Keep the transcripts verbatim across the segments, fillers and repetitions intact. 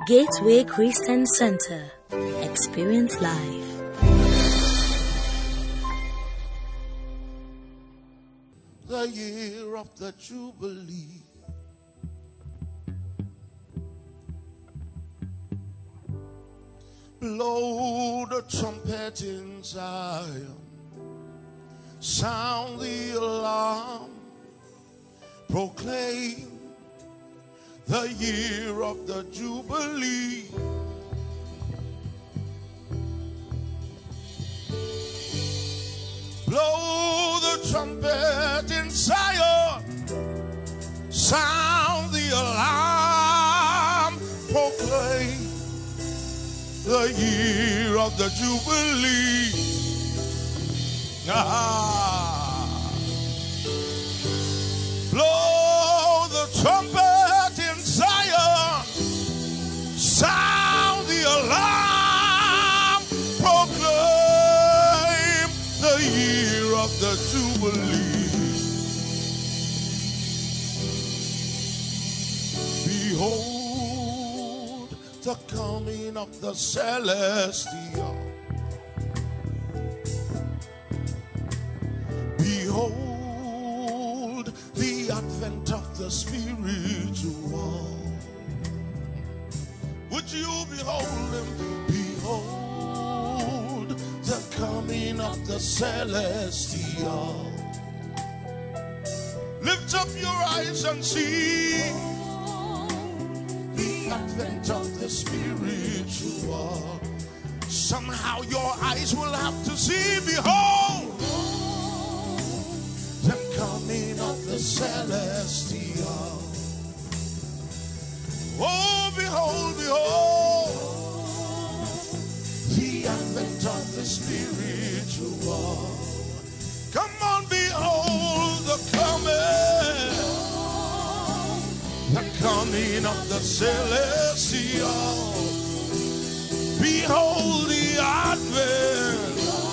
Gateway Christian Center. Experience life. The year of the Jubilee. Blow the trumpet in Zion. Sound the alarm. Proclaim the year of the Jubilee. Blow the trumpet in Zion. Sound the alarm. Proclaim the year of the Jubilee. Ah. Blow the trumpet in Zion. Sound the alarm. Proclaim the year of the Jubilee. Behold the coming of the celestial. Behold the advent of the spiritual. Would you behold him? Behold the coming of the celestial. Lift up your eyes and see the advent of the spiritual. Somehow your eyes will have to see. Behold the coming of the celestial. Oh, behold, behold the advent of the spiritual. Come on, behold the coming, the coming of the celestial. Behold the advent,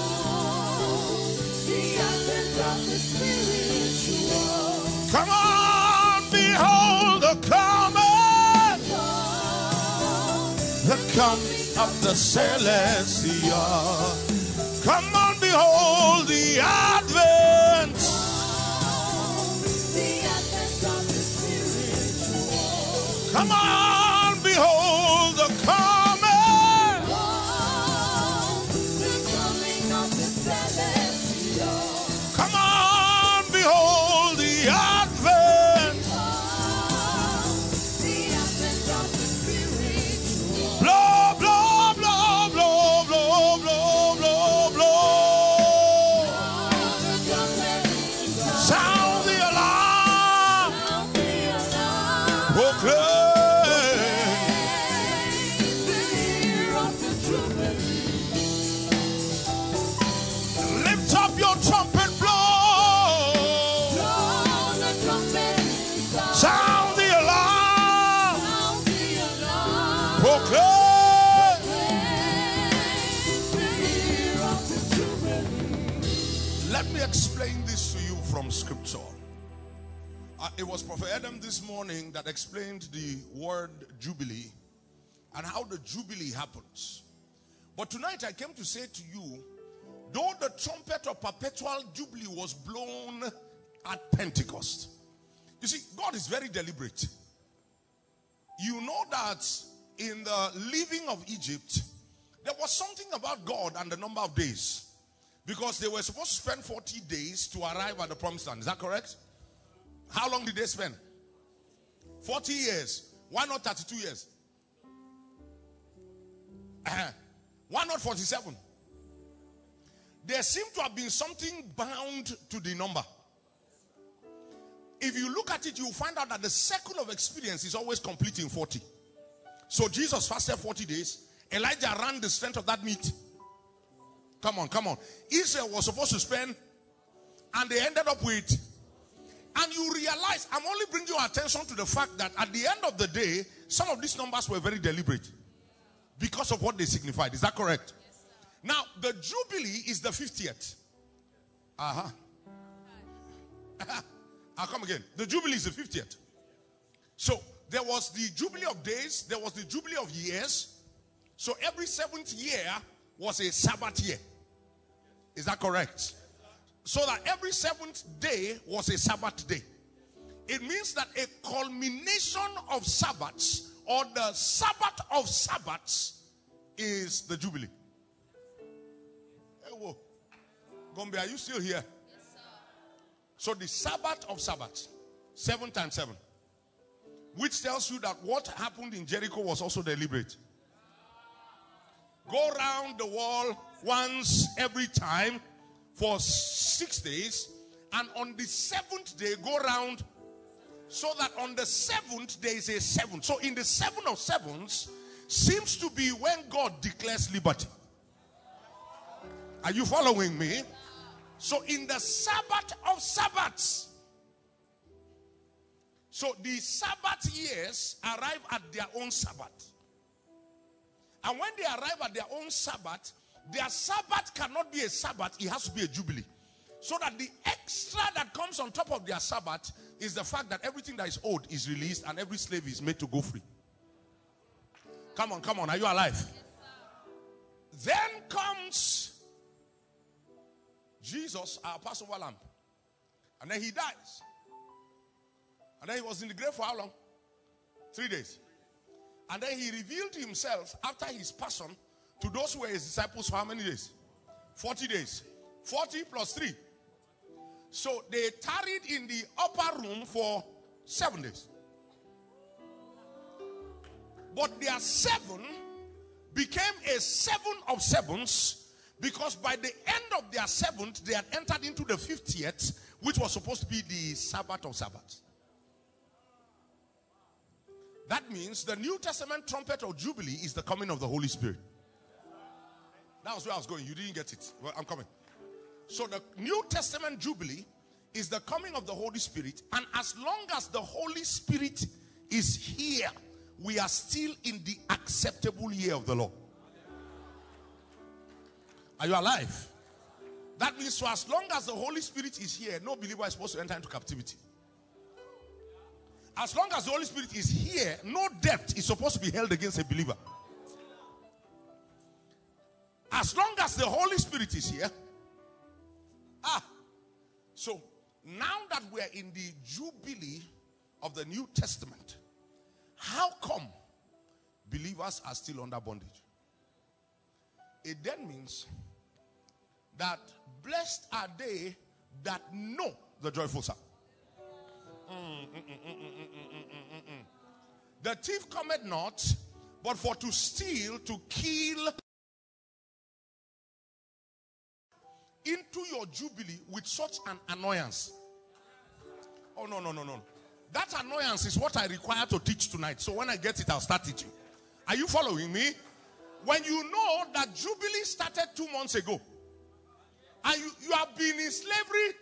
the advent of the spiritual. Come on, behold the coming, the coming of the celestial. Come on, behold the advent, the advent of the spiritual. Come on, behold the coming, the coming of the celestial. Come on, behold the advent, the advent of the spiritual. Blow, blow, blow, blow, blow, blow, blow, blow. Sound the alarm. Proclaim the year of the Jubilee. Lift up your trumpet, blow. Blow the trumpet. Sound the alarm. Sound the alarm. Proclaim the year of the Jubilee. Let me explain this to you from scripture. Uh, it was Prophet Adam this morning that explained the word Jubilee and how the Jubilee happens. But tonight I came to say to you, though the trumpet of perpetual Jubilee was blown at Pentecost. You see, God is very deliberate. You know that in the leaving of Egypt, there was something about God and the number of days. Because they were supposed to spend forty days to arrive at the promised land. Is that correct? How long did they spend? forty years. Why not thirty-two years? Uh, why not forty-seven? There seemed to have been something bound to the number. If you look at it, you'll find out that the circle of experience is always complete in forty. So Jesus fasted forty days. Elijah ran the strength of that meat. Come on, come on. Israel was supposed to spend, and they ended up with. And you realize, I'm only bringing your attention to the fact that at the end of the day, some of these numbers were very deliberate because of what they signified. Is that correct? Yes, now, the Jubilee is the fiftieth. Uh-huh. I'll come again. The Jubilee is the fiftieth. So, There was the Jubilee of Days. There was the Jubilee of Years. So every seventh year was a Sabbath year. Is that correct? So that every seventh day was a Sabbath day. It means that a culmination of Sabbaths, or the Sabbath of Sabbaths, is the Jubilee. Hey, whoa. Gombe, are you still here? Yes, sir. So the Sabbath of Sabbaths, seven times seven, which tells you that what happened in Jericho was also deliberate. Go around the wall once every time for six days, and on the seventh day go around, so that on the seventh there is a seventh. So in the seven of sevens seems to be when God declares liberty. Are you following me? So in the Sabbath of Sabbaths, so the Sabbath years arrive at their own Sabbath. And when they arrive at their own Sabbath, their Sabbath cannot be a Sabbath, it has to be a Jubilee. So that the extra that comes on top of their Sabbath is the fact that everything that is owed is released and every slave is made to go free. Come on, come on, are you alive? Yes, then comes Jesus, our Passover lamb. And then he dies. And then he was in the grave for how long? Three days. And then he revealed himself after his passion to those who were his disciples for how many days? forty days. forty plus three. So they tarried in the upper room for seven days. But their seven became a seven of sevens, because by the end of their seventh, they had entered into the fiftieth, which was supposed to be the Sabbath of Sabbaths. That means the New Testament trumpet of Jubilee is the coming of the Holy Spirit. That was where I was going. You didn't get it. Well, I'm coming. So the New Testament Jubilee is the coming of the Holy Spirit. And as long as the Holy Spirit is here, we are still in the acceptable year of the Lord. Are you alive? That means so as long as the Holy Spirit is here, no believer is supposed to enter into captivity. As long as the Holy Spirit is here, no debt is supposed to be held against a believer. As long as the Holy Spirit is here. Ah, so now that we're in the Jubilee of the New Testament, how come believers are still under bondage? It then means that blessed are they that know the joyful sound. Mm, mm, mm, mm, mm, mm, mm, mm, mm. The thief cometh not, but for to steal, to kill. Into your Jubilee with such an annoyance. Oh, no, no, no, no. That annoyance is what I require to teach tonight. So when I get it, I'll start teaching. Are you following me? When you know that Jubilee started two months ago, and you, you have been in slavery.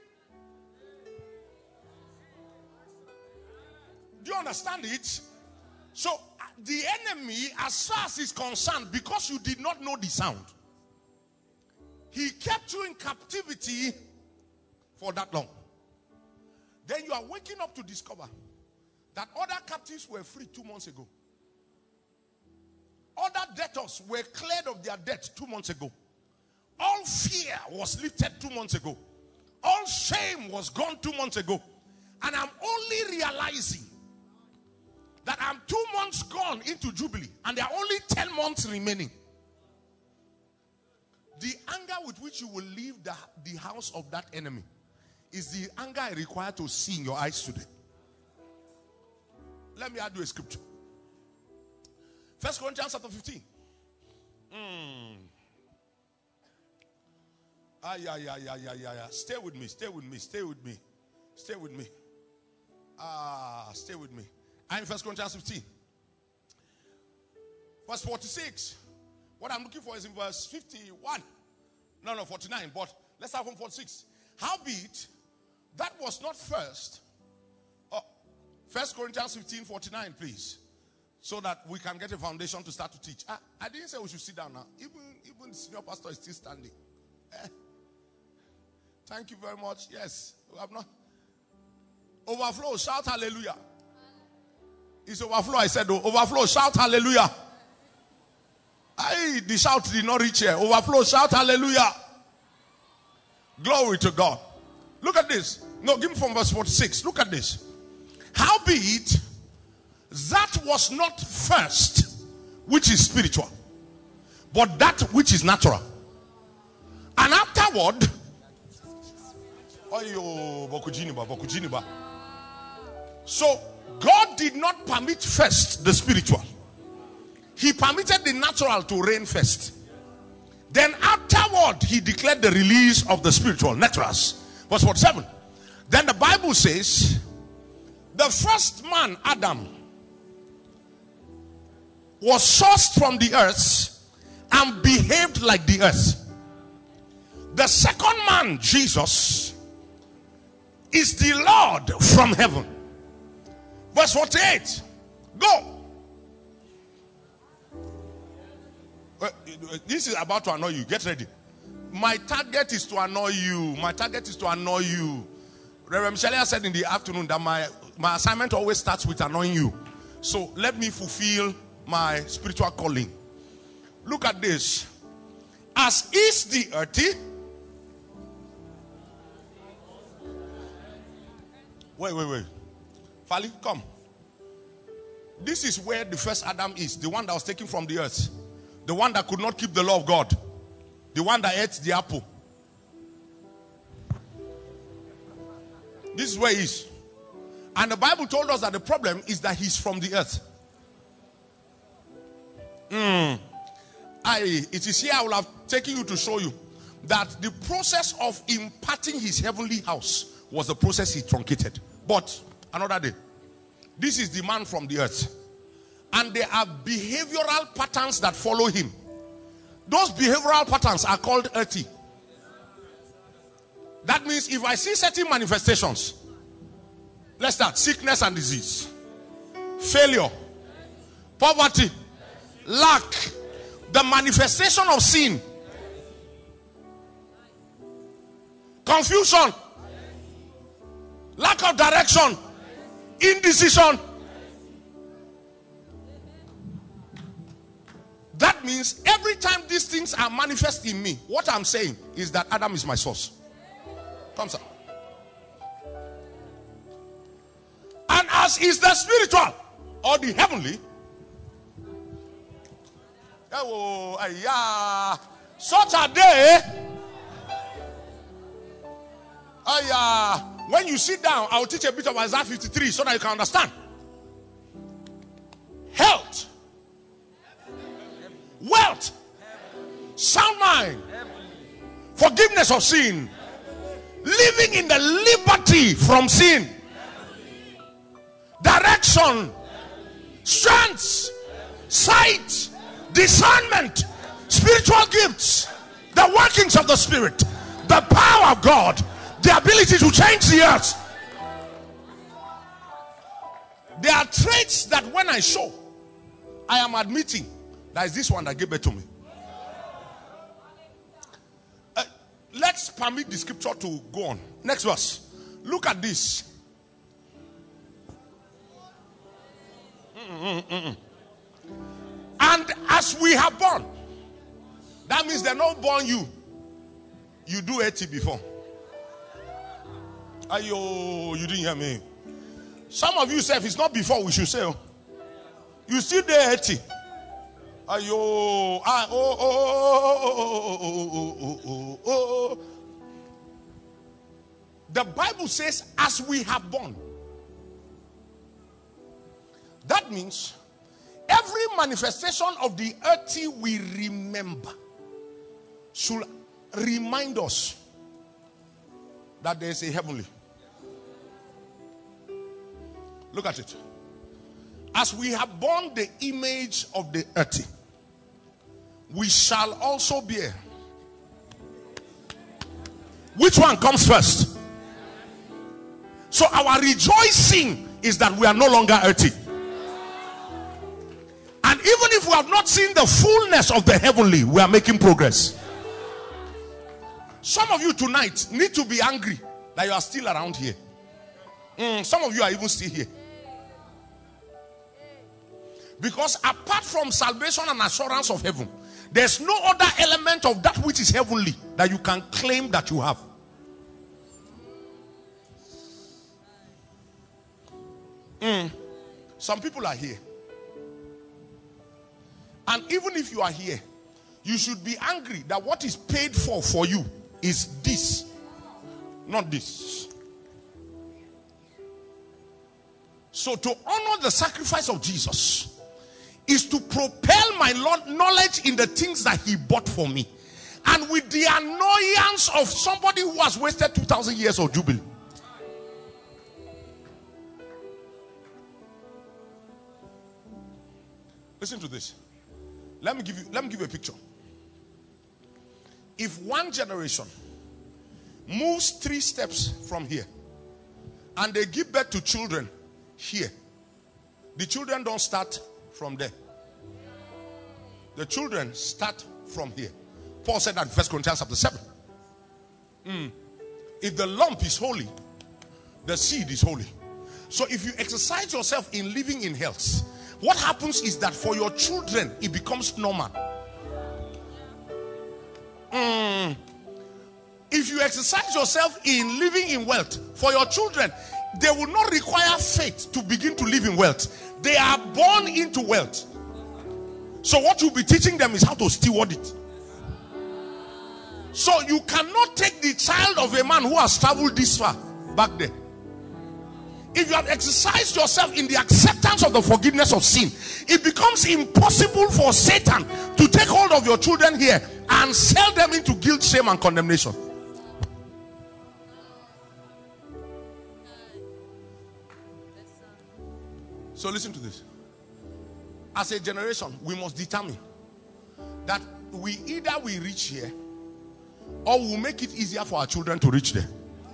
Do you understand it? So the enemy, as far as is concerned, because you did not know the sound, he kept you in captivity for that long. Then you are waking up to discover that other captives were free two months ago. Other debtors were cleared of their debt two months ago. All fear was lifted two months ago. All shame was gone two months ago. And I'm only realizing that I'm two months gone into Jubilee and there are only ten months remaining. The anger with which you will leave the, the house of that enemy is the anger I require to see in your eyes today. Let me add you a scripture. First Corinthians chapter fifteen. Mm. Ah, yeah, yeah, yeah, yeah, yeah, yeah. Stay with me, stay with me, stay with me. Stay with me. Ah, stay with me. I'm in First Corinthians fifteen. Verse forty-six. What I'm looking for is in verse fifty-one. No, no, forty-nine. But let's have from forty-six. Howbeit, that was not first. Oh, First Corinthians fifteen, forty-nine, please. So that we can get a foundation to start to teach. I, I didn't say we should sit down now. Even, even the senior pastor is still standing. Eh. Thank you very much. Yes, we have not. Overflow. Shout hallelujah. It's overflow. I said, oh, overflow. Shout hallelujah. I, the shout did not reach here. Overflow. Shout hallelujah. Glory to God. Look at this. No, give me from verse forty-six. Look at this. Howbeit, that was not first which is spiritual, but that which is natural. And afterward, so God did not permit first the spiritual. He permitted the natural to reign first. Then afterward, he declared the release of the spiritual, naturals. Verse forty-seven. Then the Bible says, the first man, Adam, was sourced from the earth and behaved like the earth. The second man, Jesus, is the Lord from heaven. Verse forty-eight. Go. This is about to annoy you. Get ready. My target is to annoy you. My target is to annoy you. Reverend Michelia said in the afternoon that my, my assignment always starts with annoying you. So let me fulfill my spiritual calling. Look at this. As is the earthy. Wait, wait, wait. Fali, come. This is where the first Adam is. The one that was taken from the earth. The one that could not keep the law of God. The one that ate the apple. This is where he is. And the Bible told us that the problem is that he's from the earth. Mm. I, it is here I will have taken you to show you that the process of imparting his heavenly house was the process he truncated. But another day. This is the man from the earth. And there are behavioral patterns that follow him. Those behavioral patterns are called earthy. That means if I see certain manifestations, let's start. Sickness and disease, failure, poverty, lack, the manifestation of sin, confusion, lack of direction, indecision. That means every time these things are manifest in me, what I'm saying is that Adam is my source. Come, sir. And as is the spiritual or the heavenly, oh, yeah, such a day, oh, yeah, when you sit down, I'll teach a bit of Isaiah fifty-three so that you can understand. Health, wealth, sound mind, forgiveness of sin, living in the liberty from sin, direction, strength, sight, discernment, spiritual gifts, the workings of the Spirit, the power of God, the ability to change the earth. There are traits that when I show, I am admitting that is this one that gave birth to me. Uh, let's permit the scripture to go on. Next verse. Look at this. Mm-mm, mm-mm. And as we have born, that means they're not born you. You do eighty before. Ayo, you didn't hear me. Some of you say if it's not before, we should say, oh. You still there eighty. Ayo, ah, oh, oh, oh, oh, oh, oh, oh, oh. The Bible says, as we have born. That means every manifestation of the earthly we remember should remind us that there is a heavenly. Look at it. As we have borne the image of the earthly, we shall also bear. Which one comes first? So our rejoicing is that we are no longer earthly. And even if we have not seen the fullness of the heavenly, we are making progress. Some of you tonight need to be angry that you are still around here. Mm, some of you are even still here. Because apart from salvation and assurance of heaven, there's no other element of that which is heavenly that you can claim that you have. Mm. Some people are here. And even if you are here, you should be angry that what is paid for for you is this, not this. So to honor the sacrifice of Jesus is to propel my knowledge in the things that he bought for me. And with the annoyance of somebody who has wasted two thousand years of jubilee. Listen to this. Let me give you, let me give you a picture. If one generation moves three steps from here and they give birth to children here, the children don't start from there. The children start from here. Paul said that in First Corinthians chapter seven. Mm. If the lump is holy, the seed is holy. So if you exercise yourself in living in health, what happens is that for your children, it becomes normal. Mm. If you exercise yourself in living in wealth, for your children, they will not require faith to begin to live in wealth. They are born into wealth. So what you'll be teaching them is how to steward it. So you cannot take the child of a man who has traveled this far back there. If you have exercised yourself in the acceptance of the forgiveness of sin, it becomes impossible for Satan to take hold of your children here and sell them into guilt, shame, and condemnation. So listen to this. As a generation, we must determine that we either we reach here or we'll make it easier for our children to reach there.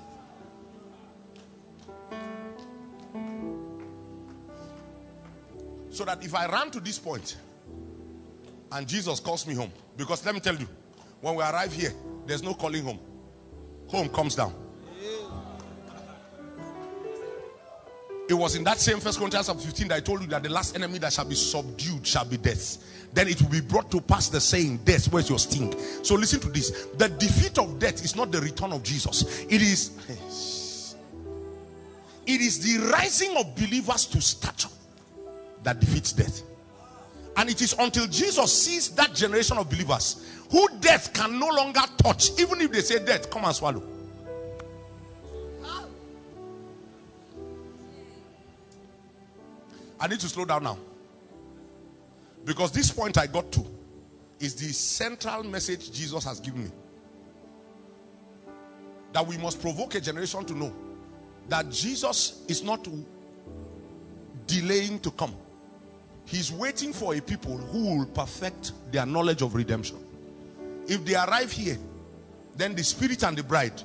So that if I run to this point and Jesus calls me home, because let me tell you, when we arrive here, there's no calling home. Home comes down. It was in that same First Corinthians fifteen that I told you that the last enemy that shall be subdued shall be death. Then it will be brought to pass the saying, death, where's your sting? So listen to this. The defeat of death is not the return of Jesus. It is, it is the rising of believers to stature that defeats death. And it is until Jesus sees that generation of believers who death can no longer touch, even if they say death, come and swallow. I need to slow down now, because this point I got to is the central message Jesus has given me, that we must provoke a generation to know that Jesus is not delaying to come. He's waiting for a people who will perfect their knowledge of redemption. If they arrive here, then the Spirit and the bride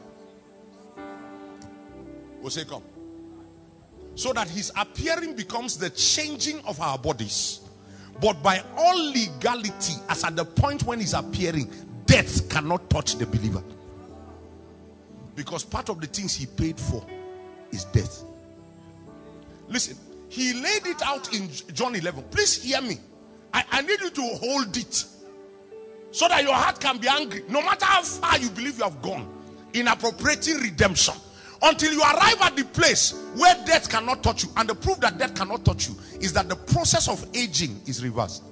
will say, come. So that his appearing becomes the changing of our bodies. But by all legality, as at the point when he's appearing, death cannot touch the believer. Because part of the things he paid for is death. Listen, he laid it out in John eleven. Please hear me. I, I need you to hold it so that your heart can be angry. No matter how far you believe you have gone in appropriating redemption, until you arrive at the place where death cannot touch you. And the proof that death cannot touch you is that the process of aging is reversed.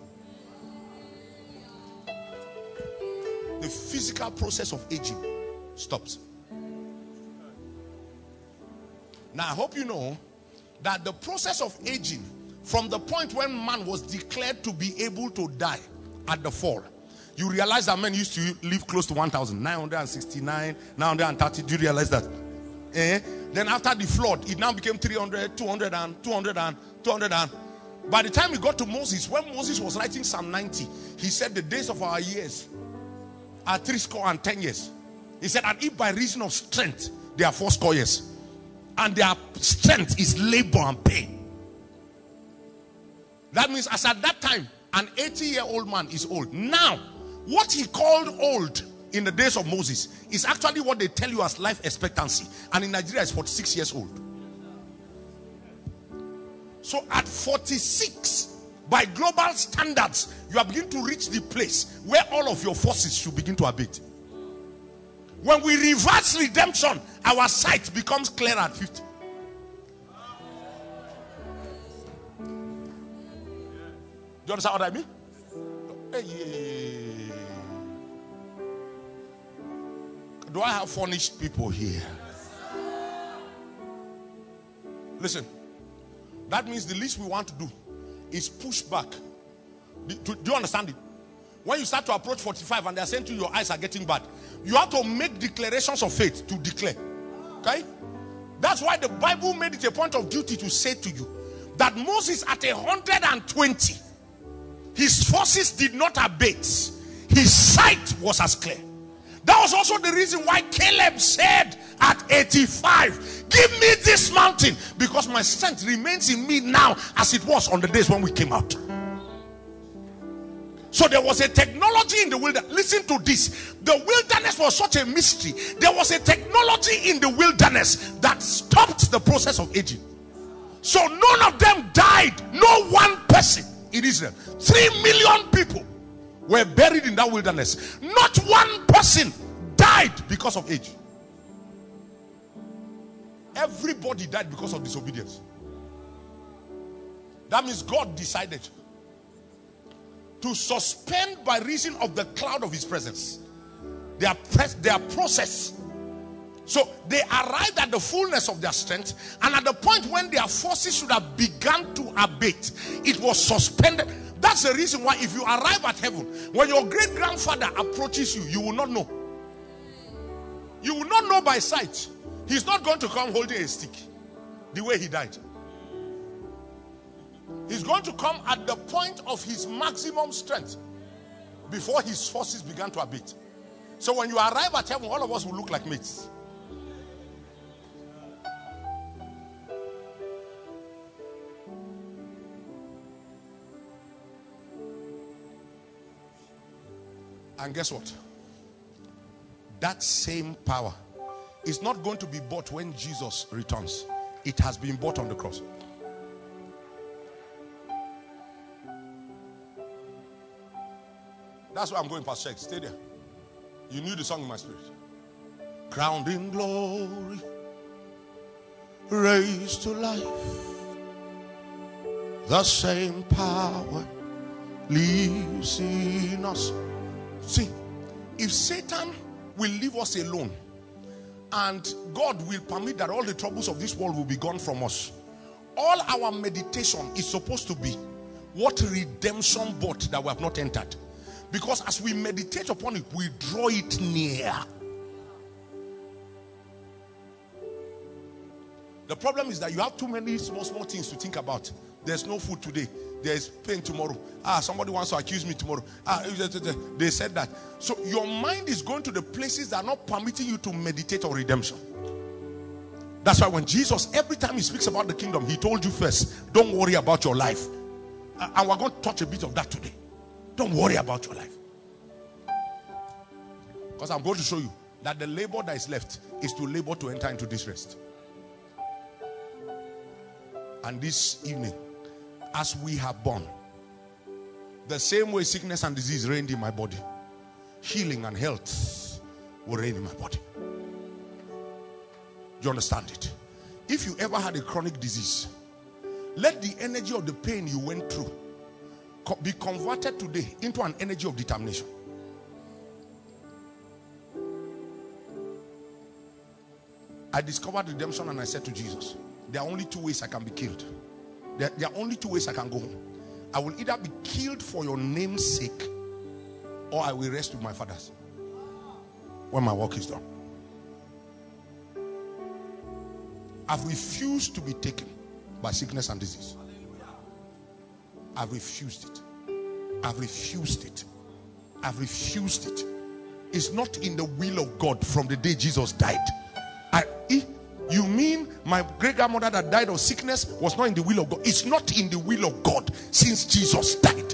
The physical process of aging stops. Now I hope you know that the process of aging, from the point when man was declared to be able to die at the fall, you realize that men used to live close to one thousand nine hundred sixty-nine, nine hundred thirty. Do you realize that? Eh? Then after the flood, it now became three hundred, two hundred, and two hundred, and two hundred. And by the time we got to Moses, when Moses was writing Psalm ninety, he said the days of our years are three score and ten years. He said, and if by reason of strength, they are four score years. And their strength is labor and pain. That means as at that time, an eighty-year-old man is old. Now, what he called old in the days of Moses is actually what they tell you as life expectancy. And in Nigeria, it's forty-six years old. So at forty-six, by global standards, you are beginning to reach the place where all of your forces should begin to abate. When we reverse redemption, our sight becomes clear at fifty. Do you understand what I mean? Hey, do I have furnished people here? Listen, that means the least we want to do is push back. Do, do, do you understand it? When you start to approach forty-five and they are saying to you, your eyes are getting bad, you have to make declarations of faith to declare. Okay? That's why the Bible made it a point of duty to say to you that Moses at one hundred twenty, his forces did not abate. His sight was as clear. That was also the reason why Caleb said at eighty-five, give me this mountain, because my strength remains in me now as it was on the days when we came out. So there was a technology in the wilderness. Listen to this. The wilderness was such a mystery. There was a technology in the wilderness that stopped the process of aging. So none of them died. No one person in Israel. Three million people were buried in that wilderness. Not one person died because of age. Everybody died because of disobedience. That means God decided to suspend by reason of the cloud of his presence their, pres their process. So they arrived at the fullness of their strength, and at the point when their forces should have begun to abate, it was suspended. That's the reason why if you arrive at heaven, when your great grandfather approaches you, you will not know. You will not know by sight. He's not going to come holding a stick the way he died. He's going to come at the point of his maximum strength before his forces began to abate. So when you arrive at heaven, all of us will look like mates. And guess what? That same power is not going to be bought when Jesus returns. It has been bought on the cross. That's why I'm going past church. Stay there. You knew the song in my spirit. Crowned in glory, raised to life, the same power lives in us. See, if Satan will leave us alone and God will permit that all the troubles of this world will be gone from us, all our meditation is supposed to be what redemption bought that we have not entered. Because as we meditate upon it, we draw it near. The problem is that you have too many small, small things to think about. There's no food today. There's pain tomorrow. Ah, somebody wants to accuse me tomorrow. Ah, they said that. So your mind is going to the places that are not permitting you to meditate on redemption. That's why when Jesus, every time he speaks about the kingdom, he told you first, don't worry about your life. And we're going to touch a bit of that today. Don't worry about your life. Because I'm going to show you that the labor that is left is to labor to enter into this rest. And this evening, as we have born, the same way sickness and disease reigned in my body, healing and health will reign in my body. Do you understand it? If you ever had a chronic disease, let the energy of the pain you went through be converted today into an energy of determination. I discovered redemption and I said to Jesus, there are only two ways I can be killed. There, there are only two ways I can go home. I will either be killed for your name's sake, or I will rest with my fathers when my work is done. I've refused to be taken by sickness and disease. I've refused it. I've refused it. I've refused it. It's not in the will of God from the day Jesus died. I, you mean my great grandmother that died of sickness was not in the will of God? It's not in the will of God since Jesus died.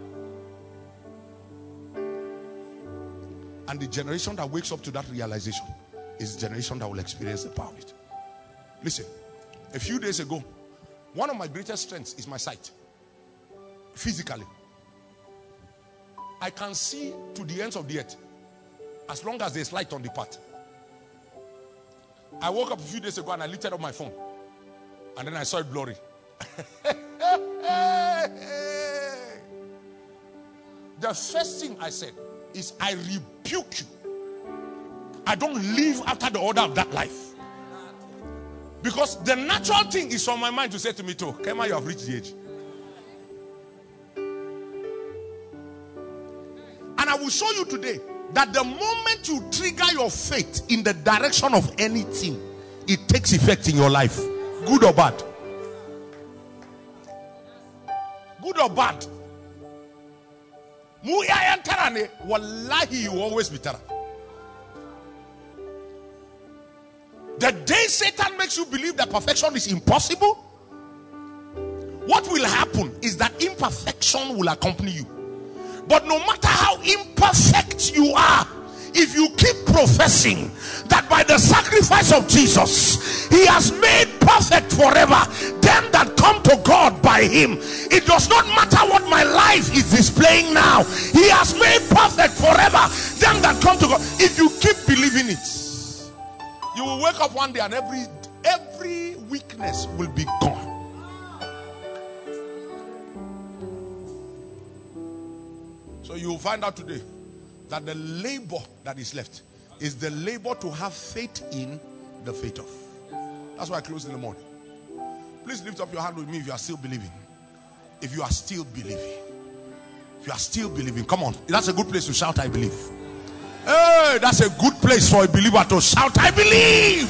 And the generation that wakes up to that realization is the generation that will experience the power of it. Listen, a few days ago, one of my greatest strengths is my sight. physically. I can see to the ends of the earth as long as there's light on the path. I woke up a few days ago and I lifted up my phone. And then I saw it blurry. The first thing I said is, I rebuke you. I don't live after the order of that life. Because the natural thing is on my mind to say to me too, Kema, you have reached the age. And I will show you today that the moment you trigger your faith in the direction of anything, it takes effect in your life. Good or bad. Good or bad. Wallahi, you will always be terror. The day Satan makes you believe that perfection is impossible, what will happen is that imperfection will accompany you. But no matter how imperfect you are, if you keep professing that by the sacrifice of Jesus, he has made perfect forever them that come to God by him, it does not matter what my life is displaying now. He has made perfect forever them that come to God. If you keep believing it, you will wake up one day and every every weakness will be gone. So you will find out today that the labor that is left is the labor to have faith in the faith of. That's why I close in the morning. Please lift up your hand with me if you are still believing. If you are still believing. If you are still believing. Come on. That's a good place to shout, I believe. Hey, that's a good place for a believer to shout, I believe.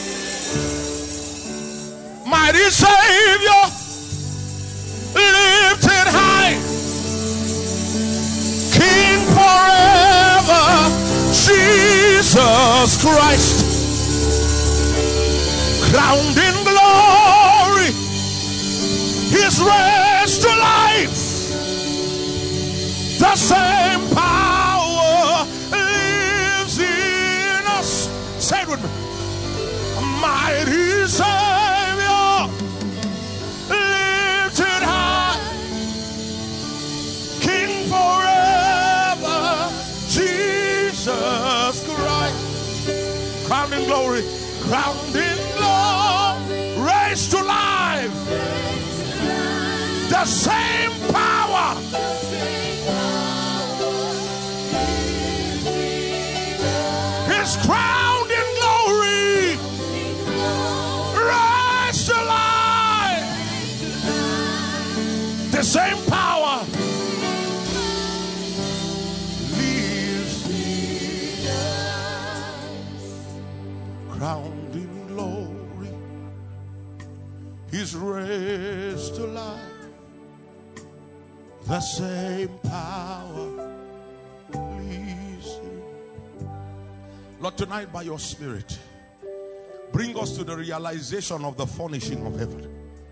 Mighty Savior, lifted high, King forever, Jesus Christ, crowned in glory, His raised to life, the same power lives in us. Say it with me. Mighty Savior, lifted high, King forever, Jesus Christ, crowned in glory, crowned in glory, raised to life, the same power, is crowned in glory, raised to life, the same power lives in us, crowned in glory, He's raised to life, the same power lives in. Lord, tonight by your Spirit, bring us to the realization of the furnishing of heaven.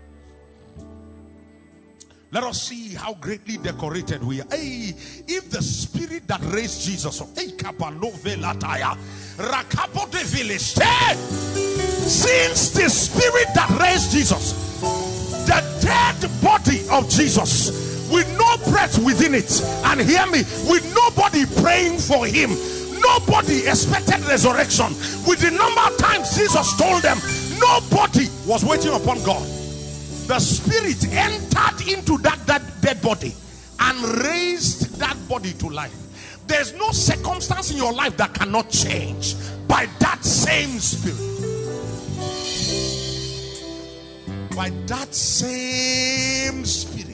Let us see how greatly decorated we are. Hey, if the Spirit that raised Jesus, since the Spirit that raised Jesus, the dead body of Jesus, with no breath within it, and hear me, with nobody praying for him, nobody expected resurrection. With the number of times Jesus told them, nobody was waiting upon God. The Spirit entered into that, that dead body and raised that body to life. There's no circumstance in your life that cannot change by that same Spirit. By that same Spirit.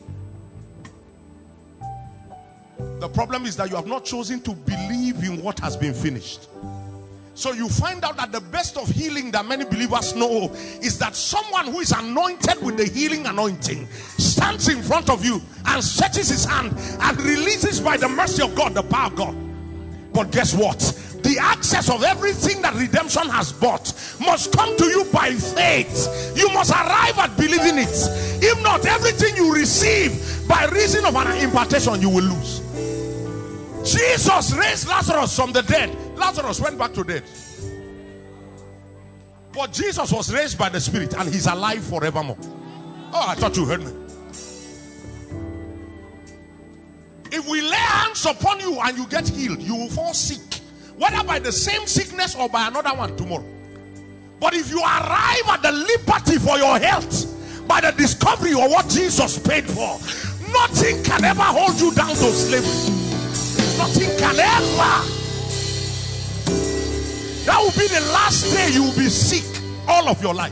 The problem is that you have not chosen to believe in what has been finished. So you find out that the best of healing that many believers know is that someone who is anointed with the healing anointing stands in front of you and stretches his hand and releases by the mercy of God the power of God. But guess what? The access of everything that redemption has bought must come to you by faith. You must arrive at believing it. If not, everything you receive by reason of an impartation, you will lose. Jesus raised Lazarus from the dead. Lazarus went back to death. But Jesus was raised by the Spirit and he's alive forevermore. Oh, I thought you heard me. If we lay hands upon you and you get healed, you will fall sick, whether by the same sickness or by another one tomorrow. But if you arrive at the liberty for your health by the discovery of what Jesus paid for, nothing can ever hold you down to slavery. Nothing can ever. That will be the last day you will be sick all of your life.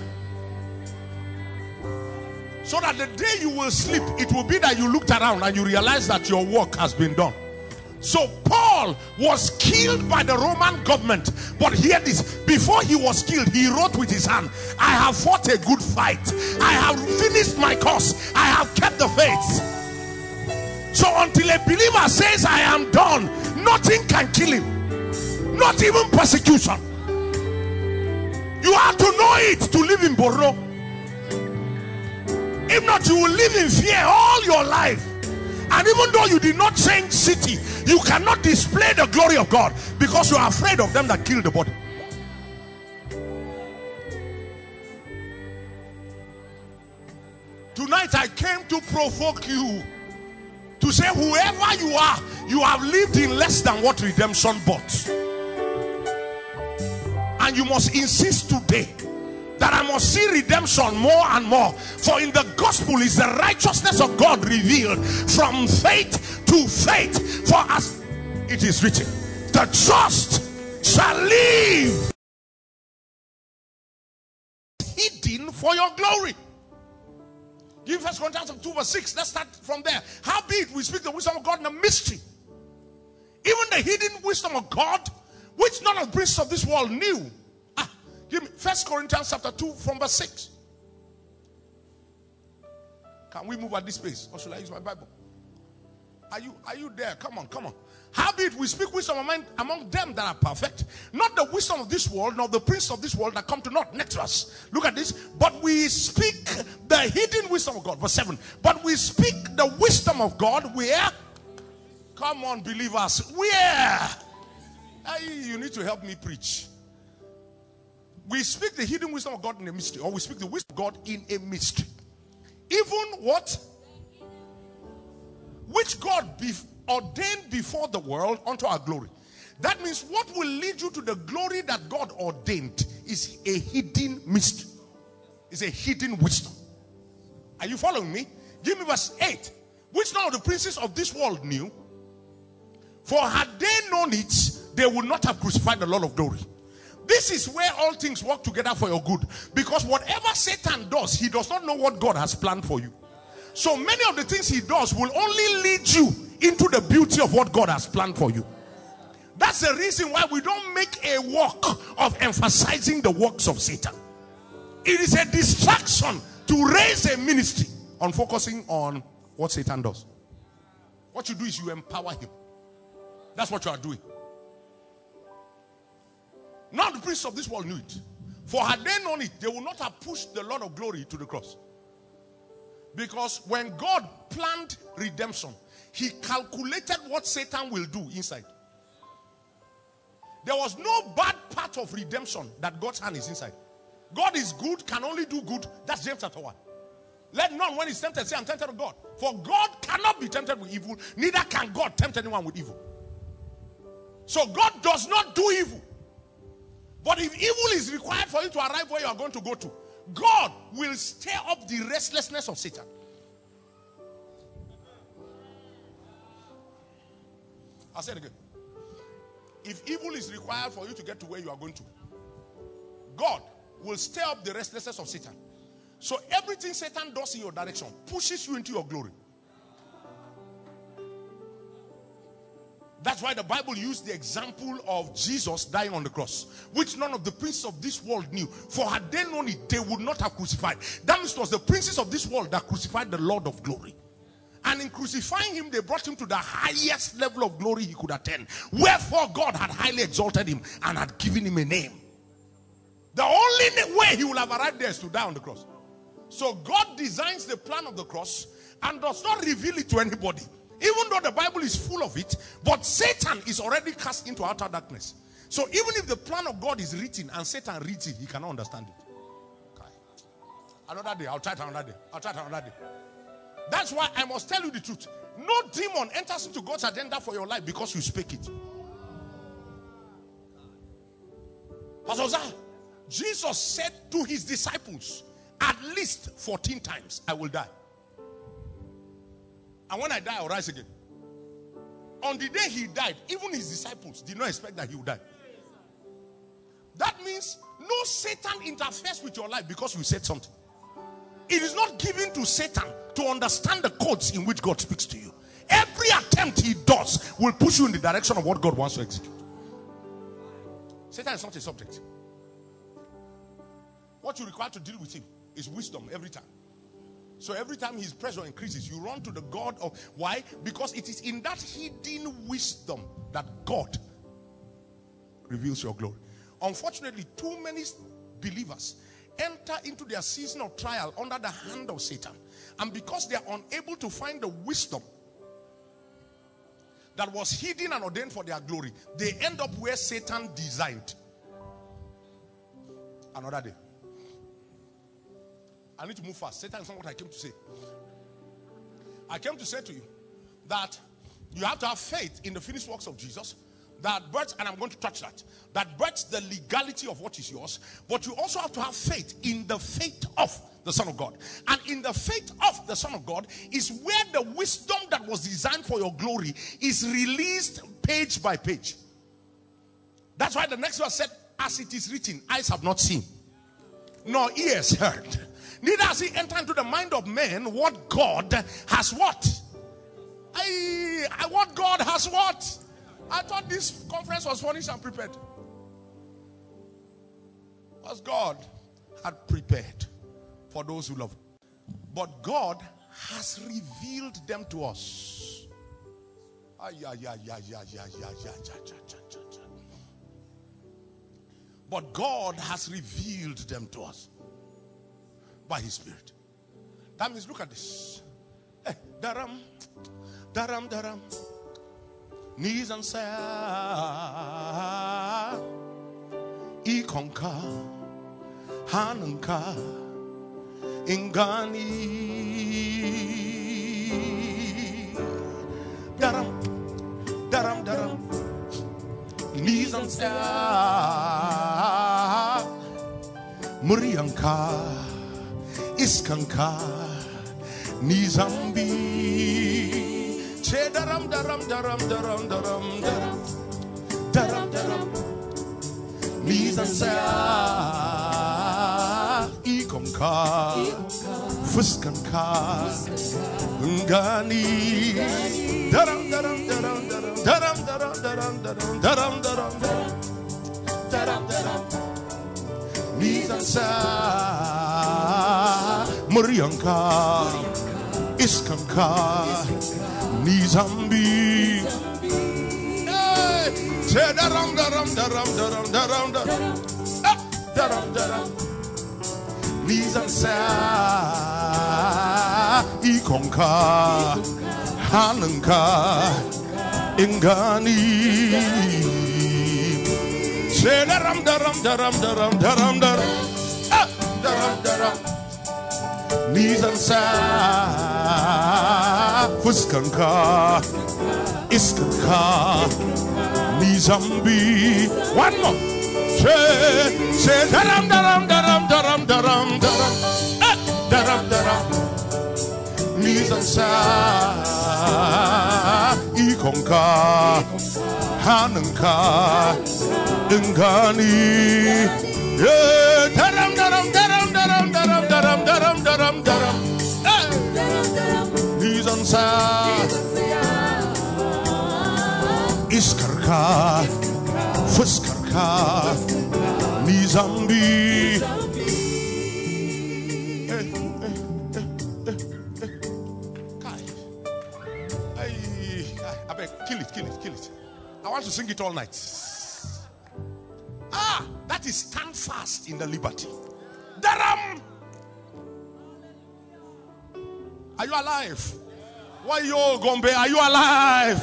So that the day you will sleep, it will be that you looked around and you realize that your work has been done. So Paul was killed by the Roman government. But hear this, before he was killed, he wrote with his hand, I have fought a good fight. I have finished my course. I have kept the faith. So until a believer says, I am done, nothing can kill him. Not even persecution. You have to know it to live in Borno. If not, you will live in fear all your life. And even though you did not change city, you cannot display the glory of God because you are afraid of them that kill the body. Tonight I came to provoke you to say, whoever you are, you have lived in less than what redemption bought. And you must insist today that I must see redemption more and more. For in the gospel is the righteousness of God revealed from faith to faith. For as it is written, the just shall live. Hidden for your glory. Give First Corinthians two verse six. Let's start from there. Howbeit we speak the wisdom of God in a mystery, even the hidden wisdom of God, which none of the princes of this world knew. Ah, give me First Corinthians chapter two from verse six. Can we move at this pace, or should I use my Bible? Are you are you there? Come on, come on. Howbeit we speak wisdom among, among them that are perfect, not the wisdom of this world, nor the prince of this world that come to naught. Next verse. Look at this. But we speak the hidden wisdom of God. Verse seven. But we speak the wisdom of God where? Come on, believers. Where? Hey, you need to help me preach. We speak the hidden wisdom of God in a mystery, or we speak the wisdom of God in a mystery. Even what? Which God be ordained before the world unto our glory. That means what will lead you to the glory that God ordained is a hidden mystery. It's a hidden wisdom. Are you following me? Give me verse eight. Which none of the princes of this world knew. For had they known it, they would not have crucified the Lord of glory. This is where all things work together for your good. Because whatever Satan does, he does not know what God has planned for you. So many of the things he does will only lead you into the beauty of what God has planned for you. That's the reason why we don't make a work of emphasizing the works of Satan. It is a distraction to raise a ministry on focusing on what Satan does. What you do is you empower him. That's what you are doing. None of the priests of this world knew it. For had they known it, they would not have pushed the Lord of glory to the cross. Because when God planned redemption, he calculated what Satan will do inside. There was no bad part of redemption that God's hand is inside. God is good, can only do good. That's James chapter one. Let none, when he's tempted, say, I'm tempted of God. For God cannot be tempted with evil, neither can God tempt anyone with evil. So God does not do evil. But if evil is required for you to arrive where you are going to go to, God will stir up the restlessness of Satan. I'll say it again. If evil is required for you to get to where you are going to, God will stir up the restlessness of Satan. So everything Satan does in your direction pushes you into your glory. That's why the Bible used the example of Jesus dying on the cross, which none of the princes of this world knew. For had they known it, they would not have crucified. That means it was the princes of this world that crucified the Lord of glory. And in crucifying him, they brought him to the highest level of glory he could attain. Wherefore God had highly exalted him and had given him a name. The only way he will have arrived there is to die on the cross. So God designs the plan of the cross and does not reveal it to anybody. Even though the Bible is full of it, but Satan is already cast into outer darkness. So even if the plan of God is written and Satan reads it, he cannot understand it. Okay. Another day, I'll try it another day. I'll try it another day. That's why I must tell you the truth. No demon enters into God's agenda for your life because you speak it. Pastor Zah, Jesus said to his disciples at least fourteen times, I will die. And when I die, I'll rise again. On the day he died, even his disciples did not expect that he would die. That means no Satan interferes with your life because you said something. It is not given to Satan to understand the codes in which God speaks to you. Every attempt he does will push you in the direction of what God wants to execute. Satan is not a subject. What you require to deal with him is wisdom every time. So every time his pressure increases, you run to the God of... Why? Because it is in that hidden wisdom that God reveals your glory. Unfortunately, too many believers enter into their season of trial under the hand of Satan. And because they are unable to find the wisdom that was hidden and ordained for their glory, they end up where Satan designed. Another day. I need to move fast. Satan is not what I came to say. I came to say to you that you have to have faith in the finished works of Jesus. That births, and I'm going to touch that, that births the legality of what is yours. But you also have to have faith in the faith of the Son of God. And in the faith of the Son of God is where the wisdom that was designed for your glory is released page by page. That's why the next verse said, as it is written, eyes have not seen, nor ears heard, neither has he entered into the mind of men what God has what? I, I what God has what? I thought this conference was furnished and prepared. Because God had prepared for those who love him. But God has revealed them to us. Ay, ay, ay, ay, ay, ay, ay, ay, ay, ay, ay. But God has revealed them to us by his Spirit. That means, look at this. Eh, daram, daram, daram. Nizan sa ikonka hanunka ingani daram daram daram Nizan sa murianka iskanka nizambi daram daram daram daram daram daram daram daram Nizan sa ikomka fuskanka ngani daram daram daram daram daram daram daram daram daram daram daram Nizan sa murianka iskanka Nizambi, hey, daram daram daram daram daram daram daram daram Nizam sa ikonka hanunka ingani daram daram daram daram daram daram daram daram Nizam sa fuskanka iskanka nizambi. One more. Say, say, daram daram daram daram daram daram daram daram Nizam sa ikonka hanunka ingani. Yeah, daram daram daram daram daram daram daram daram daram Nizam sa iskarka fuskarka nizambi. Hey, hey, hey, hey, hey. Kai. Hey, I beg, kill it, kill it, kill it. I want to sing it all night. Ah, that is stand fast in the liberty. Daram. Are you alive? Why yo Gombe? Are you alive?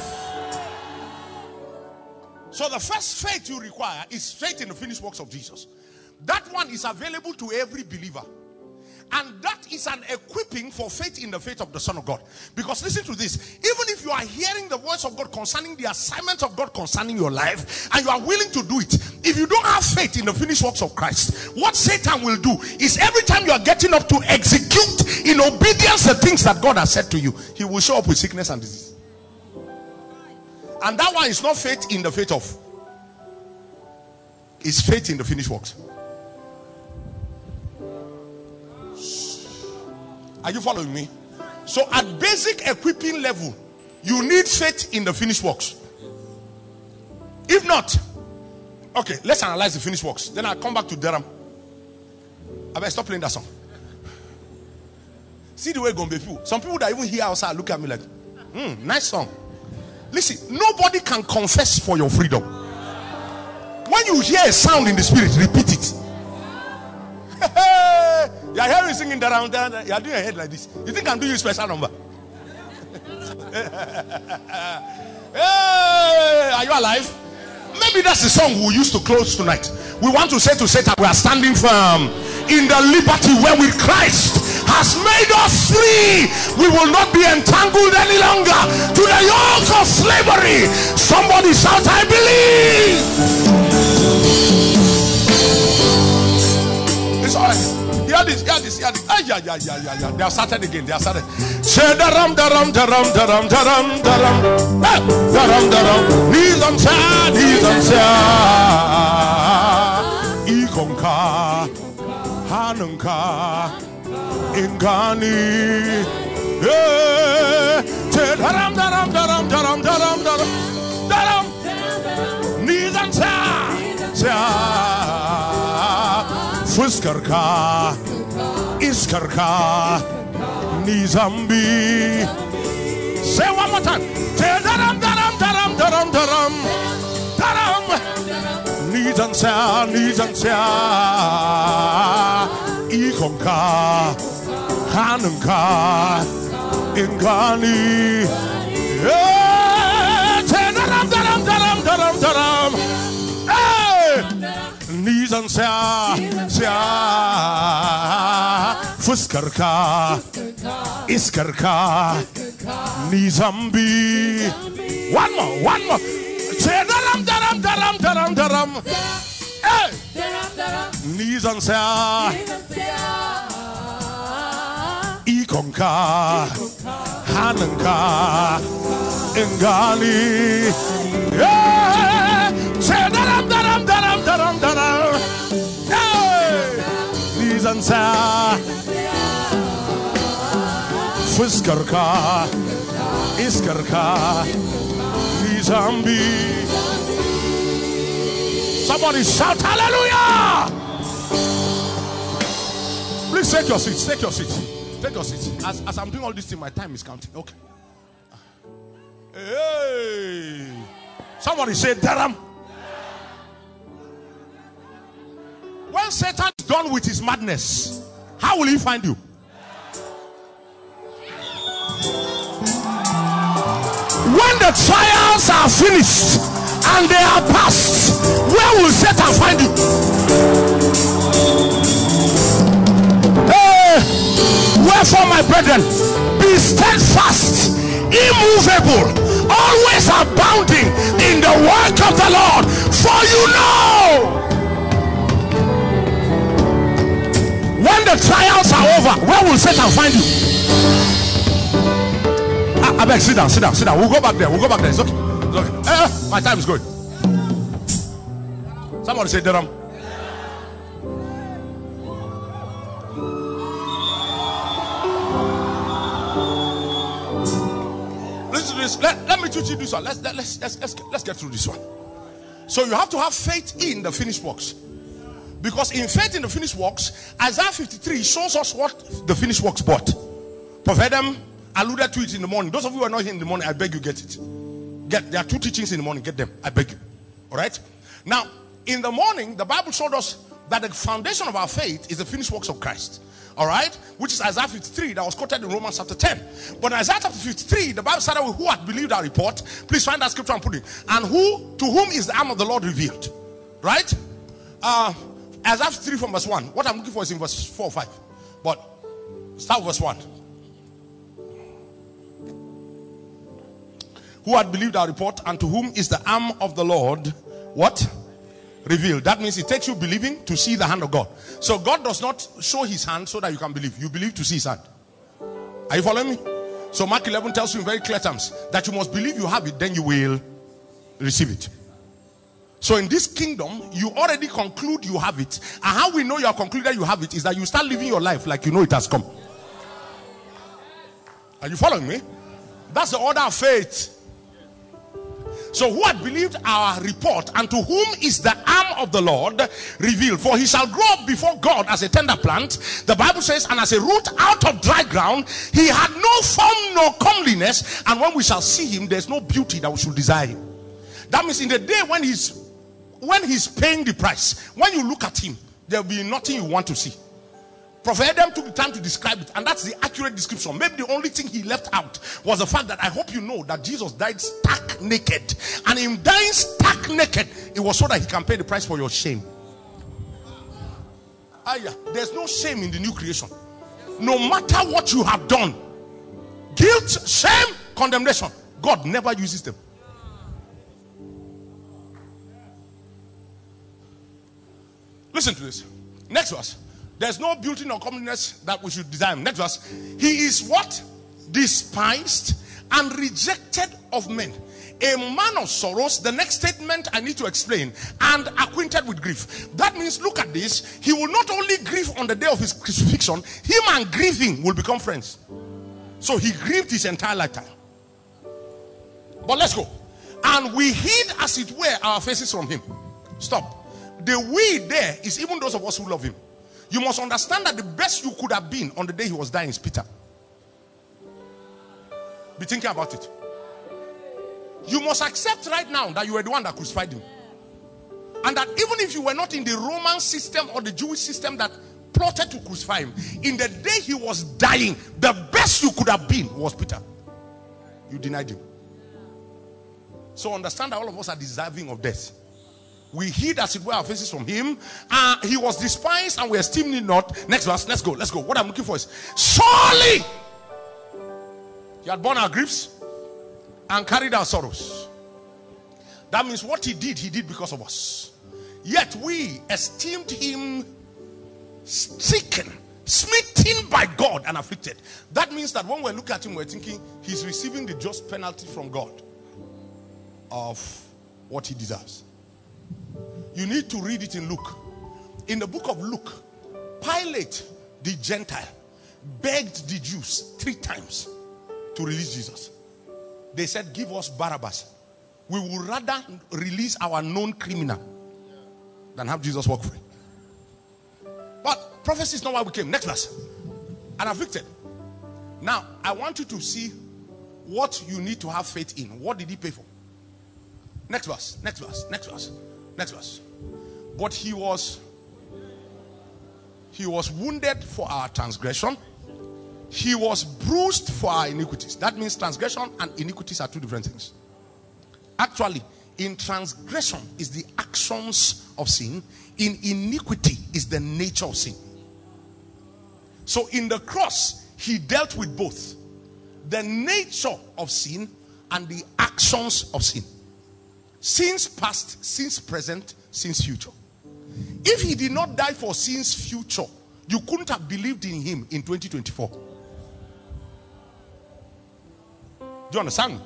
So the first faith you require is faith in the finished works of Jesus. That one is available to every believer. And that is an equipping for faith in the faith of the Son of God. Because listen to this. Even if you are hearing the voice of God concerning the assignment of God concerning your life, and you are willing to do it, if you don't have faith in the finished works of Christ, what Satan will do is every time you are getting up to execute in obedience the things that God has said to you, he will show up with sickness and disease. And that one is not faith in the faith of, it's faith in the finished works. Are you following me? So at basic equipping level, you need faith in the finished works. If not, okay, let's analyze the finished works. Then I'll come back to Durham. I better stop playing that song. See the way Gombe people. Some people that even hear outside look at me like, hmm, nice song. Listen, nobody can confess for your freedom. When you hear a sound in the spirit, repeat it. You are hearing singing around there. You are doing a head like this. You think I'm doing a special number? Hey, are you alive? Maybe that's the song we used to close tonight. We want to say to Satan, we are standing firm in the liberty wherewith Christ has made us free. We will not be entangled any longer to the yoke of slavery. Somebody shout, I believe. It's all right. Hear this, hear this, hear this. Ah, yeah, yeah, yeah, yeah, yeah. They have started again. They have started. Say daram, daram, daram, daram, daram, daram. Hey, daram, daram. Knees on cha, knees on cha. Ikonka, Hanunka, Ingani. Yeah. Say daram, daram, daram, daram, daram, daram, daram. Knees on cha, cha. Fuskarka, Iskarka, Nizambi. Say one more time. Daram, daram, daram, daram, daram, daram. Nizansa, Nizansa. Ikonka, Hanunka, Ingani. Daram, daram, daram, daram, daram. Nizan sia sia Fuskarka Iskarka Nizambi. One more, one more. Say daram daram daram daram daram. Hey, Nizan sia Ikonka Hananka Ingali. Yeah. Say daram daram daram daram daram. Hey, Nizansa Fuskarka Iskarka Nizambi. Somebody shout hallelujah. Please take your seats. Take your seats. Take your seats. As, as I'm doing all this thing, my time is counting. Okay. Hey. Somebody say daram. When Satan is done with his madness, how will he find you? When the trials are finished and they are past, where will Satan find you? Hey, wherefore, my brethren, be steadfast, immovable, always abounding in the work of the Lord, for you know. When the trials are over, where will Satan find you? I, I beg, sit down, sit down, sit down. We'll go back there. We'll go back there. It's okay. It's okay. Eh, my time is good. Somebody say Durham. Listen to this. Let, let me teach you this one. Let's, let, let's, let's, let's, let's get through this one. So you have to have faith in the finished works. Because in faith in the finished works, Isaiah fifty-three shows us what the finished works brought. Prophet Adam alluded to it in the morning. Those of you who are not here in the morning, I beg you get it. Get there are two teachings in the morning. Get them. I beg you. All right. Now, in the morning, the Bible showed us that the foundation of our faith is the finished works of Christ. All right, which is Isaiah fifty-three that was quoted in Romans chapter ten. But in Isaiah chapter fifty-three, the Bible started with who had believed our report. Please find that scripture and put it. And who to whom is the arm of the Lord revealed? Right. Uh. Isaiah fifty-three from verse one. What I'm looking for is in verse four or five. But Start verse one. Who had believed our report, and to whom is the arm of the Lord what? Revealed. That means it takes you believing to see the hand of God. So God does not show his hand so that you can believe. You believe to see his hand. Are you following me? So Mark eleven tells you in very clear terms that you must believe you have it, then you will receive it. So in this kingdom, you already conclude you have it. And how we know you have concluded you have it is that you start living your life like you know it has come. Are you following me? That's the order of faith. So who had believed our report, and to whom is the arm of the Lord revealed? For he shall grow up before God as a tender plant. The Bible says, and as a root out of dry ground. He had no form nor comeliness. And when we shall see him, there's no beauty that we should desire him. That means in the day when he's when he's paying the price, when you look at him, there'll be nothing you want to see. Prophet Adam took the time to describe it, and that's the accurate description. Maybe the only thing he left out was the fact that I hope you know that Jesus died stark naked. And in dying stark naked, it was so that he can pay the price for your shame. Ah, yeah. There's no shame in the new creation. No matter what you have done, guilt, shame, condemnation, God never uses them. Listen to this. Next verse. There's no beauty nor comeliness that we should desire. Next verse. He is what? Despised and rejected of men. A man of sorrows. The next statement I need to explain. And acquainted with grief. That means, look at this. He will not only grieve on the day of his crucifixion. Him and grieving will become friends. So he grieved his entire lifetime. But let's go. And we hid, as it were, our faces from him. Stop. The we there is even those of us who love him. You must understand that the best you could have been on the day he was dying is Peter. Be thinking about it. You must accept right now that you were the one that crucified him. And that even if you were not in the Roman system or the Jewish system that plotted to crucify him, in the day he was dying, the best you could have been was Peter. You denied him. So understand that all of us are deserving of death. We hid, as it were, our faces from him. Uh, he was despised and we esteemed him not. Next verse. Let's go. Let's go. What I'm looking for is, surely he had borne our griefs and carried our sorrows. That means what he did, he did because of us. Yet we esteemed him stricken, smitten by God and afflicted. That means that when we look at him, we're thinking he's receiving the just penalty from God of what he deserves. You need to read it in Luke. In the book of Luke, Pilate, the Gentile, begged the Jews three times to release Jesus. They said, give us Barabbas. We would rather release our known criminal than have Jesus walk free. But prophecy is not why we came. Next verse. And afflicted. Now, I want you to see what you need to have faith in. What did he pay for? Next verse. Next verse. Next verse. Next verse. But he was he was wounded for our transgression. He was bruised for our iniquities. That means transgression and iniquities are two different things. Actually, in transgression is the actions of sin. In iniquity is the nature of sin. So in the cross, he dealt with both the nature of sin and the actions of sin. Sins past, sins present, sins future. If he did not die for sins future, you couldn't have believed in him in twenty twenty-four. Do you understand?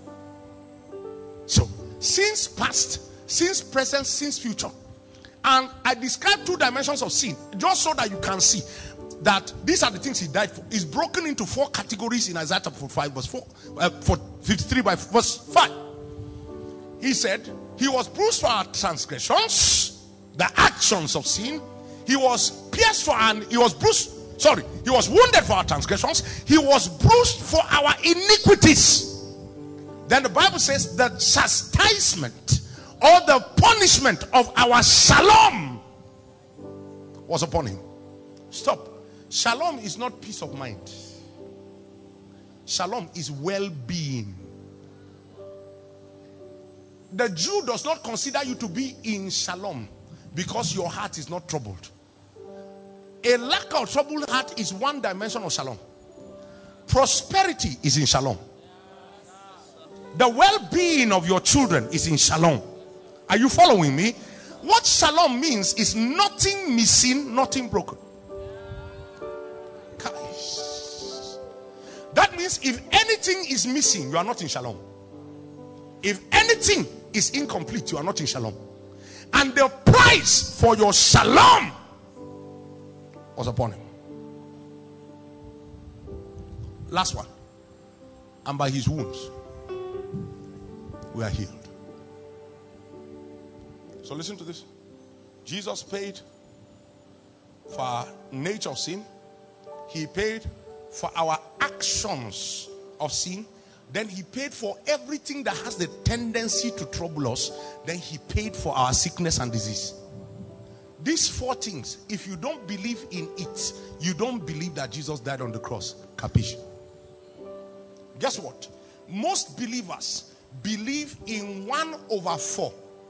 So, sins past, sins present, sins future. And I described two dimensions of sin just so that you can see that these are the things he died for. It's broken into four categories in Isaiah chapter forty-five, verse four, uh, fifty-three by verse five. He said, he was bruised for our transgressions, the actions of sin. He was pierced for and he was bruised, sorry, he was wounded for our transgressions. He was bruised for our iniquities. Then the Bible says the chastisement or the punishment of our shalom was upon him. Stop. Shalom is not peace of mind. Shalom is well-being. The Jew does not consider you to be in shalom because your heart is not troubled. A lack of troubled heart is one dimension of shalom. Prosperity is in shalom. The well-being of your children is in shalom. Are you following me? What shalom means is nothing missing, nothing broken. That means if anything is missing, you are not in shalom. If anything is incomplete, you are not in shalom. And the price for your shalom was upon him. Last one. And by his wounds, we are healed. So listen to this. Jesus paid for our nature of sin. He paid for our actions of sin. Then he paid for everything that has the tendency to trouble us. Then he paid for our sickness and disease. These four things, if you don't believe in it, you don't believe that Jesus died on the cross. Capiche? Guess what? Most believers believe in one over four.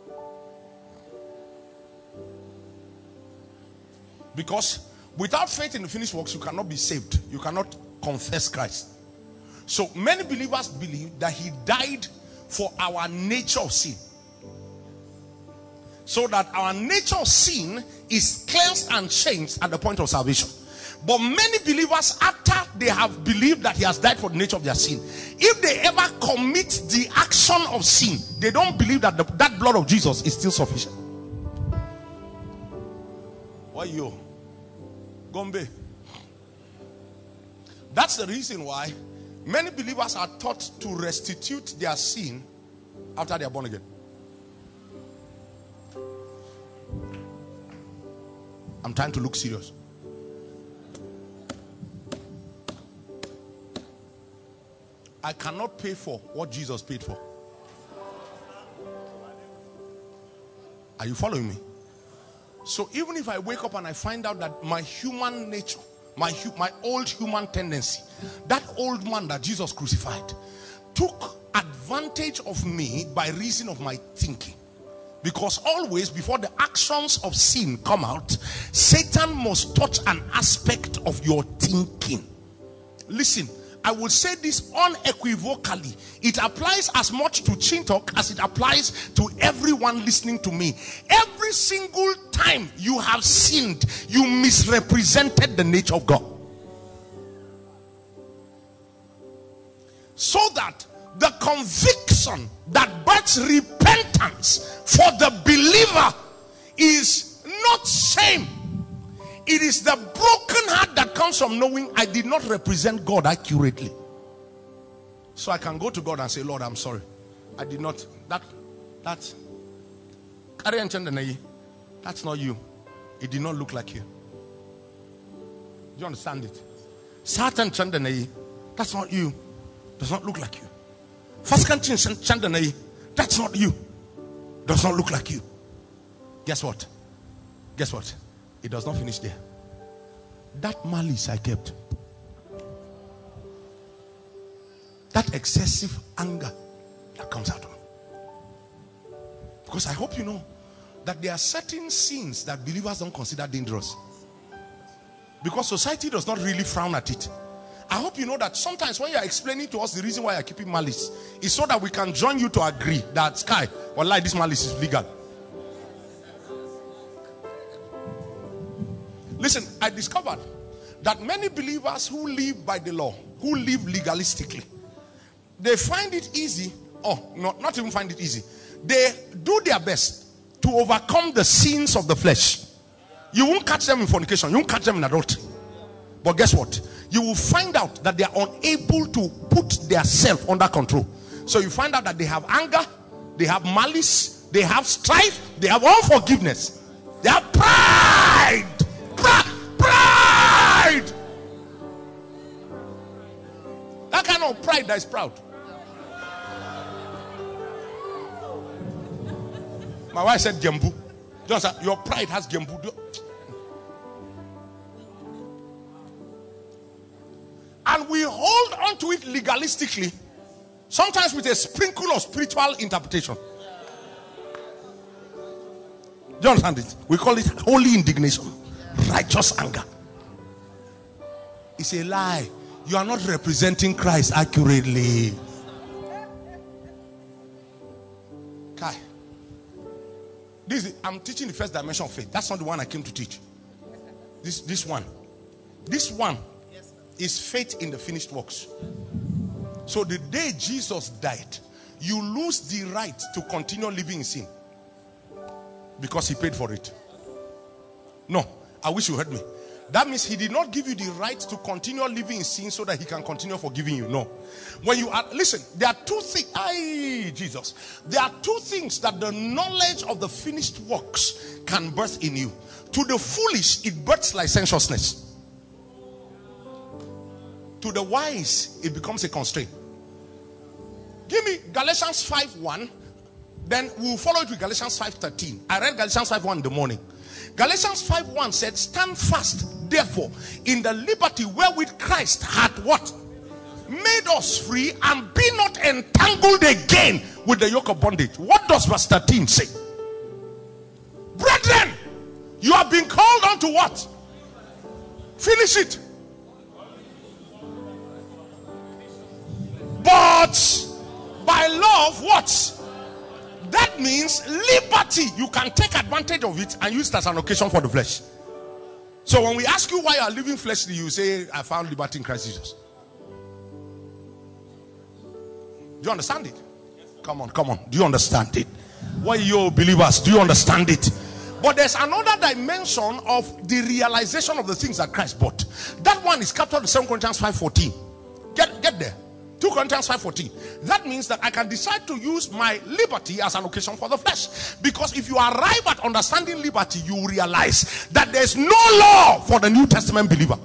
Because without faith in the finished works, you cannot be saved. You cannot confess Christ. So many believers believe that he died for our nature of sin. So that our nature of sin is cleansed and changed at the point of salvation. But many believers, after they have believed that he has died for the nature of their sin, if they ever commit the action of sin, they don't believe that the, that blood of Jesus is still sufficient. Why you? Gombe. That's the reason why many believers are taught to restitute their sin after they are born again. I'm trying to look serious. I cannot pay for what Jesus paid for. Are you following me? So even if I wake up and I find out that my human nature, my, my old human tendency, that old man that Jesus crucified, took advantage of me by reason of my thinking. Because always before the actions of sin come out, Satan must touch an aspect of your thinking. Listen, I will say this unequivocally. It applies as much to Chintok as it applies to everyone listening to me. Every single time you have sinned, you misrepresented the nature of God. So that the conviction that births repentance for the believer is not shame. It is the broken heart that comes from knowing I did not represent God accurately. So I can go to God and say, Lord, I'm sorry. I did not. That, that, that's not you. It did not look like you. Do you understand it? Satan Chandanayi, that's not you. Does not look like you. First country Chandanayi, that's not you. Does not look like you. Guess what? Guess what? It does not finish there. That malice I kept, that excessive anger that comes out of me. Because I hope you know that there are certain sins that believers don't consider dangerous. Because society does not really frown at it. I hope you know that sometimes when you are explaining to us the reason why you are keeping malice, is so that we can join you to agree that, Sky, wallahi, this malice is legal. Listen, I discovered that many believers who live by the law, who live legalistically, they find it easy, or not, not even find it easy, they do their best to overcome the sins of the flesh. You won't catch them in fornication, you won't catch them in adultery. But guess what? You will find out that they are unable to put their self under control. So you find out that they have anger, they have malice, they have strife, they have unforgiveness, they have pride. Pride. That kind of pride that is proud. My wife said gembu. Just your pride has gembu. And we hold on to it legalistically, sometimes with a sprinkle of spiritual interpretation. Do you understand it? We call it holy indignation, righteous anger. It's a lie. You are not representing Christ accurately. Kai. This is, I'm teaching the first dimension of faith. That's not the one I came to teach. This this one. This one is faith in the finished works. So the day Jesus died, you lose the right to continue living in sin because he paid for it. No, I wish you heard me. That means he did not give you the right to continue living in sin so that he can continue forgiving you. No. When you are, listen, there are two things. Aye, Jesus. There are two things that the knowledge of the finished works can birth in you. To the foolish, it births licentiousness. To the wise, it becomes a constraint. Give me Galatians five one. Then we'll follow it with Galatians five thirteen. I read Galatians five one in the morning. Galatians five one said, stand fast, therefore, in the liberty wherewith Christ had what? Made us free, and be not entangled again with the yoke of bondage. What does verse thirteen say? Brethren, you have been called unto what? Finish it. But by love, what? That means liberty. You can take advantage of it and use it as an occasion for the flesh. So when we ask you why you are living fleshly, you say, I found liberty in Christ Jesus. Do you understand it? Come on, come on. Do you understand it? Why you believers, do you understand it? But there's another dimension of the realization of the things that Christ bought. That one is captured in Second Corinthians five fourteen. Get, get there. Second Corinthians five fourteen. That means that I can decide to use my liberty as an occasion for the flesh. Because if you arrive at understanding liberty, you realize that there's no law for the New Testament believer.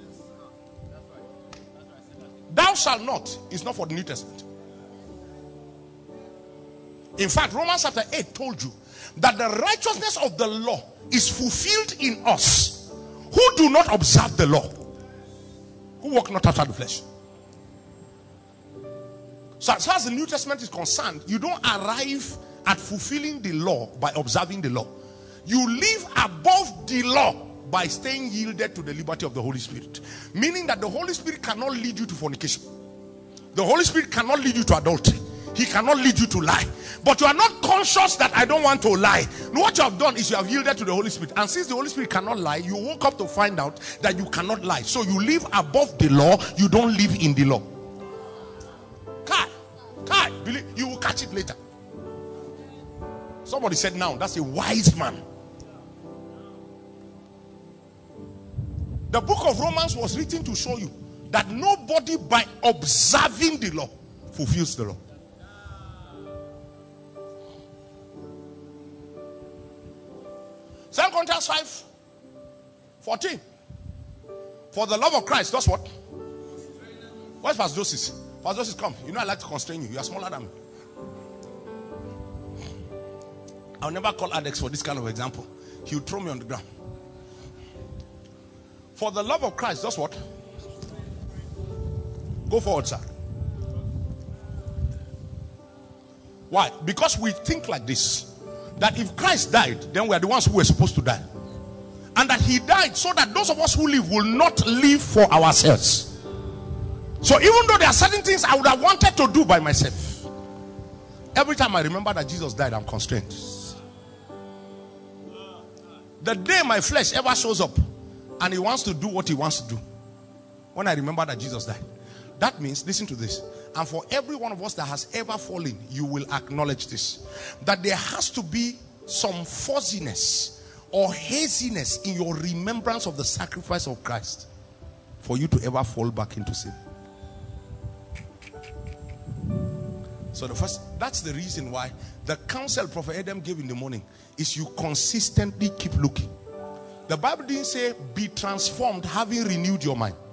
Thou shalt not is not for the New Testament. In fact, Romans chapter eight told you that the righteousness of the law is fulfilled in us who do not observe the law, who walk not after the flesh. So as far as the New Testament is concerned, you don't arrive at fulfilling the law by observing the law. You live above the law by staying yielded to the liberty of the Holy Spirit. Meaning that the Holy Spirit cannot lead you to fornication. The Holy Spirit cannot lead you to adultery. He cannot lead you to lie. But you are not conscious that I don't want to lie. What you have done is you have yielded to the Holy Spirit. And since the Holy Spirit cannot lie, you woke up to find out that you cannot lie. So you live above the law. You don't live in the law. Kai, Kai, believe, you will catch it later. Somebody said now, that's a wise man. The book of Romans was written to show you that nobody by observing the law fulfills the law. Second Corinthians five fourteen. For the love of Christ, that's what? Where's Pastor Joseph? Pastor Joseph, come. You know I like to constrain you. You are smaller than me. I'll never call Alex for this kind of example. He would throw me on the ground. For the love of Christ, that's what? Go forward, sir. Why? Because we think like this. That if Christ died, then we are the ones who were supposed to die. And that he died so that those of us who live will not live for ourselves. So even though there are certain things I would have wanted to do by myself, every time I remember that Jesus died, I'm constrained. The day my flesh ever shows up and he wants to do what he wants to do, when I remember that Jesus died, that means, listen to this, and for every one of us that has ever fallen, you will acknowledge this, that there has to be some fuzziness or haziness in your remembrance of the sacrifice of Christ for you to ever fall back into sin. So the first, that's the reason why the counsel Prophet Adam gave in the morning is you consistently keep looking. The Bible didn't say be transformed having renewed your mind.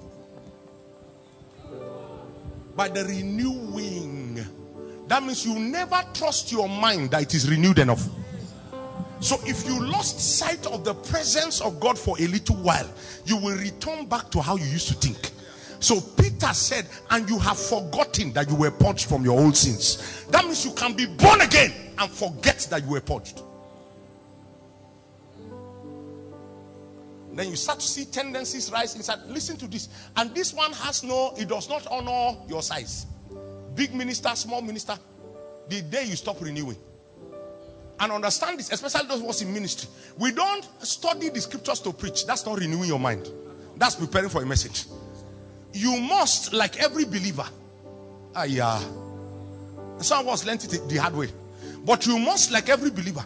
By the renewing. That means you never trust your mind that it is renewed enough. So if you lost sight of the presence of God for a little while, you will return back to how you used to think. So Peter said, and you have forgotten that you were purged from your old sins. That means you can be born again and forget that you were purged. Then you start to see tendencies rise inside. Listen to this. And this one has no, it does not honor your size. Big minister, small minister. The day you stop renewing. And understand this, especially those who was in ministry. We don't study the scriptures to preach. That's not renewing your mind. That's preparing for a message. You must, like every believer. Ah, yeah. Some of us learned it the hard way. But you must, like every believer,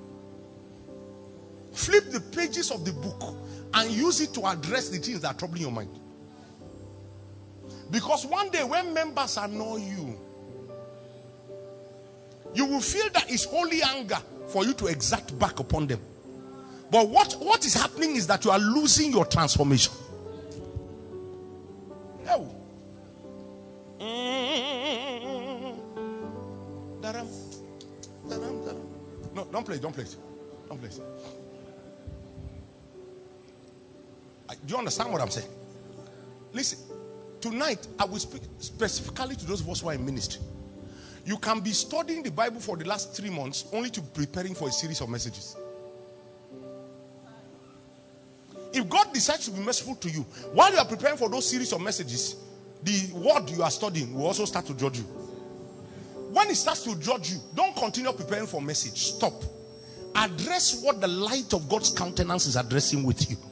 flip the pages of the book and use it to address the things that are troubling your mind. Because one day when members annoy you, you will feel that it's holy anger for you to exact back upon them. But what, what is happening is that you are losing your transformation. Oh. No, don't play it, don't play it. Don't play it. Do you understand what I'm saying? Listen, tonight I will speak specifically to those of us who are in ministry. You can be studying the Bible for the last three months only to be preparing for a series of messages. If God decides to be merciful to you, while you are preparing for those series of messages, the word you are studying will also start to judge you. When it starts to judge you, don't continue preparing for message. Stop. Address what the light of God's countenance is addressing with you.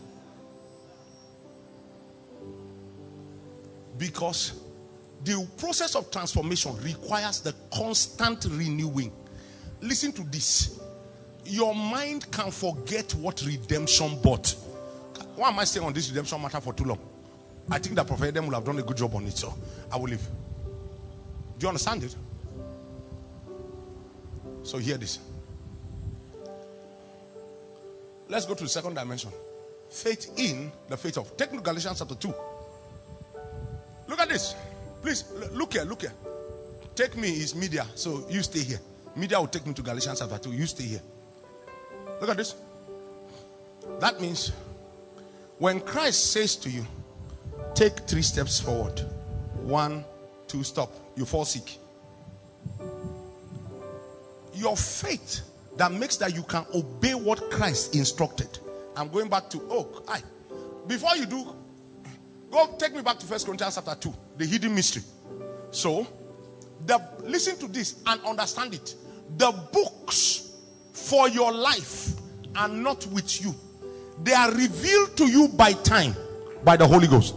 Because the process of transformation requires the constant renewing. Listen to this. Your mind can forget what redemption bought. Why am I staying on this redemption matter for too long? I think that Prophet Adam will have done a good job on it, so I will leave. Do you understand it? So hear this. Let's go to the second dimension. Faith in the faith of. Take me to Galatians chapter two. Look at this. Please, look here, look here. Take me is media, so you stay here. Media will take me to Galatians chapter two. You stay here. Look at this. That means when Christ says to you, take three steps forward. One, two, stop. You fall sick. Your faith that makes that you can obey what Christ instructed. I'm going back to, oh, I. Before you do, go take me back to First Corinthians chapter two, the hidden mystery. So, the listen to this and understand it. The books for your life are not with you. They are revealed to you by time, by the Holy Ghost.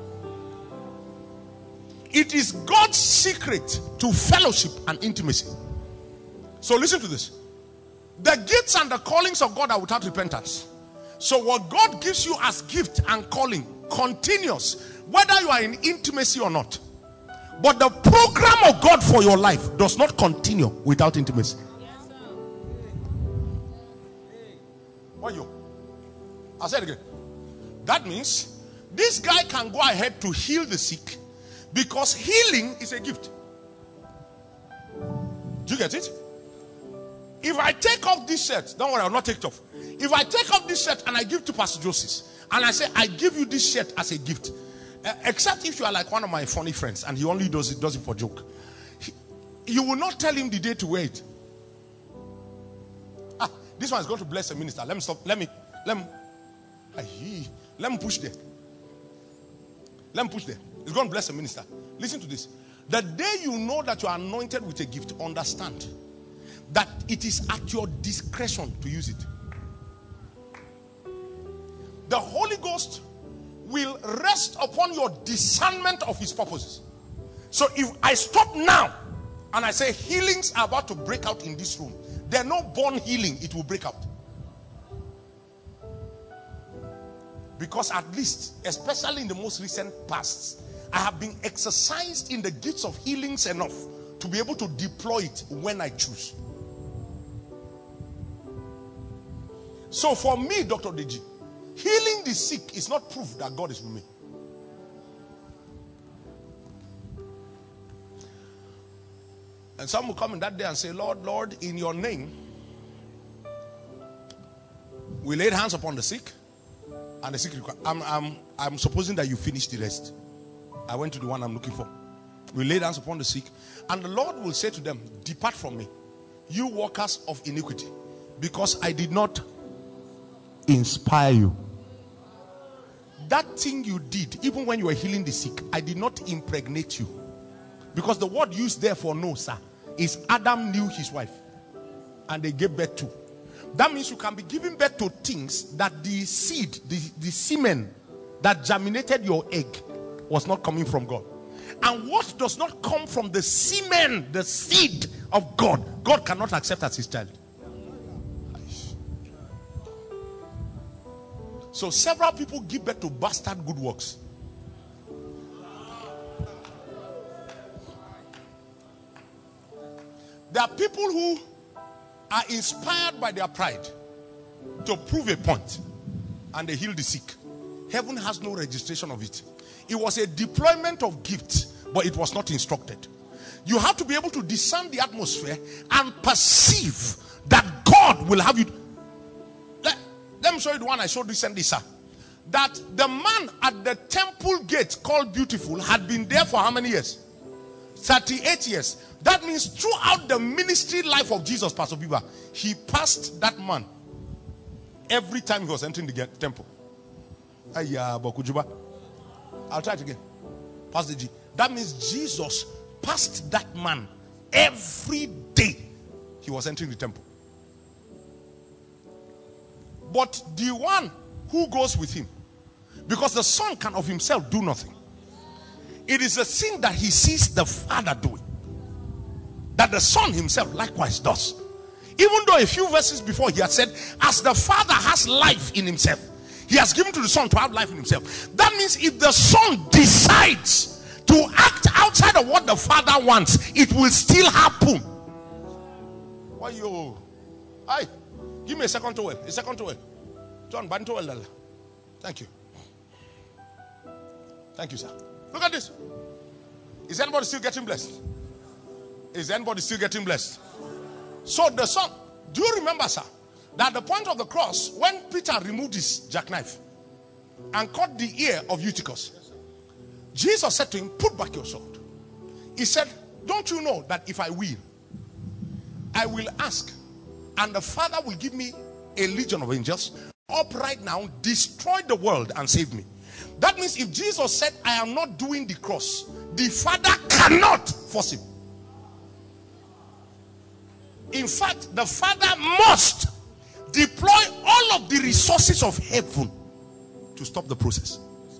It is God's secret to fellowship and intimacy. So listen to this. The gifts and the callings of God are without repentance. So what God gives you as gift and calling continues, whether you are in intimacy or not. But the program of God for your life does not continue without intimacy. Yes, sir. What you? I'll say it again. That means this guy can go ahead to heal the sick because healing is a gift. Do you get it? If I take off this shirt, don't worry, I'll not take it off. If I take off this shirt and I give to Pastor Joseph, and I say, I give you this shirt as a gift, uh, except if you are like one of my funny friends and he only does it, does it for joke, he, you will not tell him the day to wear it. Ah, this one is going to bless a minister. Let me stop. Let me, let me, let me push there. Let me push there. It's going to bless a minister. Listen to this. The day you know that you are anointed with a gift, understand that it is at your discretion to use it. The Holy Ghost will rest upon your discernment of his purposes. So if I stop now and I say healings are about to break out in this room, there are no born healing, it will break out. Because at least, especially in the most recent past, I have been exercised in the gifts of healings enough to be able to deploy it when I choose. So for me, Doctor Deji, healing the sick is not proof that God is with me. And some will come in that day and say, Lord, Lord, in your name, we laid hands upon the sick, and the sick required. I'm, I'm, I'm supposing that you finished the rest. I went to the one I'm looking for. We laid hands upon the sick, and the Lord will say to them, depart from me, you workers of iniquity, because I did not inspire you. that thing you did, even when you were healing the sick, I did not impregnate you. Because the word used there for no, sir, is Adam knew his wife. And they gave birth to. That means you can be giving birth to things that the seed, the, the semen that germinated your egg was not coming from God. And what does not come from the semen, the seed of God, God cannot accept as his child. So several people give birth to bastard good works. There are people who are inspired by their pride to prove a point, and they heal the sick. Heaven has no registration of it. It was a deployment of gifts, but it was not instructed. You have to be able to discern the atmosphere and perceive that God will have you. Let, let me show you the one I showed recently, sir. That the man at the temple gate called Beautiful had been there for how many years? thirty-eight years. That means throughout the ministry life of Jesus, Pastor Biba, he passed that man every time he was entering the temple. I'll try it again. Pastor G. That means Jesus passed that man every day he was entering the temple. But the one who goes with him, because the Son can of himself do nothing, it is a sin that he sees the Father doing, that the Son himself likewise does. Even though a few verses before he had said, as the Father has life in himself, he has given to the Son to have life in himself. That means if the Son decides to act outside of what the Father wants, it will still happen. Why you? Hi, give me a second to well. A second to well. John, ban to well. Thank you. Thank you, sir. Look at this. Is anybody still getting blessed? Is anybody still getting blessed? So the Son, do you remember, sir, that at the point of the cross, when Peter removed his jackknife and cut the ear of Eutychus, Jesus said to him, put back your sword. He said, don't you know that if I will, I will ask, and the Father will give me a legion of angels up right now, destroy the world and save me. That means if Jesus said, I am not doing the cross, the Father cannot force him. In fact, the Father must deploy all of the resources of heaven to stop the process.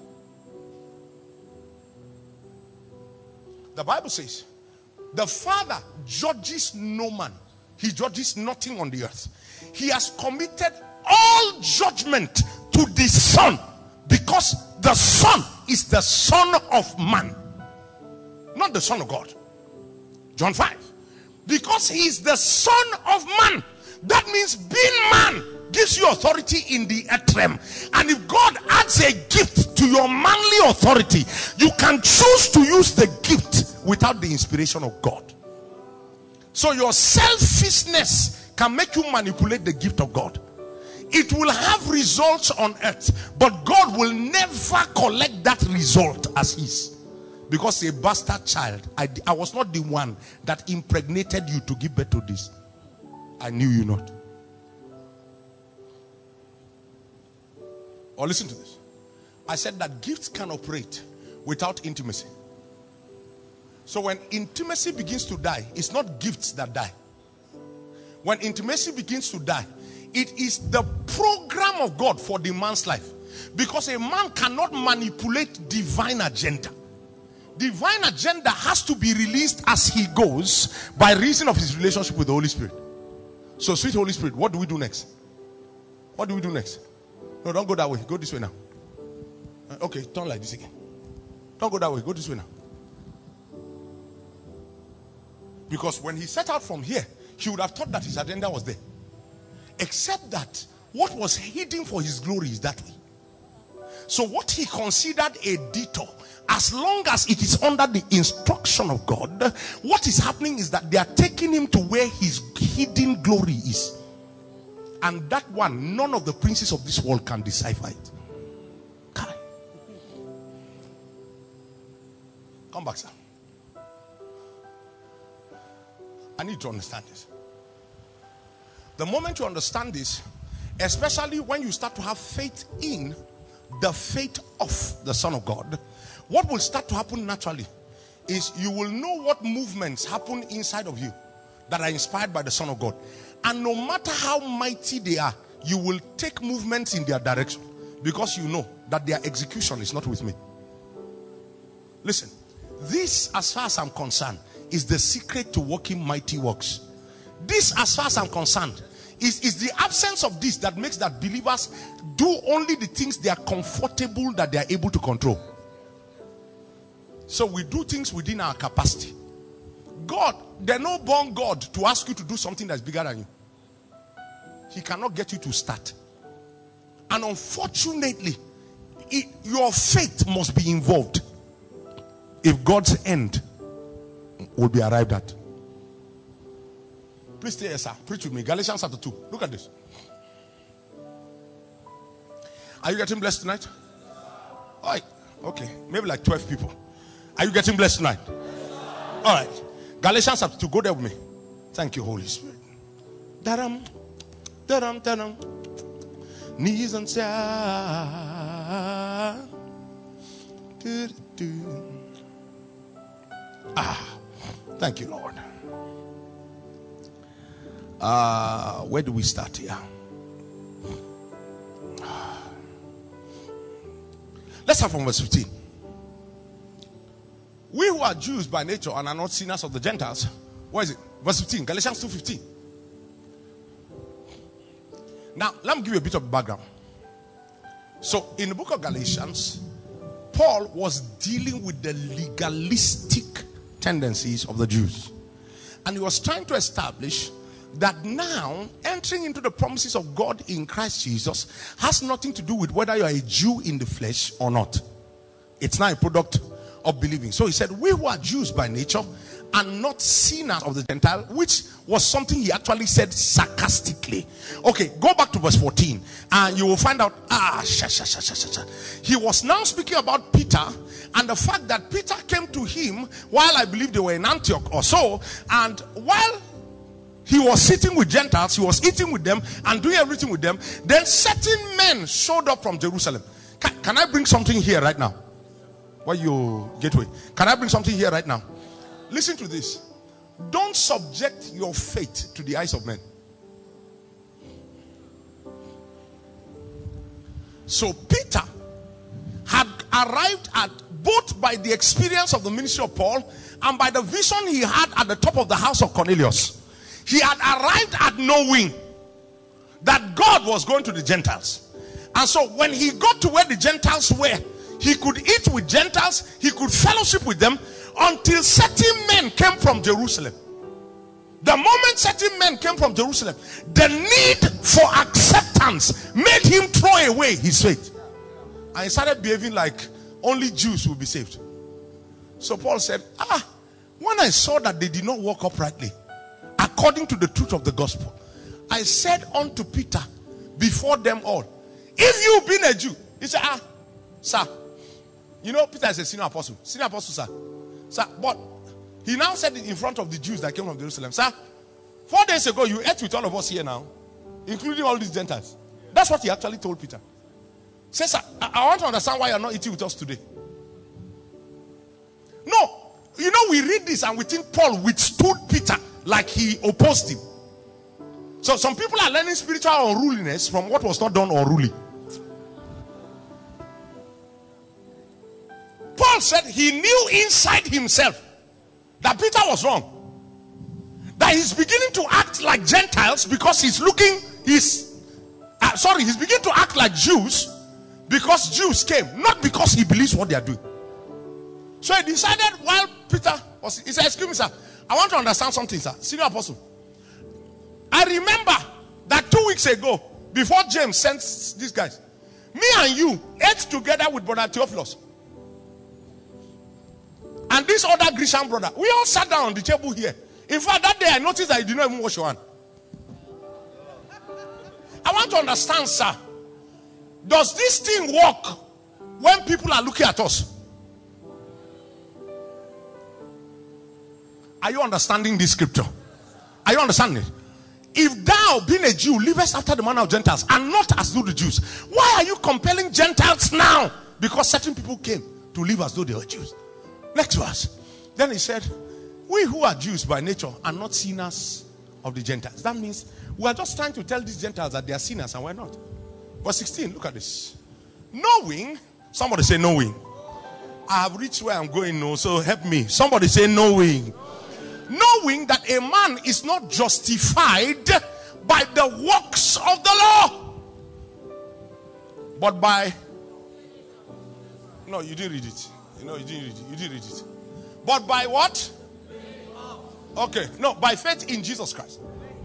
The Bible says, the Father judges no man. He judges nothing on the earth. He has committed all judgment to the Son, because the Son is the Son of man, not the Son of God. John five. Because he is the Son of man. That means being man gives you authority in the earth realm. And if God adds a gift to your manly authority, you can choose to use the gift without the inspiration of God. So your selfishness can make you manipulate the gift of God. It will have results on earth, but God will never collect that result as his. Because a bastard child, I, I was not the one that impregnated you to give birth to this. I knew you not. Or listen to this. I said that gifts can operate without intimacy. So when intimacy begins to die, it's not gifts that die. When intimacy begins to die, it is the program of God for the man's life. Because a man cannot manipulate divine agenda. Divine agenda has to be released as he goes by reason of his relationship with the Holy Spirit. So, sweet Holy Spirit, what do we do next? What do we do next? No, don't go that way. Go this way now. Okay, turn like this again. Don't go that way. Go this way now. Because when he set out from here, he would have thought that his agenda was there. Except that what was hidden for his glory is that way. So what he considered a detour, as long as it is under the instruction of God, what is happening is that they are taking him to where his hidden glory is. And that one, none of the princes of this world can decipher it. Come back, sir. I need to understand this. The moment you understand this, especially when you start to have faith in the faith of the Son of God, what will start to happen naturally is you will know what movements happen inside of you that are inspired by the Son of God. And no matter how mighty they are, you will take movements in their direction because you know that their execution is not with me. Listen, this, as far as I'm concerned, is the secret to working mighty works. This, as far as I'm concerned, is, is the absence of this that makes that believers do only the things they are comfortable that they are able to control. So we do things within our capacity. God, there's no born God to ask you to do something that's bigger than you. He cannot get you to start. And unfortunately, it, your faith must be involved if God's end will be arrived at. Please stay here, sir. Preach with me. Galatians chapter two. Look at this. Are you getting blessed tonight? All right. Okay. Maybe like twelve people. Are you getting blessed tonight? All right. Galatians chapter two. Go there with me. Thank you, Holy Spirit. Da-dum. Da-dum, da-dum. Knees and say. Ah. Thank you, Lord. Uh, where do we start here? Let's start from verse fifteen. We who are Jews by nature and are not sinners of the Gentiles. What is it? Verse fifteen. Galatians two fifteen. Now, let me give you a bit of background. So, in the book of Galatians, Paul was dealing with the legalistic tendencies of the Jews. And he was trying to establish that now entering into the promises of God in Christ Jesus has nothing to do with whether you are a Jew in the flesh or not. It's not a product of believing. So he said, we who are Jews by nature and not sinners of the Gentile, which was something he actually said sarcastically. Okay, go back to verse fourteen and you will find out, ah, sha, sha, sha, sha, sha. He was now speaking about Peter and the fact that Peter came to him while I believe they were in Antioch or so, and while he was sitting with Gentiles, he was eating with them and doing everything with them, then certain men showed up from Jerusalem. Can, can I bring something here right now? Why you gateway? Can I bring something here right now? Listen to this. Don't subject your faith to the eyes of men. So Peter had arrived at, both by the experience of the ministry of Paul and by the vision he had at the top of the house of Cornelius, he had arrived at knowing that God was going to the Gentiles. And so when he got to where the Gentiles were, he could eat with Gentiles, he could fellowship with them, until certain men came from Jerusalem. The moment certain men came from Jerusalem, the need for acceptance made him throw away his faith. And he started behaving like only Jews will be saved. So Paul said, ah, when I saw that they did not walk uprightly according to the truth of the gospel, I said unto Peter before them all, if you been a Jew, he said, ah, sir, you know Peter is a senior apostle. Senior apostle, sir. Sir, but he now said it in front of the Jews that came from Jerusalem. Sir, four days ago you ate with all of us here now, including all these Gentiles. That's what he actually told Peter. Say, sir, I, I want to understand why you're not eating with us today. No, you know, we read this and we think Paul withstood Peter like he opposed him. So some people are learning spiritual unruliness from what was not done unruly. Paul said he knew inside himself that Peter was wrong. That he's beginning to act like Gentiles because he's looking, he's, uh, sorry, he's beginning to act like Jews because Jews came, not because he believes what they are doing. So he decided while Peter was, he said, excuse me, sir, I want to understand something, sir. Senior apostle. I remember that two weeks ago, before James sent these guys, me and you ate together with Brother Theophilus. And this other Grecian brother, we all sat down on the table here. In fact, that day I noticed that you did not even wash your hand. I want to understand, sir. Does this thing work when people are looking at us? Are you understanding this scripture? Are you understanding it? if thou, being a Jew, livest after the manner of Gentiles, and not as do the Jews, why are you compelling Gentiles now? Because certain people came to live as though they were Jews. Next verse. Then he said, we who are Jews by nature are not sinners of the Gentiles. That means we are just trying to tell these Gentiles that they are sinners and we're not. Verse sixteen, look at this. Knowing, somebody say knowing. I have reached where I'm going now, so help me. Somebody say knowing. Knowing that a man is not justified by the works of the law, but by... No, you didn't read it. No, you didn't read it. You didn't read it. But by what? Okay, no, by faith in Jesus Christ.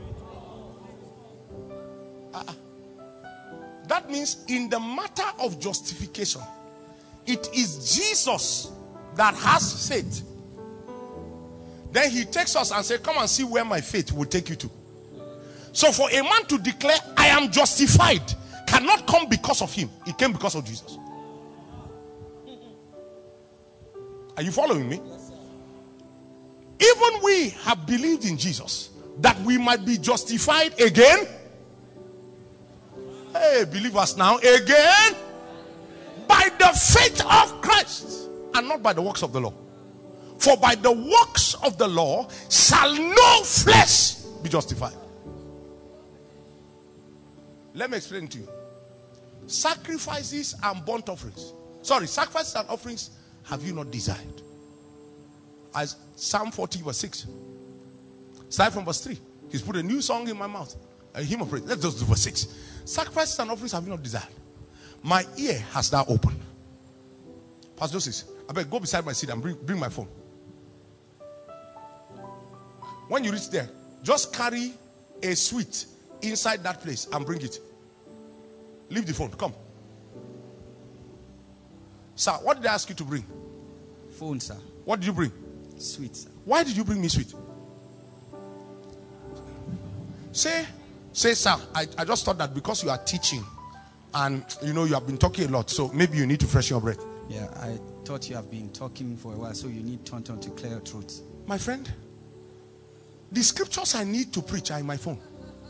Uh-uh. That means in the matter of justification, it is Jesus that has faith. Then he takes us and says, come and see where my faith will take you to. So for a man to declare, I am justified, cannot come because of him. It came because of Jesus. Are you following me? Even we have believed in Jesus that we might be justified again. Hey, believers now, again, by the faith of Christ and not by the works of the law. For by the works of the law shall no flesh be justified. Let me explain to you. Sacrifices and burnt offerings. Sorry, sacrifices and offerings have you not desired. As Psalm forty verse six. Start from verse three. He's put a new song in my mouth. A hymn of praise. Let's just do verse six. Sacrifices and offerings have you not desired. My ear has thou opened. Pastor Joseph, I beg, go beside my seat and bring, bring my phone. When you reach there, just carry a sweet inside that place and bring it. Leave the phone. Come. Sir, what did I ask you to bring? Phone, sir. What did you bring? Sweet, sir. Why did you bring me sweet? Say, say, sir, I, I just thought that because you are teaching and, you know, you have been talking a lot, so maybe you need to freshen your breath. Yeah, I thought you have been talking for a while, so you need turn turn to clear your throat. My friend, the scriptures I need to preach are in my phone.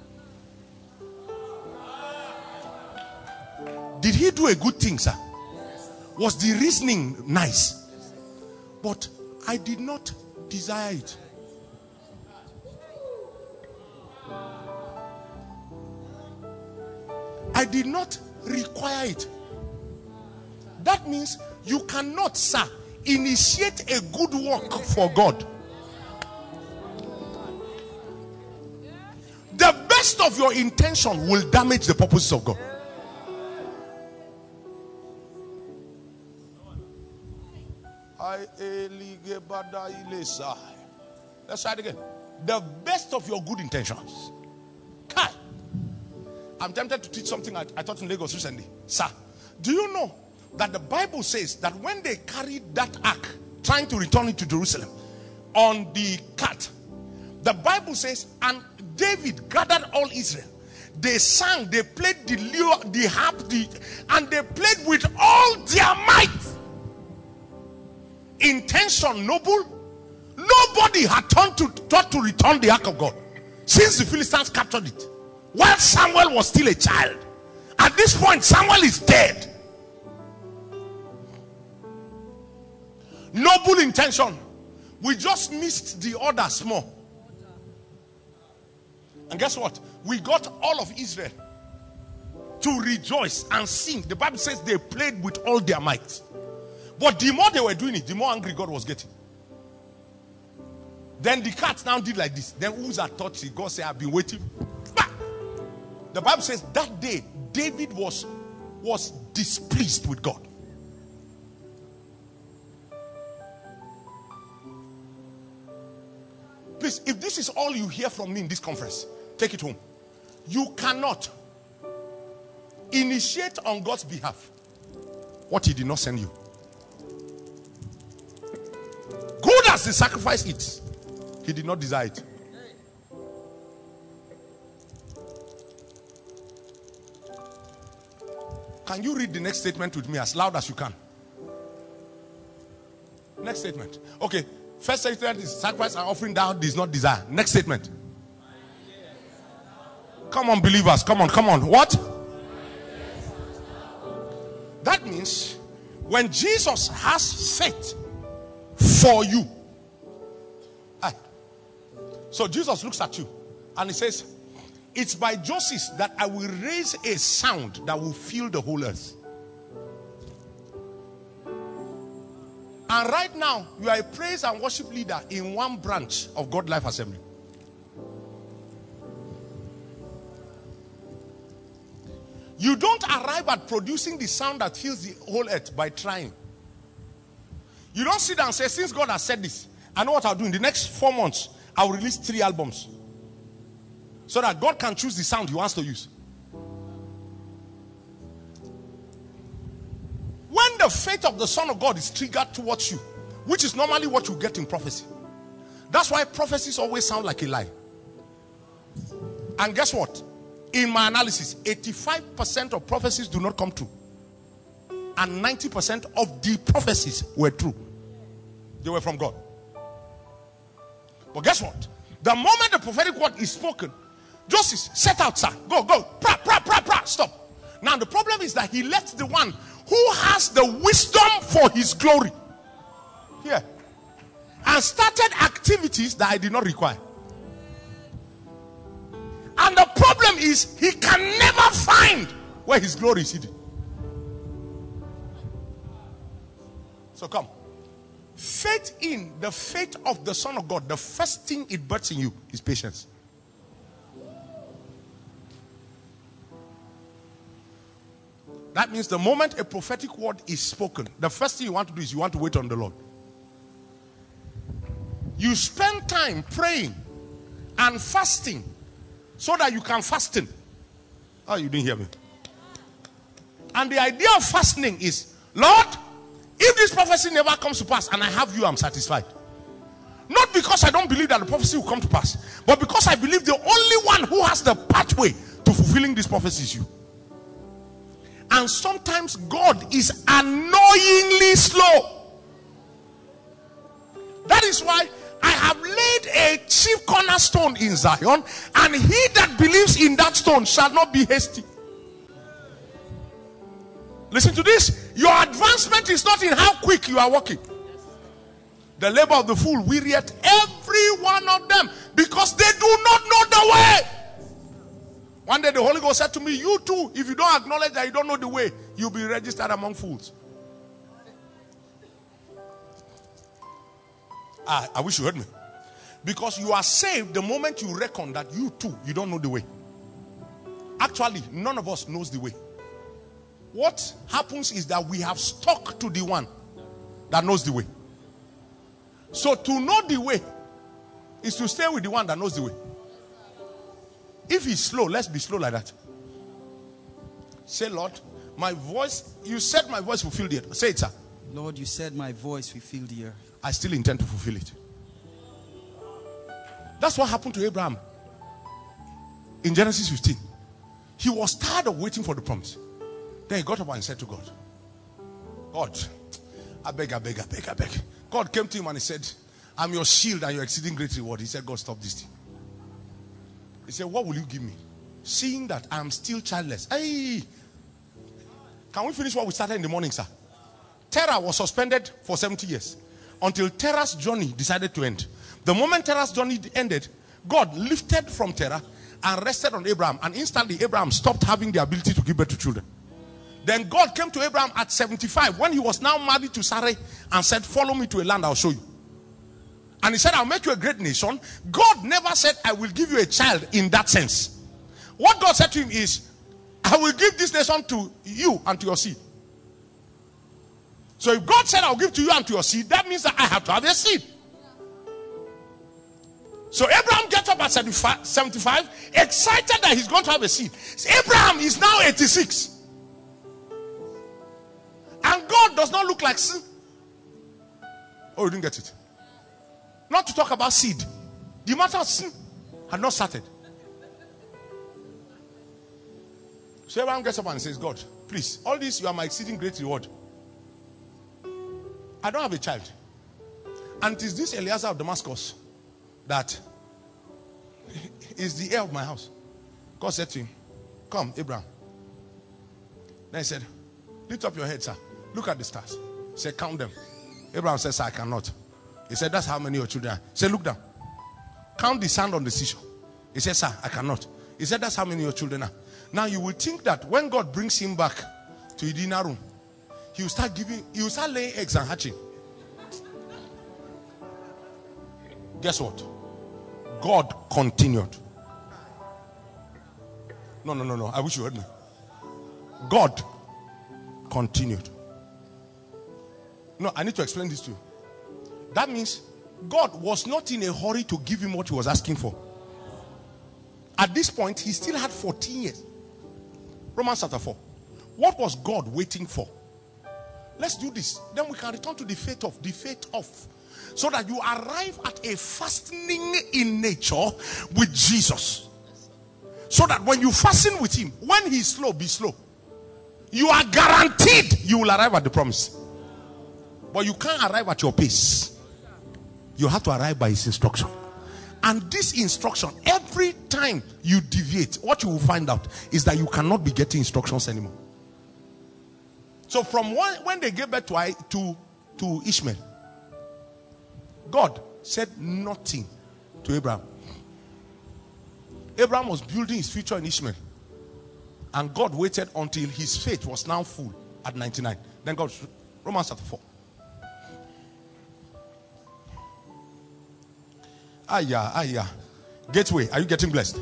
Did he do a good thing, sir? Was the reasoning nice? But I did not desire it. I did not require it. That means you cannot, sir, initiate a good work for God. The best of your intention will damage the purposes of God. Let's try it again. The best of your good intentions. Kai. I'm tempted to teach something I, I taught in Lagos recently. Sir, do you know that the Bible says that when they carried that ark, trying to return it to Jerusalem, on the cart, the Bible says, and David gathered all Israel. They sang, they played the lyre, the harp, the, and they played with all their might. Intention noble. Nobody had turned to, thought to return the ark of God since the Philistines captured it. While Samuel was still a child. At this point, Samuel is dead. Noble intention. We just missed the order small. And guess what? We got all of Israel to rejoice and sing. The Bible says they played with all their might. But the more they were doing it, the more angry God was getting. Then the cat now did like this. Then Uzzah thought it. God said, I've been waiting. Bah! The Bible says that day, David was, was displeased with God. Please, if this is all you hear from me in this conference, take it home. You cannot initiate on God's behalf what he did not send you. Good as the sacrifice is, he did not desire it. Can you read the next statement with me as loud as you can? Next statement. Okay. First statement is sacrifice and offering thou does not desire. Next statement. Come on, believers. Come on, come on. What? That means when Jesus has faith for you. Aye. So Jesus looks at you and he says, it's by Joseph that I will raise a sound that will fill the whole earth. And right now, you are a praise and worship leader in one branch of God Life Assembly. You don't arrive at producing the sound that fills the whole earth by trying. You don't sit down and say, since God has said this, I know what I'll do. In the next four months, I'll release three albums. So that God can choose the sound he wants to use. When the faith of the Son of God is triggered towards you, which is normally what you get in prophecy. That's why prophecies always sound like a lie. And guess what? In my analysis, eighty-five percent of prophecies do not come true. And ninety percent of the prophecies were true. They were from God. But guess what? The moment the prophetic word is spoken, Joseph, set out, sir. Go, go. Pra, pra, pra, pra. Stop. Now the problem is that he left the one who has the wisdom for his glory here and started activities that I did not require. And the problem is he can never find where his glory is hidden. So come. Faith in the faith of the Son of God, the first thing it births in you is patience. That means the moment a prophetic word is spoken, the first thing you want to do is you want to wait on the Lord. You spend time praying and fasting so that you can fasten. Oh, you didn't hear me. And the idea of fasting is, Lord, if this prophecy never comes to pass and I have you, I'm satisfied. Not because I don't believe that the prophecy will come to pass, but because I believe the only one who has the pathway to fulfilling this prophecy is you. And sometimes God is annoyingly slow. That is why I have laid a chief cornerstone in Zion, and he that believes in that stone shall not be hasty. Listen to this. Your advancement is not in how quick you are walking. The labor of the fool wearieth every one of them, because they do not know the way. One day the Holy Ghost said to me, you too, if you don't acknowledge that you don't know the way, you'll be registered among fools. Ah, I wish you heard me. Because you are saved the moment you reckon that you too, you don't know the way. Actually, none of us knows the way. What happens is that we have stuck to the one that knows the way. So to know the way is to stay with the one that knows the way. If he's slow, let's be slow like that. Say, Lord, my voice, you said my voice will fill the earth. Say it, sir. Lord, you said my voice will fill the earth. I still intend to fulfill it. That's what happened to Abraham in Genesis fifteen. He was tired of waiting for the promise. Then he got up and said to God, God, I beg, I beg, I beg, I beg. God came to him and he said, I'm your shield and your exceeding great reward. He said, God, stop this thing. He said, what will you give me? Seeing that I am still childless. Hey, can we finish what we started in the morning, sir? Terah was suspended for seventy years until Terah's journey decided to end. The moment Terah's journey ended, God lifted from Terah and rested on Abraham, and instantly Abraham stopped having the ability to give birth to children. Then God came to Abraham at seventy-five when he was now married to Sarai and said, follow me to a land I'll show you. And he said, I'll make you a great nation. God never said, I will give you a child in that sense. What God said to him is, I will give this nation to you and to your seed. So if God said, I'll give to you and to your seed, that means that I have to have a seed. So Abraham gets up at seventy-five, excited that he's going to have a seed. Abraham is now eighty-six. And God does not look like sin. Oh, you didn't get it. Not to talk about seed. The matter of sin had not started. So Abraham gets up and says, God, please, all this, you are my exceeding great reward. I don't have a child. And it is this Eliezer of Damascus that is the heir of my house. God said to him, come, Abraham. Then he said, lift up your head, sir. Look at the stars. He said, count them. Abraham said, sir, I cannot. He said, that's how many your children are. He said, look down. Count the sand on the seashore. He said, sir, I cannot. He said, that's how many your children are. Now you will think that when God brings him back to the dinner room, he will start giving, he will start laying eggs and hatching. Guess what? God continued. No, no, no, no. I wish you heard me. God continued. No, I need to explain this to you. That means God was not in a hurry to give him what he was asking for. At this point, he still had fourteen years. Romans chapter four. What was God waiting for? Let's do this. Then we can return to the faith of, the faith of. So that you arrive at a fastening in nature with Jesus. So that when you fasten with him, when he's slow, be slow. You are guaranteed you will arrive at the promise. But you can't arrive at your pace. You have to arrive by his instruction. And this instruction, every time you deviate, what you will find out is that you cannot be getting instructions anymore. So from when, when they gave birth to, to, to Ishmael, God said nothing to Abraham. Abraham was building his future in Ishmael. And God waited until his faith was now full at ninety-nine. Then God, Romans chapter four. Aya, aya. Gateway, are you getting blessed?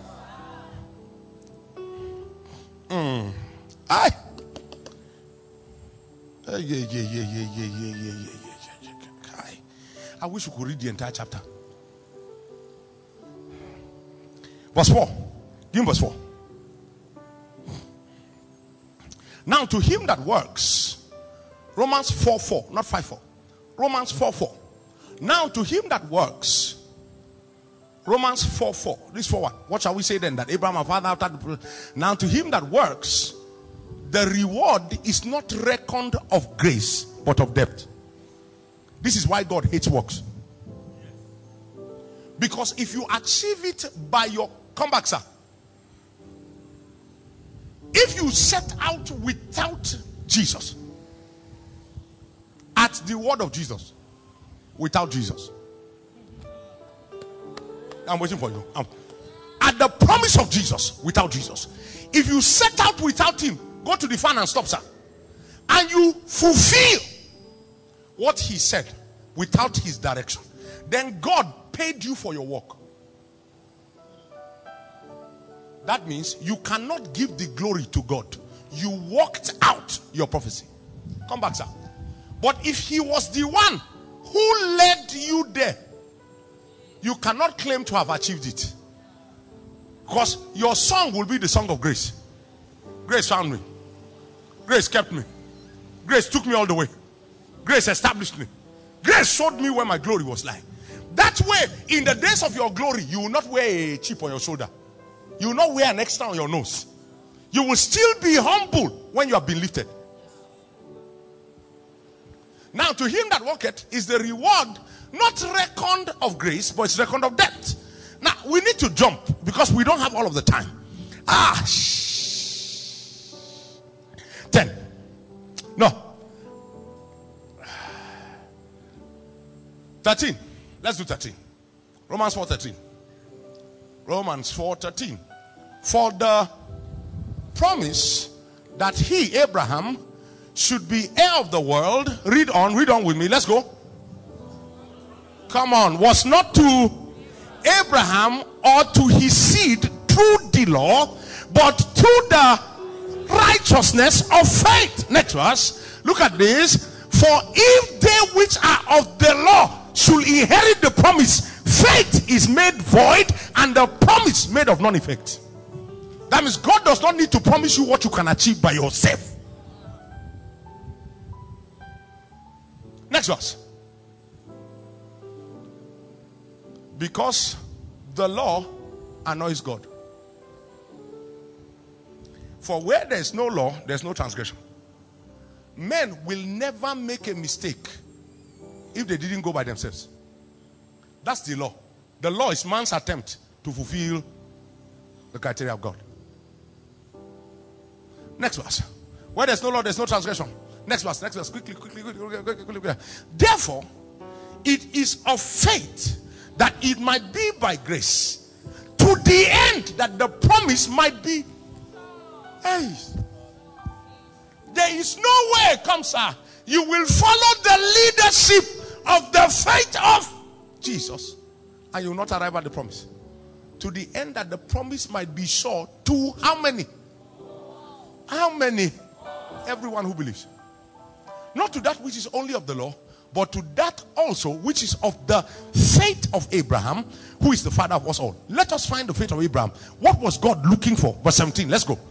Mm. Aye. Yeah, yeah, yeah, yeah, yeah, yeah, yeah, yeah, yeah, yeah. I wish we could read the entire chapter. Verse four. Give me verse four. Now to him that works, Romans four four, not five four. Romans four four. Now to him that works, Romans four four. This for what? What shall we say then? That Abraham our father after the, now to him that works, the reward is not reckoned of grace, but of debt. This is why God hates works. Because if you achieve it by your, come back, sir. If you set out without Jesus, at the word of Jesus, without Jesus, I'm waiting for you. Um, at the promise of Jesus, without Jesus, if you set out without him, go to the fan and stop, sir, and you fulfill what he said without his direction, then God paid you for your work. That means you cannot give the glory to God. You worked out your prophecy. Come back, sir. But if he was the one who led you there, you cannot claim to have achieved it. Because your song will be the song of grace. Grace found me. Grace kept me. Grace took me all the way. Grace established me. Grace showed me where my glory was lying. That way, in the days of your glory, you will not wear a chip on your shoulder. You will not wear an extra on your nose. You will still be humble when you have been lifted. Now to him that worketh is the reward not reckoned of grace, but it's reckoned of debt. Now we need to jump because we don't have all of the time. Ah, shh. Ten. No. Thirteen. Let's do thirteen. Romans four thirteen. Romans four thirteen. For the promise that he, Abraham, should be heir of the world. Read on, read on with me. Let's go. Come on. Was not to Abraham or to his seed through the law, but through the righteousness of faith. Next verse. Look at this. For if they which are of the law should inherit the promise, faith is made void and the promise made of none effect. That means God does not need to promise you what you can achieve by yourself. Next verse. Because the law annoys God. For where there is no law, there is no transgression. Men will never make a mistake if they didn't go by themselves. That's the law. The law is man's attempt to fulfill the criteria of God. Next verse. Where there's no law, there's no transgression. Next verse, next verse. Quickly, quickly, quickly, quickly, quickly, quickly, quickly. Therefore, it is of faith that it might be by grace, to the end that the promise might be. Hey, there is no way, come sir, you will follow the leadership of the faith of Jesus and you will not arrive at the promise. To the end that the promise might be sure to how many? How many? Everyone who believes. Not to that which is only of the law, but to that also which is of the faith of Abraham, who is the father of us all. Let us find the faith of Abraham. What was God looking for? Verse seventeen, let's go.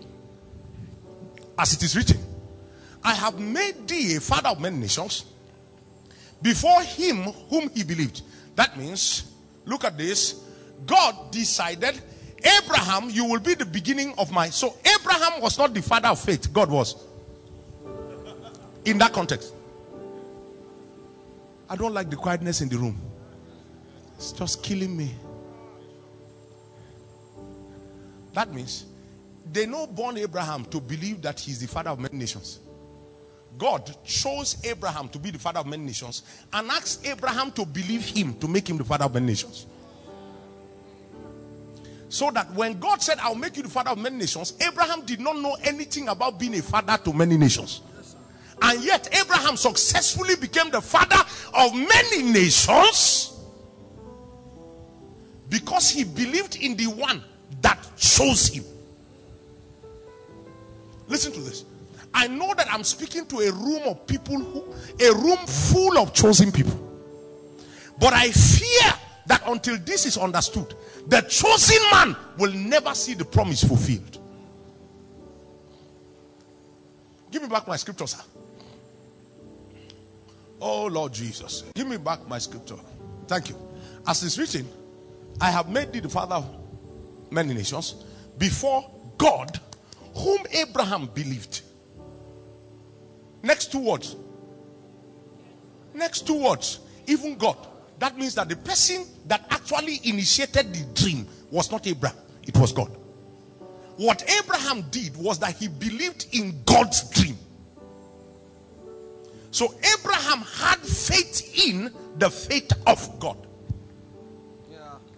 As it is written, I have made thee a father of many nations before him whom he believed. That means, look at this. God decided, Abraham, you will be the beginning of my... So Abraham was not the father of faith. God was. In that context. I don't like the quietness in the room. It's just killing me. That means they know born Abraham to believe that he's the father of many nations. God chose Abraham to be the father of many nations and asked Abraham to believe him to make him the father of many nations. So that when God said, I'll make you the father of many nations, Abraham did not know anything about being a father to many nations. And yet Abraham successfully became the father of many nations because he believed in the one that chose him. Listen to this. I know that I'm speaking to a room of people, who, a room full of chosen people. But I fear that until this is understood, the chosen man will never see the promise fulfilled. Give me back my scripture, sir. Oh Lord Jesus, give me back my scripture. Thank you. As it's written, I have made thee the father of many nations before God, whom Abraham believed. Next two words. Next two words. Even God. That means that the person that actually initiated the dream was not Abraham. It was God. What Abraham did was that he believed in God's dream. So Abraham had faith in the faith of God. Yeah.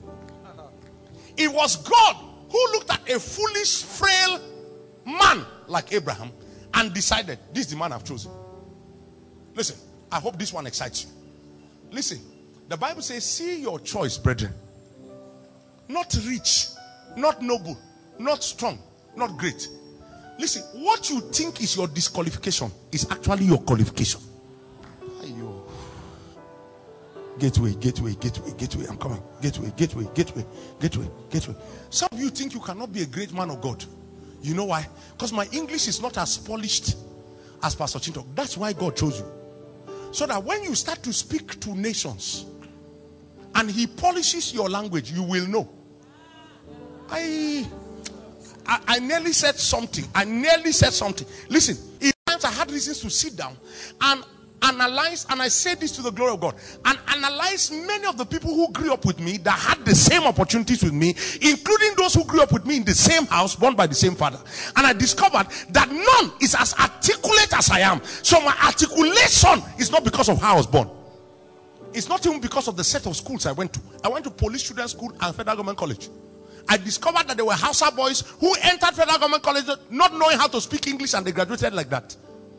It was God who looked at a foolish, frail man like Abraham and decided, this is the man I've chosen. Listen, I hope this one excites you. Listen, the Bible says, see your choice, brethren. Not rich, not noble, not strong, not great. Listen, what you think is your disqualification is actually your qualification. Ayo. Gateway, gateway, gateway, gateway. I'm coming. Gateway, gateway, gateway, gateway, gateway. Some of you think you cannot be a great man of God. You know why? Because my English is not as polished as Pastor Chintok. That's why God chose you. So that when you start to speak to nations and he polishes your language, you will know. I, I, I nearly said something. I nearly said something. Listen, in times I had reasons to sit down and analyze, and I say this to the glory of God, and analyze many of the people who grew up with me that had the same opportunities with me, including those who grew up with me in the same house, born by the same father. And I discovered that none is as articulate as I am. So my articulation is not because of how I was born. It's not even because of the set of schools I went to. I went to Police Student School and Federal Government College. I discovered that there were Hausa boys who entered Federal Government College not knowing how to speak English, and they graduated like that.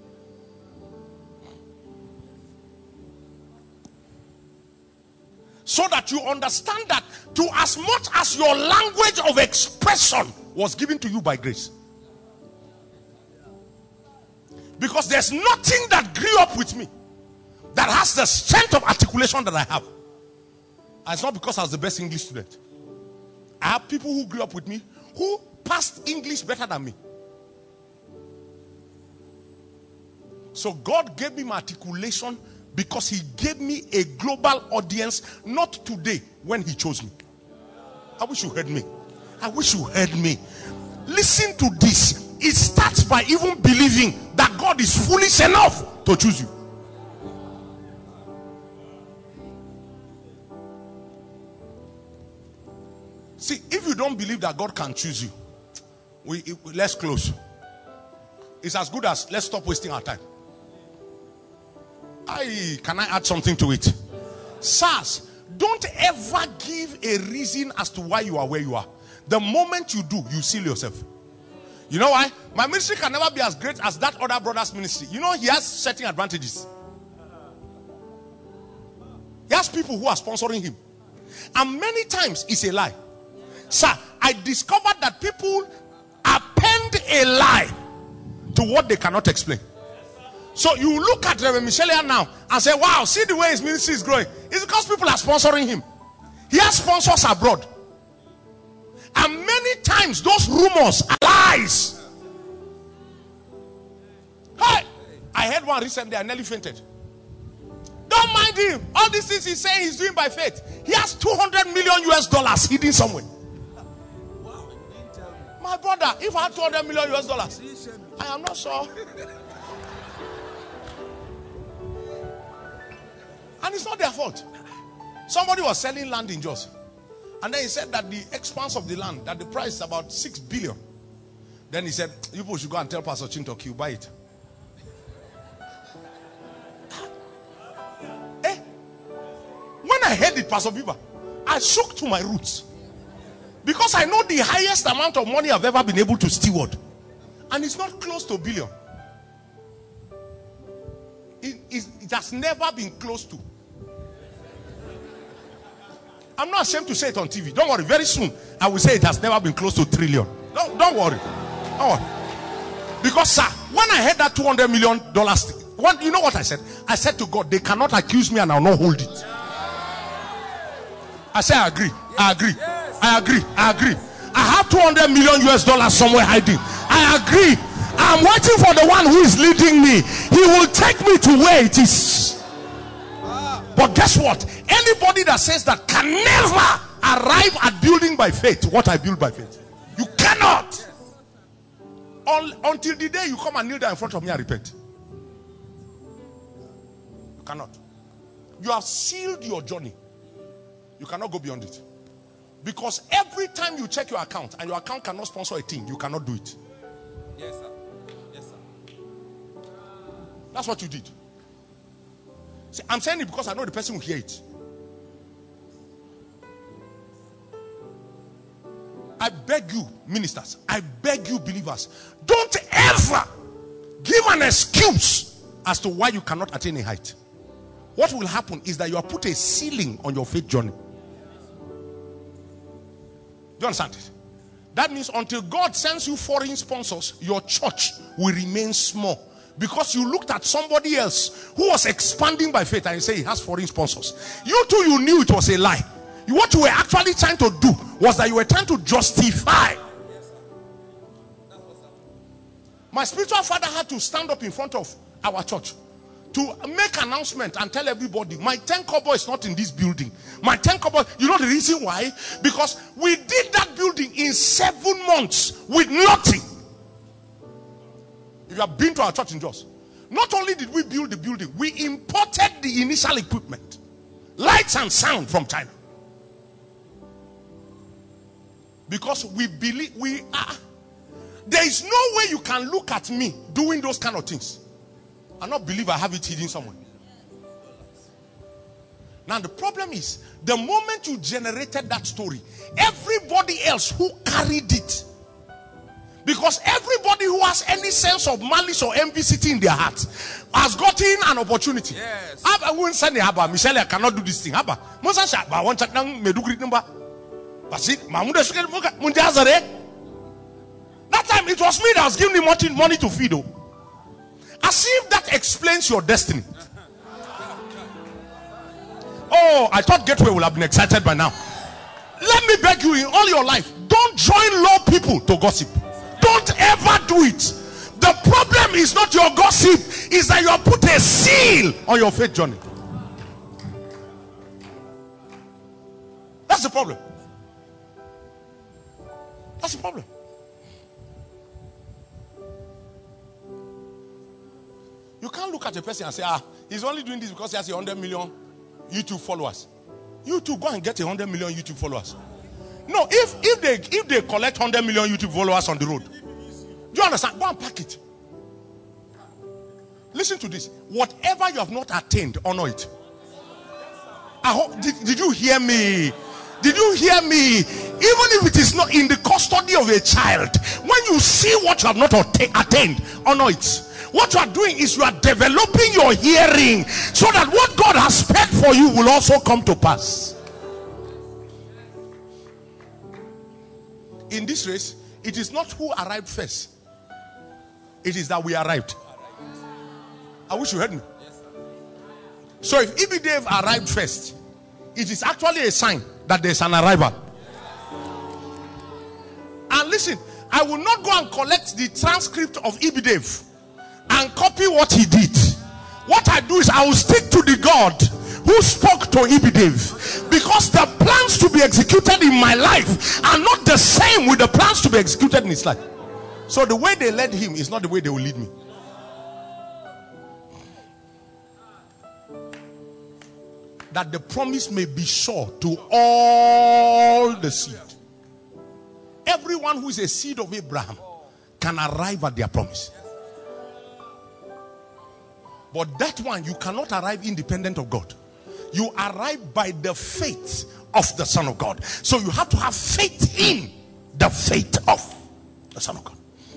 So that you understand that to as much as your language of expression was given to you by grace. Because there's nothing that grew up with me that has the strength of articulation that I have. And it's not because I was the best English student. I have people who grew up with me who passed English better than me. So God gave me my articulation because he gave me a global audience, not today when he chose me. I wish you heard me. I wish you heard me. Listen to this. It starts by even believing that God is foolish enough to choose you. See, if you don't believe that God can choose you, we, we let's close. It's as good as let's stop wasting our time. I can I add something to it? Sirs, don't ever give a reason as to why you are where you are. The moment you do, you seal yourself. You know why? My ministry can never be as great as that other brother's ministry. You know, he has certain advantages. He has people who are sponsoring him. And many times it's a lie. Sir, I discovered that people append a lie to what they cannot explain. So you look at Reverend Michelia now and say, wow, see the way his ministry is growing. It's because people are sponsoring him. He has sponsors abroad. And many times those rumors are lies. Hey, I heard one recently, I nearly fainted. Don't mind him. All these things he's saying he's doing by faith. He has two hundred million U S dollars hidden somewhere. My brother, if I had two hundred million U S dollars, I am not sure. And it's not their fault. Somebody was selling land in Jos. And then he said that the expanse of the land, that the price is about six billion. Then he said, you people should go and tell Pastor Chintok, you buy it. Eh? When I heard it, Pastor Biba, I shook to my roots. Because I know the highest amount of money I've ever been able to steward. And it's not close to a billion. It, it, it has never been close to. I'm not ashamed to say it on T V. Don't worry. Very soon, I will say it has never been close to a trillion. Don't, don't worry. Don't worry. Because, sir, when I heard that two hundred million dollars, one, you know what I said? I said to God, they cannot accuse me and I'll not hold it. I said, I agree. I agree. I agree. I agree. I have two hundred million U S dollars somewhere hiding. I agree. I'm waiting for the one who is leading me. He will take me to where it is. But guess what? Anybody that says that can never arrive at building by faith what I build by faith. You cannot. Un- until the day you come and kneel down in front of me and repent. You cannot. You have sealed your journey. You cannot go beyond it. Because every time you check your account and your account cannot sponsor a thing, you cannot do it. Yes, sir. Yes, sir. That's what you did. See, I'm saying it because I know the person will hear it. I beg you, ministers, I beg you, believers, don't ever give an excuse as to why you cannot attain a height. What will happen is that you have put a ceiling on your faith journey. Do you understand it? That means until God sends you foreign sponsors, your church will remain small. Because you looked at somebody else who was expanding by faith and you say he has foreign sponsors. You too, you knew it was a lie. What you were actually trying to do was that you were trying to justify. My spiritual father had to stand up in front of our church to make an announcement and tell everybody, my ten kobo is not in this building. My ten kobo, you know the reason why? Because we did that building in seven months with nothing. If you have been to our church in Jos, not only did we build the building, we imported the initial equipment, lights and sound from China. Because we believe we are. There is no way you can look at me doing those kind of things and not believe I have it hidden somewhere. Now the problem is, the moment you generated that story, everybody else who carried it, because everybody who has any sense of malice or envy sitting in their heart has gotten an opportunity. Yes. I won't say Haba, Michelle, I cannot do this thing. Haba, Musa Shaba, one chat down Medugri number. But it, Mamuda Munjazare. That time it was me that was giving him money to feed. As if that explains your destiny. Oh, I thought Gateway would have been excited by now. Let me beg you, in all your life, don't join low people to gossip. Don't ever do it. The problem is not your gossip, is that you have put a seal on your faith journey. That's the problem. That's the problem. You can't look at a person and say, ah, he's only doing this because he has a hundred million YouTube followers. You too, go and get a hundred million YouTube followers. No, if if they if they collect one hundred million YouTube followers on the road, do you understand? Go and pack it. Listen to this. Whatever you have not attained, honor it. I hope, did, did you hear me? Did you hear me? Even if it is not in the custody of a child, when you see what you have not attained, honor it. What you are doing is you are developing your hearing so that what God has prepared for you will also come to pass. In this race, it is not who arrived first. It is that we arrived. I wish you heard me. So if Ibidave arrived first, it is actually a sign that there's an arrival. And listen, I will not go and collect the transcript of Ibidave and copy what he did. What I do is I will stick to the God who spoke to Ibidave, because the plans to be executed in my life are not the same with the plans to be executed in his life. So the way they led him is not the way they will lead me. That the promise may be sure to all the seed. Everyone who is a seed of Abraham can arrive at their promise. But that one, you cannot arrive independent of God. You arrive by the faith of the Son of God. So you have to have faith in the faith of the Son of God.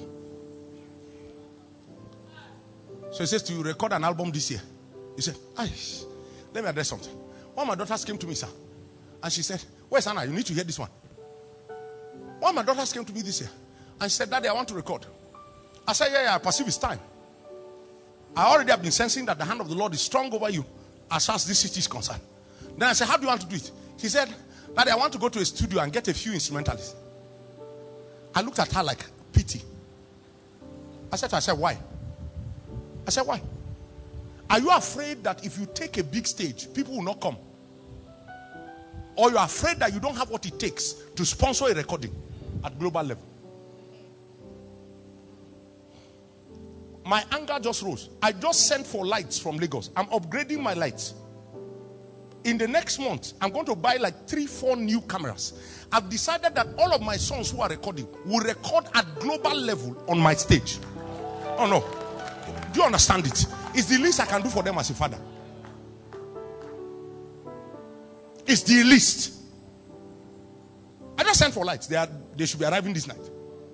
So he says to you, record an album this year. He said, let me address something. One of my daughters came to me, sir, and she said, where's Anna? You need to hear this one. One of my daughters came to me this year, and she said, Daddy, I want to record. I said, yeah, yeah, I perceive it's time. I already have been sensing that the hand of the Lord is strong over you as far as this city is concerned. Then I said, how do you want to do it? He said, Daddy, I want to go to a studio and get a few instrumentalists. I looked at her like pity. I said to her, I said, why? I said, why? Are you afraid that if you take a big stage, people will not come? Or you're afraid that you don't have what it takes to sponsor a recording at global level? My anger just rose. I just sent for lights from Lagos. I'm upgrading my lights. In the next month, I'm going to buy like three, four new cameras. I've decided that all of my sons who are recording will record at global level on my stage. Oh no. Do you understand it? It's the least I can do for them as a father. It's the least. I just sent for lights. They are, they should be arriving this night.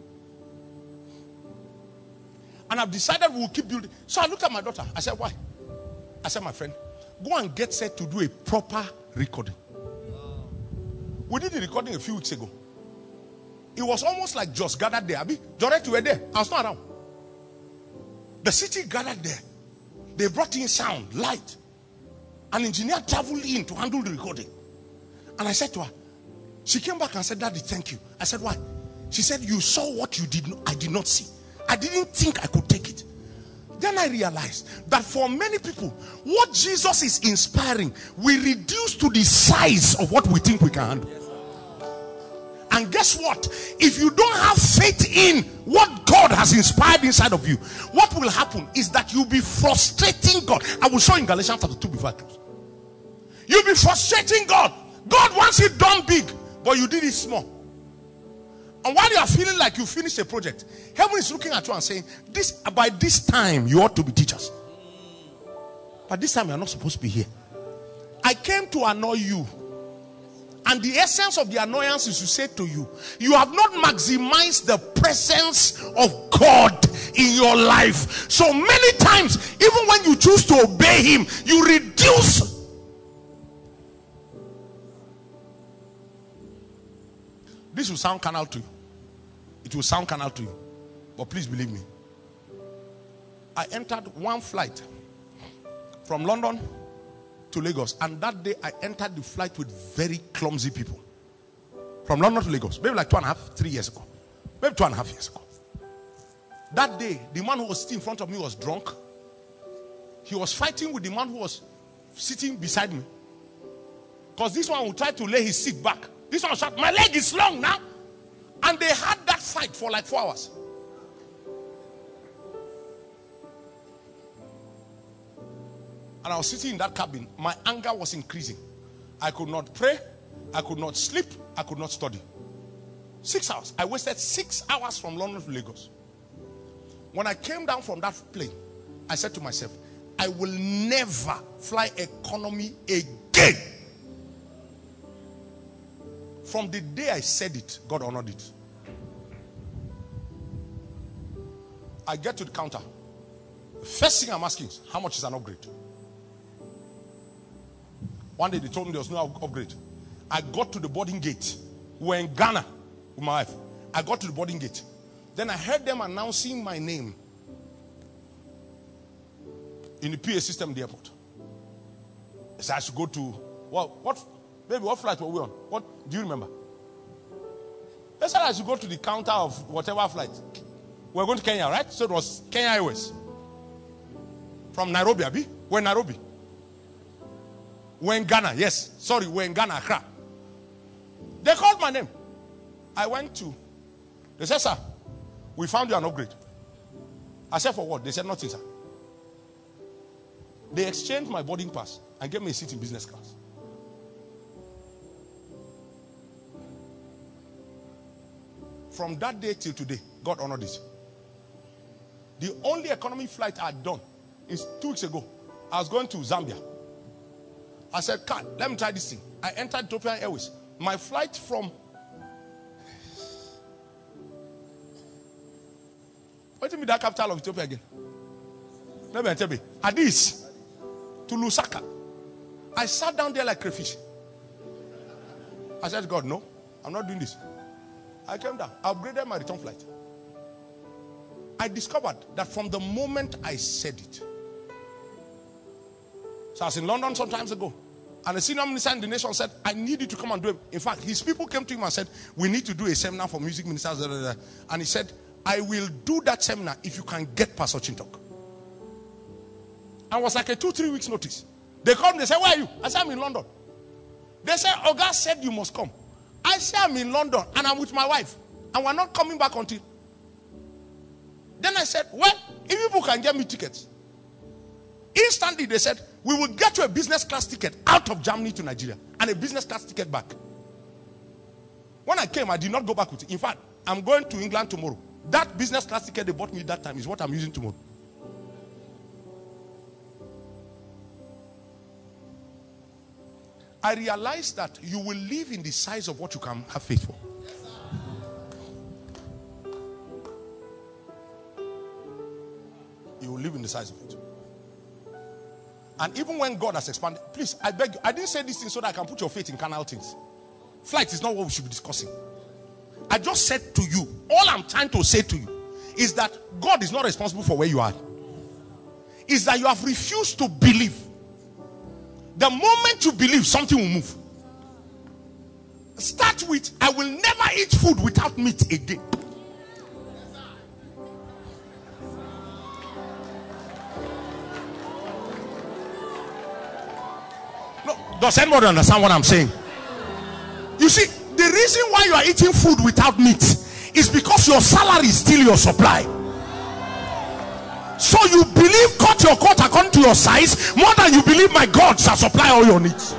And I've decided we will keep building. So I looked at my daughter. I said, why? I said, my friend, go and get set to do a proper recording. We did the recording a few weeks ago. It was almost like just gathered there. Abi, Jorek, you were there. I was not around. The city gathered there. They brought in sound, light. An engineer traveled in to handle the recording. And I said to her, she came back and said, Daddy, thank you. I said, why? She said, you saw what you did not, I did not see. I didn't think I could take it. Then I realized that for many people, what Jesus is inspiring will reduce to the size of what we think we can handle. And guess what? If you don't have faith in what God has inspired inside of you, what will happen is that you'll be frustrating God. I will show you in Galatians chapter two before I close. You'll be frustrating God. God wants it done big, but you did it small. And while you are feeling like you finished a project, heaven is looking at you and saying, "This by this time you ought to be teachers. But this time you are not supposed to be here. I came to annoy you. And the essence of the annoyance is to say to you, you have not maximized the presence of God in your life. So many times, even when you choose to obey him, you reduce. This will sound carnal to you. It will sound carnal to you. But please believe me. I entered one flight from London to Lagos, and that day I entered the flight with very clumsy people from London to Lagos, maybe like two and a half, three years ago, maybe two and a half years ago. That day, the man who was sitting in front of me was drunk. He was fighting with the man who was sitting beside me, because this one would try to lay his seat back. This one shouted, "My leg is long now," and they had that fight for like four hours. And I was sitting in that cabin. My anger was increasing. I could not pray. I could not sleep. I could not study. Six hours. I wasted six hours from London to Lagos. When I came down from that plane, I said to myself, I will never fly economy again. From the day I said it, God honored it. I get to the counter. First thing I'm asking is, how much is an upgrade? One day they told me there was no upgrade. I got to the boarding gate. We were in Ghana with my wife. I got to the boarding gate. Then I heard them announcing my name in the P A system in the airport. They said I should go to, well, what, baby, what flight were we on? What, do you remember? They said I should go to the counter of whatever flight. We were going to Kenya, right? So it was Kenya Airways. From Nairobi, Abi? We're in Nairobi. We're in Ghana, yes. Sorry, we're in Ghana, Accra. They called my name. I went to, they said, sir, we found you an upgrade. I said, for what? They said, nothing, sir. They exchanged my boarding pass and gave me a seat in business class. From that day till today, God honored it. The only economy flight I had done is two weeks ago. I was going to Zambia. I said, "Car, let me try this thing." I entered Ethiopian Airways. My flight from what is the capital of Ethiopia again? Let me tell you. Addis to Lusaka. I sat down there like crayfish. I said, God, no, I'm not doing this. I came down. I upgraded my return flight. I discovered that from the moment I said it. So I was in London some times ago. And the senior minister in the nation said, I need you to come and do it. In fact, his people came to him and said, we need to do a seminar for music ministers. Blah, blah, blah. And he said, I will do that seminar if you can get Pastor Chintok. And it was like a two, three weeks notice. They called me, they said, where are you? I said, I'm in London. They said, Oga said you must come. I said, I'm in London and I'm with my wife. And we're not coming back until. Then I said, well, if people can get me tickets. Instantly they said, we will get you a business class ticket out of Germany to Nigeria. And a business class ticket back. When I came, I did not go back with it. In fact, I'm going to England tomorrow. That business class ticket they bought me that time is what I'm using tomorrow. I realized that you will live in the size of what you can have faith for. You will live in the size of it. And even when God has expanded, please, I beg you, I didn't say this thing so that I can put your faith in carnal things. Flight is not what we should be discussing. I just said to you, all I'm trying to say to you is that God is not responsible for where you are. Is that you have refused to believe. The moment you believe, something will move. Start with, I will never eat food without meat again. No, does anybody understand what I'm saying? You see, the reason why you are eating food without meat is because your salary is still your supply. So you believe cut your coat according to your size more than you believe my God shall supply all your needs.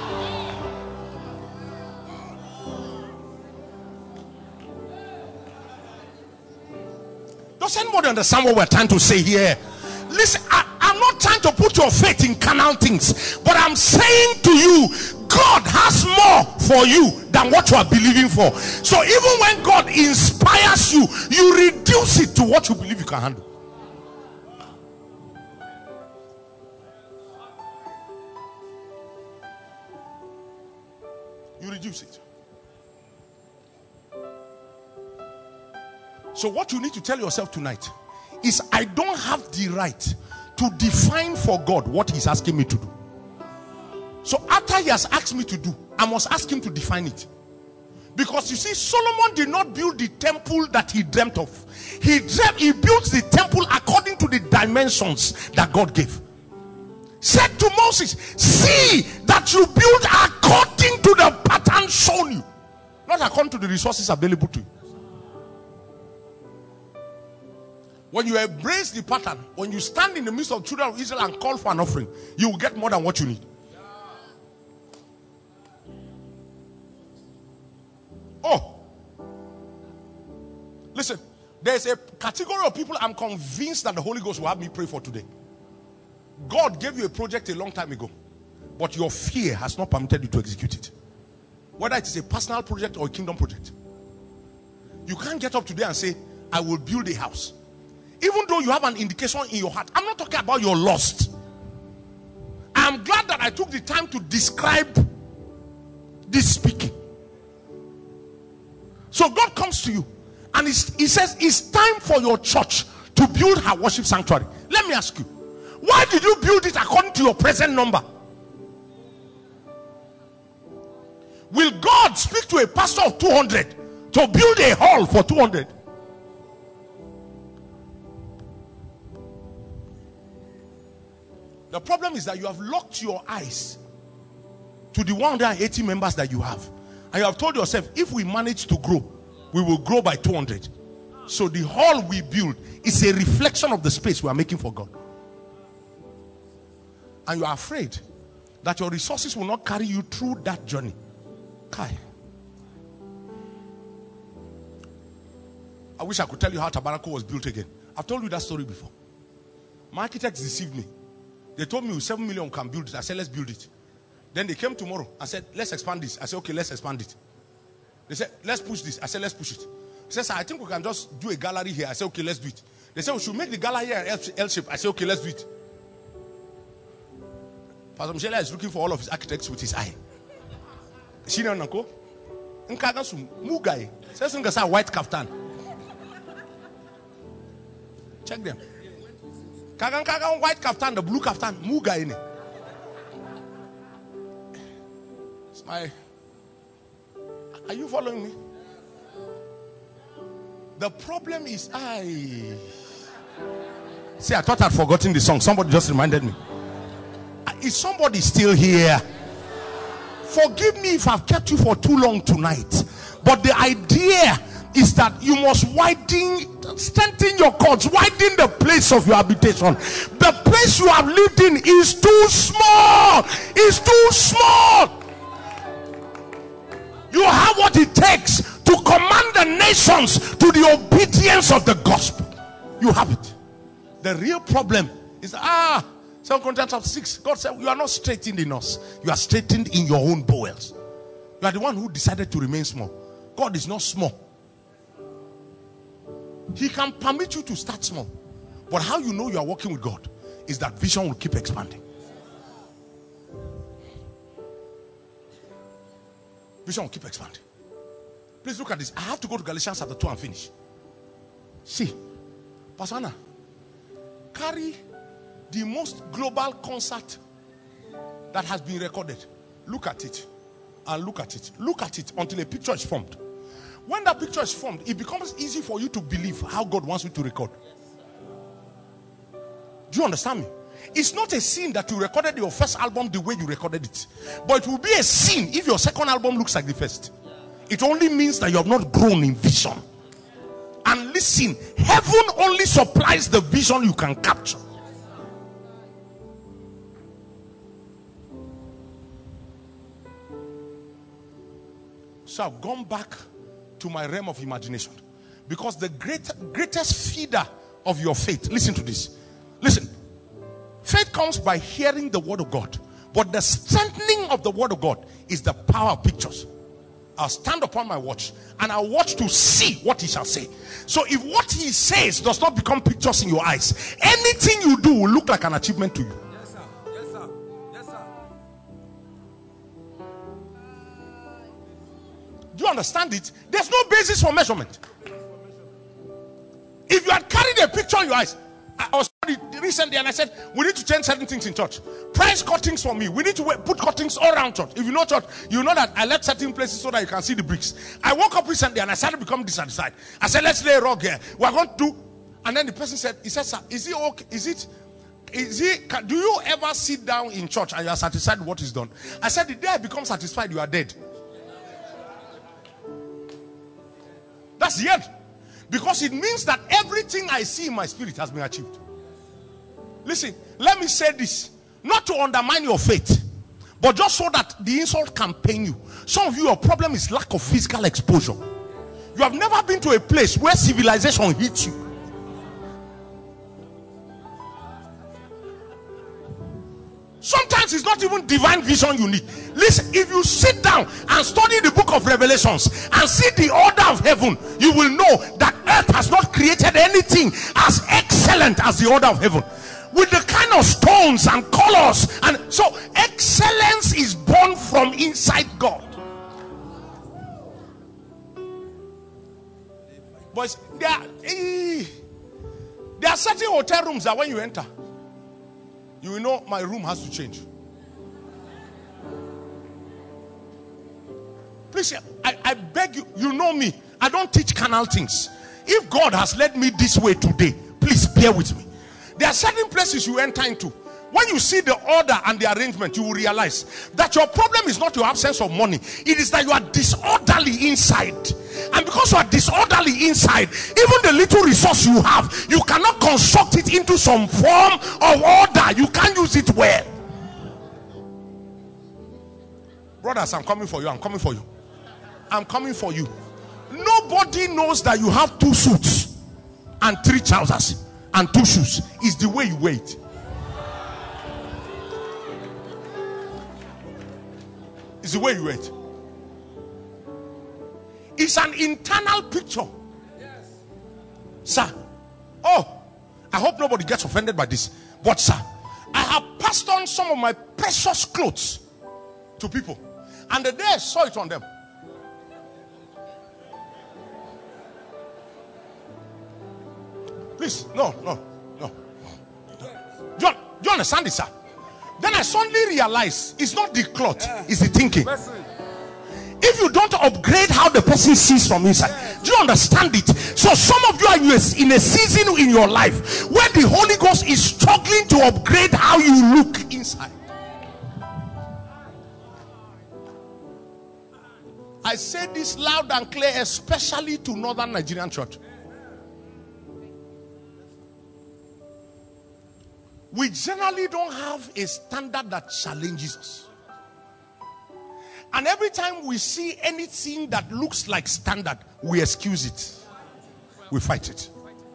Does anybody understand what we're trying to say here? Listen, I, I'm not trying to put your faith in carnal things, but I'm saying to you, God has more for you than what you are believing for. So even when God inspires you, you reduce it to what you believe you can handle. You reduce it. So what you need to tell yourself tonight is, I don't have the right to define for God what he's asking me to do. So after he has asked me to do, I must ask him to define it. Because you see, Solomon did not build the temple that he dreamt of. He dreamt, he built the temple according to the dimensions that God gave. Said to Moses, see that you build according to the pattern shown you, not according to the resources available to you. When you embrace the pattern, when you stand in the midst of children of Israel and call for an offering, you will get more than what you need. Oh, There's a category of people I'm convinced that the Holy Ghost will have me pray for today. God gave you a project a long time ago, but your fear has not permitted you to execute it. Whether it is a personal project or a kingdom project. You can't get up today and say, I will build a house. Even though you have an indication in your heart. I'm not talking about your lust. I'm glad that I took the time to describe this speaking. So God comes to you and he says, it's time for your church to build her worship sanctuary. Let me ask you, why did you build it according to your present number? Will God speak to a pastor of two hundred to build a hall for two hundred? The problem is that you have locked your eyes to the one hundred eighty members that you have. And you have told yourself, if we manage to grow, we will grow by two hundred. So the hall we build is a reflection of the space we are making for God. And you are afraid that your resources will not carry you through that journey. Kai. I wish I could tell you how Tabernacle was built again. I've told you that story before. My architects deceived me. They told me with seven million we can build it. I said, let's build it. Then they came tomorrow. I said, let's expand this. I said, okay, let's expand it. They said, let's push this. I said, let's push it. He said, I think we can just do a gallery here. I said, okay, let's do it. They said, we should make the gallery here L shape. I said, okay, let's do it. Pastor Michelle is looking for all of his architects with his eye. She don't know. Mugai. Says a white kaftan. Check them. Kagan kagan white kaftan, the blue kaftan, mugai in it. It's my. Are you following me? The problem is I. See, I thought I'd forgotten the song. Somebody just reminded me. Is somebody still here? Forgive me if I've kept you for too long tonight. But the idea is that you must widen, strengthen your cords, widen the place of your habitation. The place you have lived in is too small. It's too small. You have what it takes to command the nations to the obedience of the gospel. You have it. The real problem is, ah, Second Corinthians chapter six, God said, you are not straightened in us. You are straightened in your own bowels. You are the one who decided to remain small. God is not small. He can permit you to start small. But how you know you are working with God is that vision will keep expanding. Vision will keep expanding. Please look at this. I have to go to Galatians chapter two and finish. See, Pastor Anna, carry the most global concert that has been recorded. Look at it. And look at it. Look at it until a picture is formed. When that picture is formed, it becomes easy for you to believe how God wants you to record. Do you understand me? It's not a sin that you recorded your first album the way you recorded it. But it will be a sin if your second album looks like the first. It only means that you have not grown in vision. And listen, heaven only supplies the vision you can capture. So I've gone back to my realm of imagination. Because the great, greatest feeder of your faith, listen to this. Listen. Faith comes by hearing the word of God. But the strengthening of the word of God is the power of pictures. I'll stand upon my watch and I'll watch to see what he shall say. So if what he says does not become pictures in your eyes, anything you do will look like an achievement to you. Yes, sir. Yes, sir. Yes, sir. Do you understand it? There's no basis for measurement. If you had carried a picture in your eyes, I was recently and I said, we need to change certain things in church. Price cuttings for me. We need to put cuttings all around church. If you know church, you know that I left certain places so that you can see the bricks. I woke up recently and I started to become dissatisfied. I said, let's lay a rug here. We're going to do. And then the person said, he said, sir, is it okay? Is it, is it, can, do you ever sit down in church and you are satisfied with what is done? I said, the day I become satisfied, you are dead. That's the end. Because it means that everything I see in my spirit has been achieved. Listen, let me say this. Not to undermine your faith, but just so that the insult can pain you. Some of you, your problem is lack of physical exposure. You have never been to a place where civilization hits you. Sometimes it's not even divine vision you need. Listen, if you sit down and study the book of Revelations and see the order of heaven, you will know that earth has not created anything as excellent as the order of heaven, with the kind of stones and colors. And so excellence is born from inside God. But there are, eh, there are certain hotel rooms that when you enter, you will know my room has to change. Please, I, I beg you, you know me. I don't teach carnal things. If God has led me this way today, please bear with me. There are certain places you enter into. When you see the order and the arrangement, you will realize that your problem is not your absence of money. It is that you are disorderly inside. And because you are disorderly inside, even the little resource you have, you cannot construct it into some form of order. You can't use it well. Brothers, I'm coming for you. I'm coming for you. I'm coming for you. Nobody knows that you have two suits and three trousers and two shoes. It's the way you wear it. It's the way you wear it. It's an internal picture. Yes. Sir. Oh, I hope nobody gets offended by this. But sir, I have passed on some of my precious clothes to people. And the day I saw it on them, please, no, no, no. Do you, do you understand this, sir? Then I suddenly realized it's not the cloth, it's the thinking. If you don't upgrade how the person sees from inside, do you understand it? So some of you are in a season in your life where the Holy Ghost is struggling to upgrade how you look inside. I say this loud and clear, especially to Northern Nigerian church. We generally don't have a standard that challenges us. And every time we see anything that looks like standard, we excuse it. We fight it.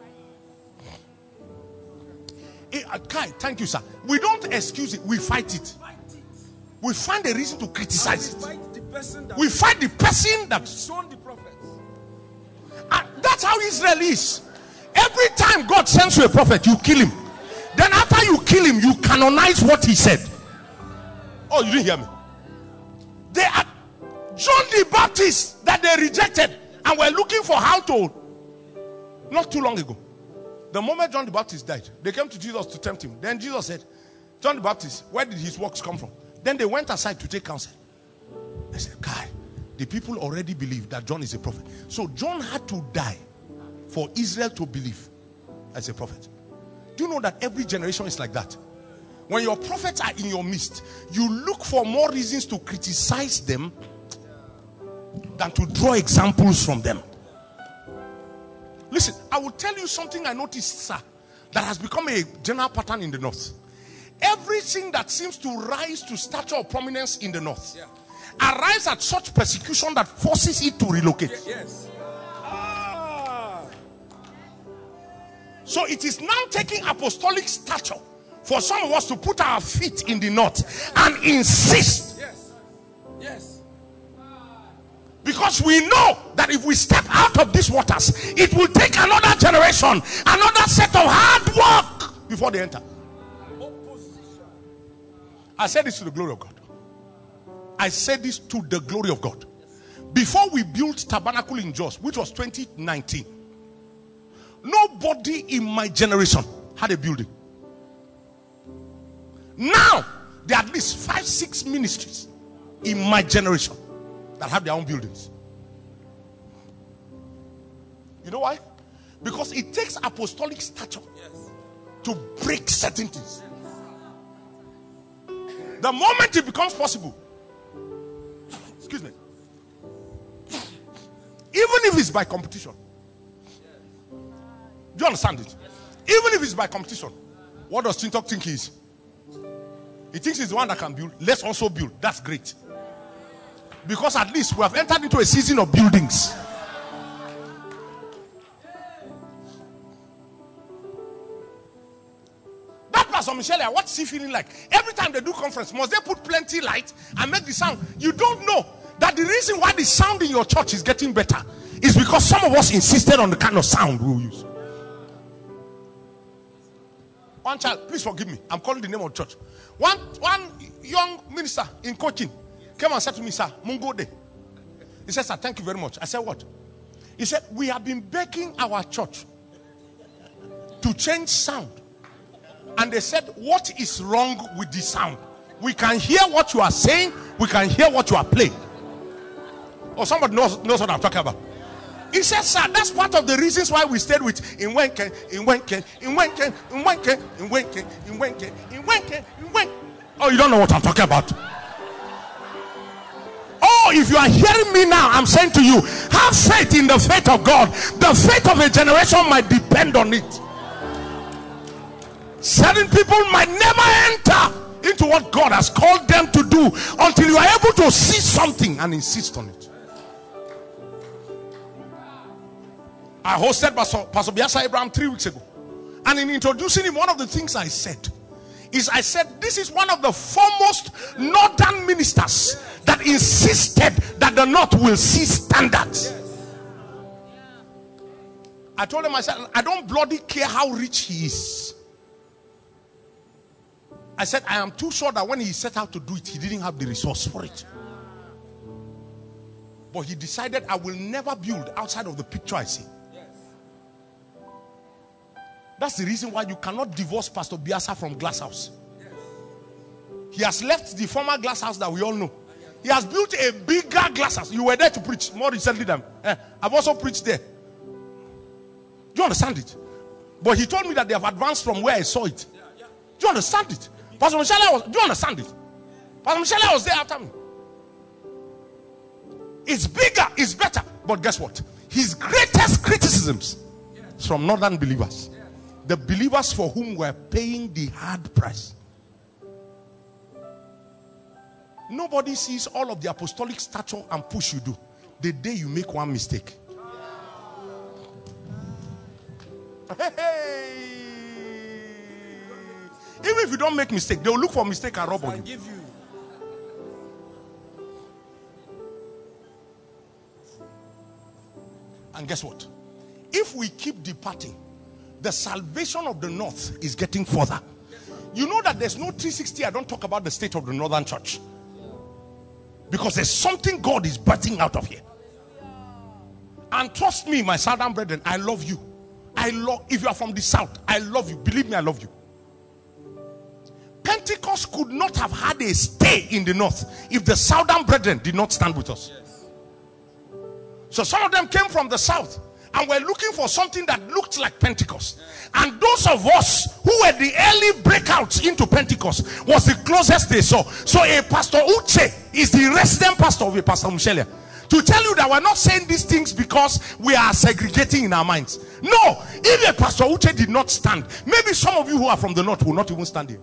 Eh, Kai, thank you, sir. We don't excuse it, we fight it. We find a reason to criticize it. We fight the person that shown the prophets. And that's how Israel is. Every time God sends you a prophet, you kill him. Then after you kill him, you canonize what he said. Oh, you didn't hear me? They are John the Baptist that they rejected and were looking for how to. Not too long ago, the moment John the Baptist died, they came to Jesus to tempt him. Then Jesus said, John the Baptist, where did his works come from? Then they went aside to take counsel. They said, Kai, the people already believe that John is a prophet. So John had to die for Israel to believe as a prophet. Do you know that every generation is like that? When your prophets are in your midst, you look for more reasons to criticize them than to draw examples from them. Listen, I will tell you something I noticed, sir, that has become a general pattern in the north. Everything that seems to rise to stature or prominence in the north yeah. arrives at such persecution that forces it to relocate. Yes. So it is now taking apostolic stature for some of us to put our feet in the north and insist. Yes. Yes. Because we know that if we step out of these waters, it will take another generation, another set of hard work before they enter. I said this to the glory of God. I said this to the glory of God. Before we built Tabernacle in Jos, which was twenty nineteen, nobody in my generation had a building. Now, there are at least five, six ministries in my generation that have their own buildings. You know why? Because it takes apostolic stature yes. to break certain things. The moment it becomes possible, excuse me, even if it's by competition, do you understand it? Even if it's by competition, what does Chintok think he is? He thinks he's the one that can build. Let's also build. That's great. Because at least we have entered into a season of buildings. Pastor Michelle, what's he feeling like? Every time they do conference, must they put plenty light and make the sound? You don't know that the reason why the sound in your church is getting better is because some of us insisted on the kind of sound we will use. One child, please forgive me, I'm calling the name of church. One, one young minister in coaching came and said to me, sir, Mungo Day. He said, sir, thank you very much. I said, what? He said, we have been begging our church to change sound. And they said, what is wrong with the sound? We can hear what you are saying. We can hear what you are playing. Or somebody knows, knows what I'm talking about. He said, sir, that's part of the reasons why we stayed with Inwenke, Inwenke, Inwenke, Inwenke, Inwenke, Inwenke, Inwenke, Inwenke. Oh, you don't know what I'm talking about. Oh, if you are hearing me now, I'm saying to you, have faith in the faith of God. The faith of a generation might depend on it. Certain people might never enter into what God has called them to do until you are able to see something and insist on it. I hosted Pastor, Pastor Biasa Abraham three weeks ago. And in introducing him, one of the things I said is I said, this is one of the foremost northern ministers that insisted that the north will see standards. I told him, I said, I don't bloody care how rich he is. I said, I am too sure that when he set out to do it, he didn't have the resource for it. But he decided, I will never build outside of the picture I see. That's the reason why you cannot divorce Pastor Biasa from Glass House. He has left the former Glass House that we all know. He has built a bigger Glass House. You were there to preach more recently than eh, I've also preached there. Do you understand it? But he told me that they have advanced from where I saw it. Do you understand it? Pastor Michelle was, do you understand it? Pastor Michelle was there after me. It's bigger, it's better. But guess what? His greatest criticisms is from northern believers. The believers for whom we're paying the hard price. Nobody sees all of the apostolic stature and push you do the day you make one mistake. Hey. Even if you don't make mistake, they will look for mistake and rob on you. And guess what? If we keep departing, the salvation of the north is getting further. You know that there's no three sixty. I don't talk about the state of the northern church. Because there's something God is birthing out of here. And trust me, my southern brethren, I love you. I love, if you are from the south, I love you. Believe me, I love you. Pentecost could not have had a stay in the north if the southern brethren did not stand with us. So some of them came from the south and were looking for something that looked like Pentecost. And those of us who were the early breakouts into Pentecost was the closest they saw. So a Pastor Uche is the resident pastor of a Pastor Michelle. To tell you that we're not saying these things because we are segregating in our minds. No, if a Pastor Uche did not stand, maybe some of you who are from the north will not even stand here.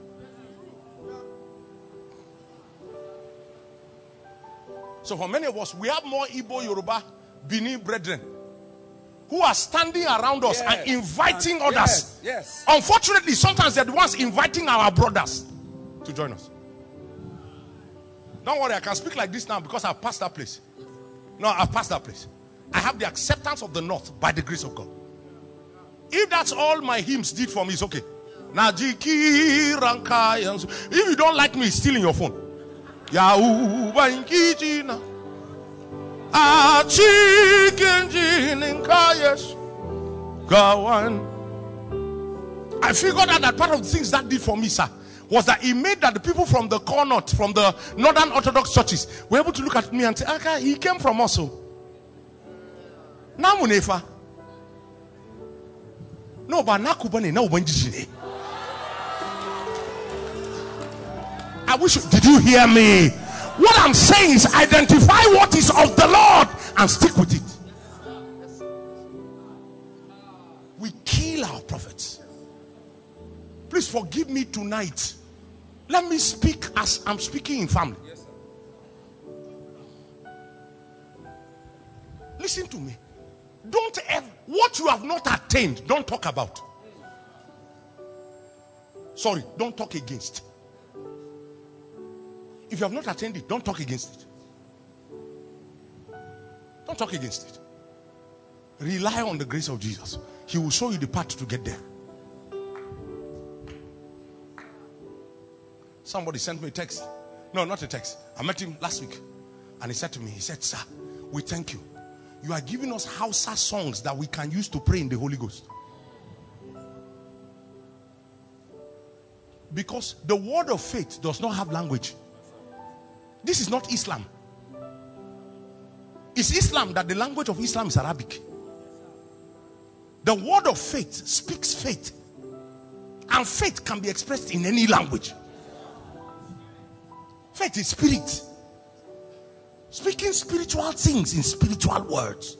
So for many of us, we have more Igbo, Yoruba, Bini brethren who are standing around us yes. and inviting others. Yes. Yes. Unfortunately, sometimes they're the ones inviting our brothers to join us. Don't worry, I can speak like this now because I've passed that place. No, I've passed that place. I have the acceptance of the north by the grace of God. If that's all my hymns did for me, it's okay. If you don't like me, it's still in your phone. I figured out that part of the things that did for me, sir, was that it made that the people from the core north, from the northern Orthodox churches, were able to look at me and say, okay, he came from us. Now, Munefa. No, but Nakubani, no, I wish, did you hear me? What I'm saying is identify what is of the Lord and stick with it. We kill our prophets. Please forgive me tonight. Let me speak as I'm speaking in family. Yes, sir. Listen to me. Don't ever, what you have not attained, don't talk about. Sorry, don't talk against. If you have not attended, don't talk against it. Don't talk against it. Rely on the grace of Jesus. He will show you the path to get there. Somebody sent me a text. No, not a text. I met him last week. And he said to me, he said, sir, we thank you. You are giving us Hausa songs that we can use to pray in the Holy Ghost. Because the word of faith does not have language. This is not Islam. It's Islam that the language of Islam is Arabic. The word of faith speaks faith. And faith can be expressed in any language. Faith is spirit. Speaking spiritual things in spiritual words.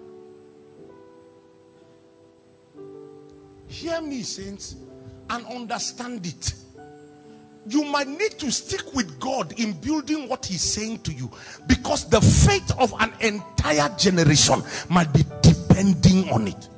Hear me, saints, and understand it. You might need to stick with God in building what He's saying to you, because the faith of an entire generation might be depending on it.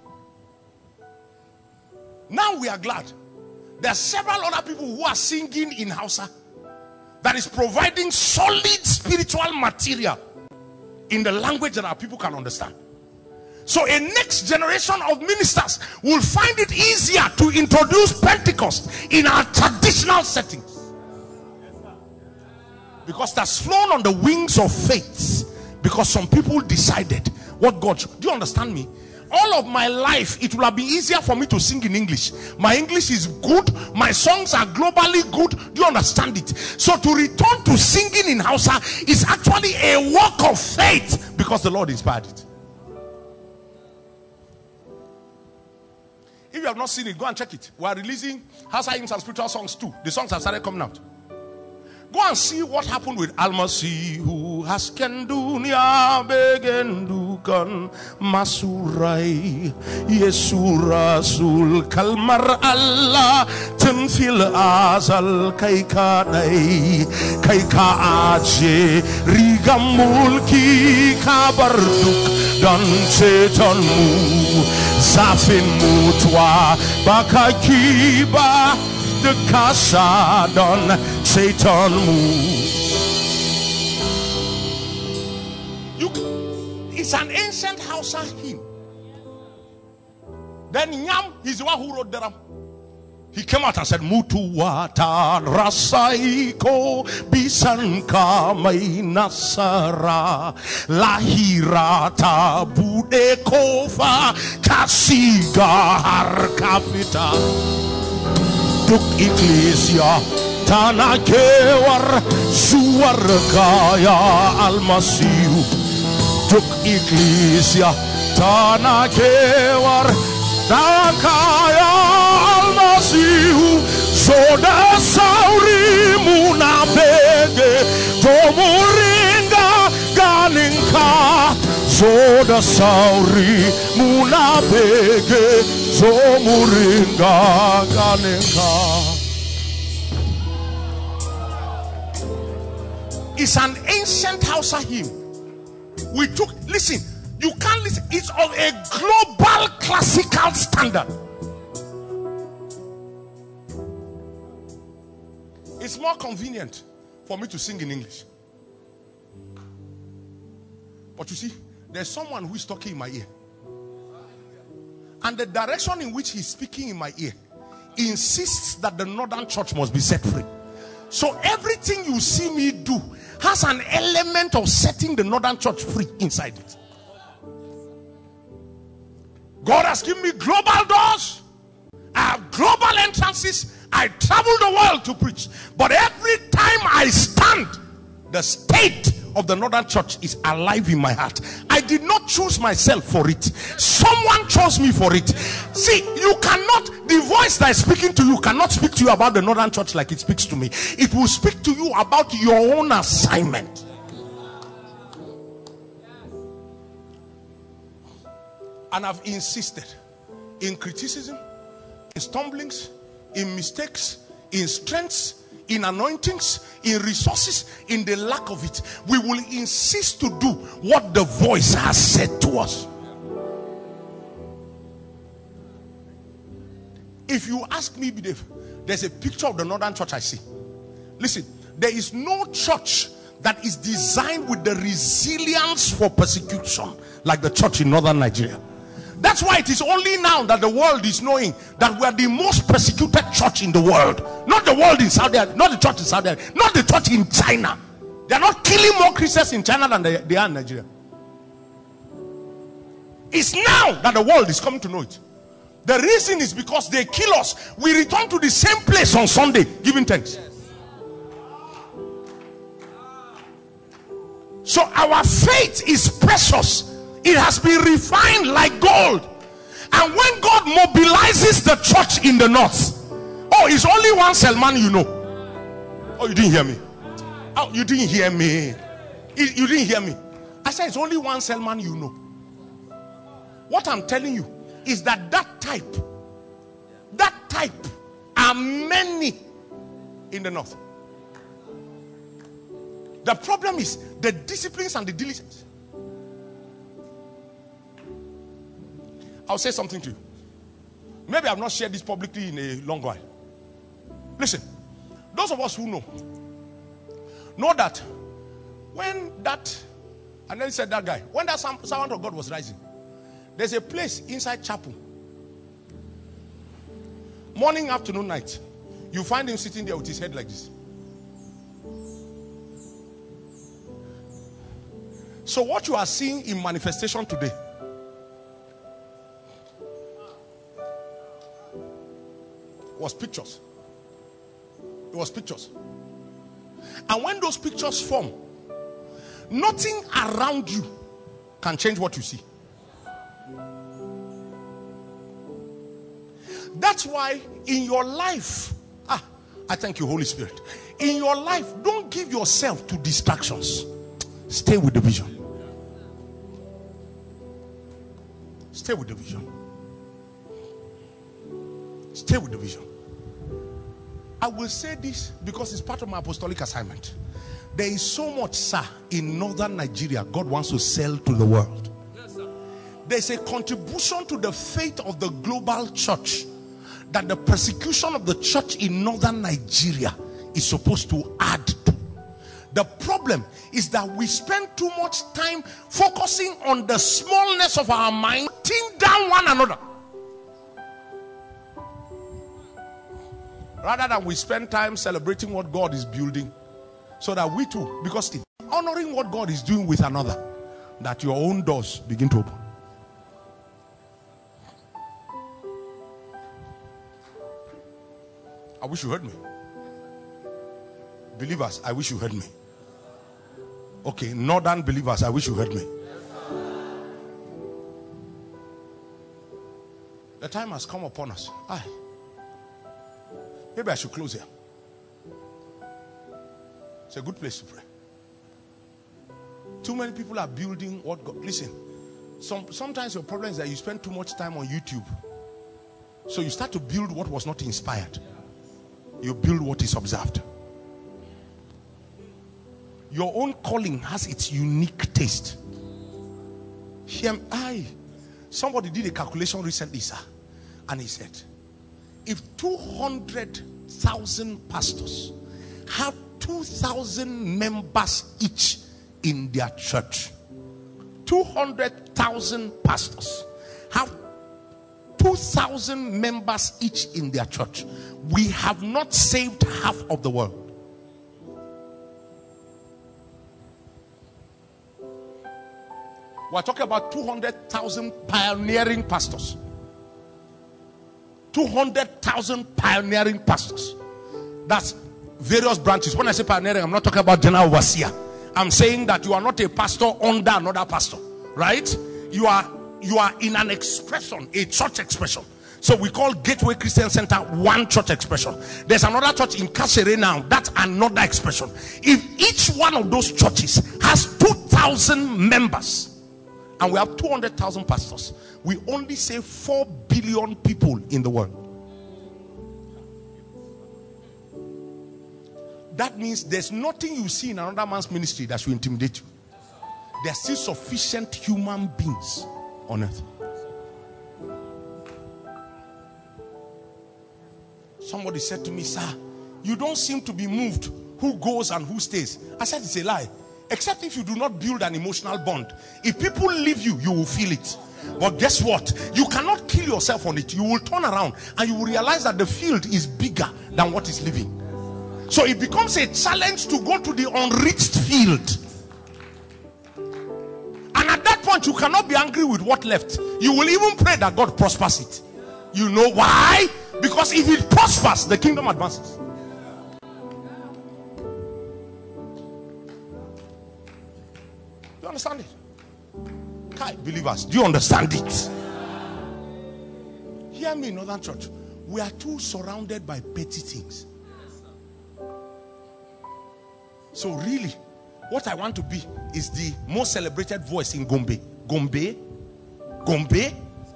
Now we are glad. There are several other people who are singing in Hausa that is providing solid spiritual material in the language that our people can understand. So a next generation of ministers will find it easier to introduce Pentecost in our traditional settings, because that's flown on the wings of faith. Because some people decided what God should. Do you understand me? All of my life, it will have been easier for me to sing in English. My English is good. My songs are globally good. Do you understand it? So to return to singing in Hausa is actually a work of faith, because the Lord inspired it. If you have not seen it, go and check it. We are releasing Hausa hymns and spiritual songs too. The songs have started coming out. Go and see what happened with Almasihu Hasken dunia begendukan masurai Yesu Rasul kalmar Allah tenfil azal kaikanai kaika aje rigamulki kabarduk dan setanmu zafin mutwa bakakiba the casa don Satan move. You, it's an ancient Hausa hymn. Then Nyam, he's the one who wrote the Ram. He came out and said, Mutuwata rasaiko bisanka may nasara lahirata bude kofa kasiga harkapita. Duk Iglesia Tana Kewar Suar Kaya Almasihu. Duk Iglesia Tana Kewar Tana Kaya Almasihu. Soda Sauri Munabege Tomuringa Ganinka. Soda Sauri Munabege Zomuringa Ganinka. It's an ancient Hausa hymn. We took, listen, you can't listen. It's of a global classical standard. It's more convenient for me to sing in English. But you see, there's someone who is talking in my ear. And the direction in which he's speaking in my ear insists that the northern church must be set free. So everything you see me do has an element of setting the northern church free inside it. God has given me global doors. I have global entrances. I travel the world to preach. But every time I stand, the state of the northern church is alive in my heart. I did not choose myself for it. Someone chose me for it. See, you cannot, the voice that is speaking to you cannot speak to you about the northern church like it speaks to me. It will speak to you about your own assignment. And I've insisted in criticism, in stumblings, in mistakes, in strengths, in anointings, in resources, in the lack of it. We will insist to do what the voice has said to us. If you ask me, there's a picture of the Northern Church I see. Listen, there is no church that is designed with the resilience for persecution like the church in Northern Nigeria. That's why it is only now that the world is knowing that we are the most persecuted church in the world. Not the world in Saudi Arabia, not the church in Saudi Arabia, not the church in China. They are not killing more Christians in China than they, they are in Nigeria. It's now that the world is coming to know it. The reason is because they kill us. We return to the same place on Sunday, giving thanks. So our faith is precious. It has been refined like gold. And when God mobilizes the church in the north, oh, it's only one Selman you know. Oh, you didn't hear me. Oh, you didn't hear me. You didn't hear me. I said it's only one Selman you know. What I'm telling you is that that type, that type are many in the north. The problem is the disciplines and the diligence. I'll say something to you. Maybe I've not shared this publicly in a long while. Listen, those of us who know, know that when that, and then he said that guy, when that servant of God was rising, there's a place inside chapel. Morning, afternoon, night. You find him sitting there with his head like this. So what you are seeing in manifestation today was pictures. It was pictures. And when those pictures form, nothing around you can change what you see. That's why in your life, ah, I thank you, Holy Spirit. In your life, don't give yourself to distractions. Stay with the vision. Stay with the vision. Stay with the vision. I will say this because it's part of my apostolic assignment. There is so much, sir, in northern Nigeria God wants to sell to the world. Yes, sir. There's a contribution to the faith of the global church that the persecution of the church in northern Nigeria is supposed to add to. The problem is that we spend too much time focusing on the smallness of our mind, tearing down one another, rather than we spend time celebrating what God is building, so that we too, because honoring what God is doing with another, that your own doors begin to open. I wish you heard me. Believers, I wish you heard me. Okay, northern believers, I wish you heard me. The time has come upon us. Aye. Maybe I should close here. It's a good place to pray. Too many people are building what God... Listen, some, sometimes your problem is that you spend too much time on YouTube. So you start to build what was not inspired. You build what is observed. Your own calling has its unique taste. Here, I, somebody did a calculation recently, sir, and he said, if two hundred thousand pastors have two thousand members each in their church, two hundred thousand pastors have two thousand members each in their church, we have not saved half of the world. We're talking about two hundred thousand pioneering pastors. two hundred thousand pioneering pastors. That's various branches. When I say pioneering, I'm not talking about general overseer. I'm saying that you are not a pastor under another pastor, right? You are you are in an expression, a church expression. So we call Gateway Christian Center one church expression. There's another church in Kashere now. That's another expression. If each one of those churches has two thousand members, and we have two hundred thousand pastors, we only save four billion people in the world. That means there's nothing you see in another man's ministry that should intimidate you. There's still sufficient human beings on earth. Somebody said to me, sir, you don't seem to be moved who goes and who stays. I said, it's a lie. Except if you do not build an emotional bond. If people leave you, you will feel it. But guess what? You cannot kill yourself on it. You will turn around and you will realize that the field is bigger than what is living. So it becomes a challenge to go to the unreached field. And at that point, you cannot be angry with what left. You will even pray that God prospers it. You know why? Because if it prospers, the kingdom advances. Do you understand it? Kai, believers, do you understand it? Hear me, Northern Church. We are too surrounded by petty things. So really, what I want to be is the most celebrated voice in Gombe. Gombe? Gombe?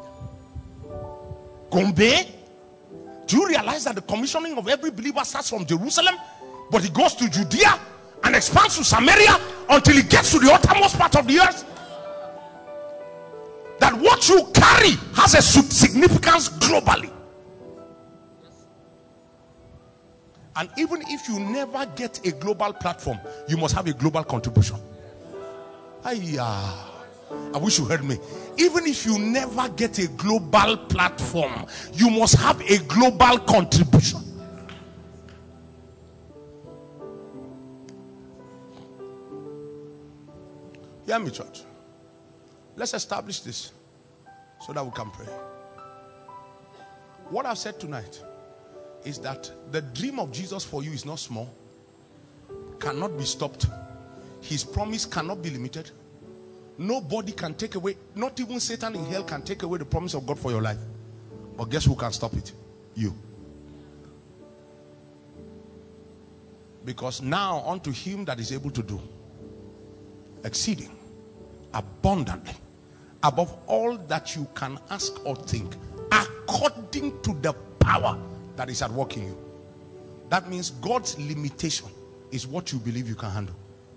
Gombe? Do you realize that the commissioning of every believer starts from Jerusalem, but it goes to Judea and expands to Samaria until it gets to the uttermost part of the earth? That what you carry has a significance globally. And even if you never get a global platform, you must have a global contribution. Ayah. I wish you heard me. Even if you never get a global platform, you must have a global contribution. Hear me, church. Let's establish this so that we can pray. What I've said tonight is that the dream of Jesus for you is not small, cannot be stopped. His promise cannot be limited. Nobody can take away, not even Satan in hell can take away the promise of God for your life. But guess who can stop it? You. Because now unto him that is able to do exceeding abundantly above all that you can ask or think, according to the power that is at work in you. That means God's limitation is what you believe you can handle.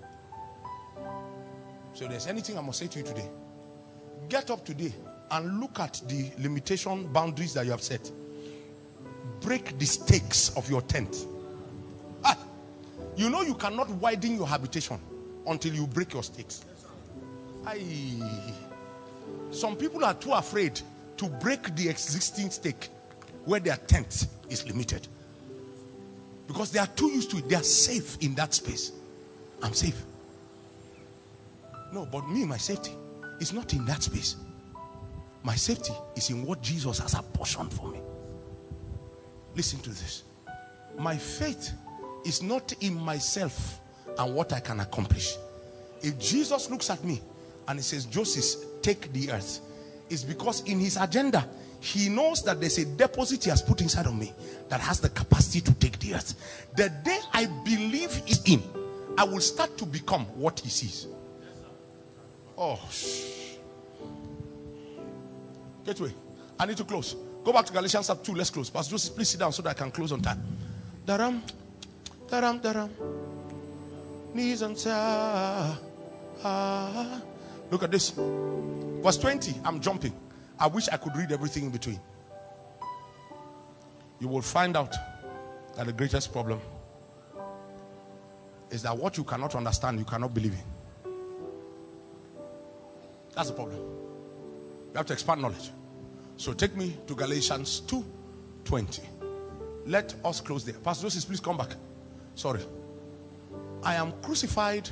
So if there's anything I must say to you today, get up today and look at the limitation boundaries that you have set. Break the stakes of your tent. Ah, you know you cannot widen your habitation until you break your stakes. Aye. Some people are too afraid to break the existing stake where their tent is limited. Because they are too used to it. They are safe in that space. I'm safe. No, but me, my safety is not in that space. My safety is in what Jesus has apportioned for me. Listen to this. My faith is not in myself and what I can accomplish. If Jesus looks at me and he says, Joseph, take the earth, it's because in his agenda, he knows that there's a deposit he has put inside of me that has the capacity to take the earth. The day I believe is in, I will start to become what he sees. Oh, shh. Get away. I need to close. Go back to Galatians chapter two. Let's close. Pastor Joseph, please sit down so that I can close on time. Daram, daram, daram. Knees and ah. Look at this. Verse twenty. I'm jumping. I wish I could read everything in between. You will find out that the greatest problem is that what you cannot understand, you cannot believe in. That's the problem. You have to expand knowledge. So take me to Galatians two twenty. Let us close there. Pastor Joseph, please come back. Sorry. I am crucified.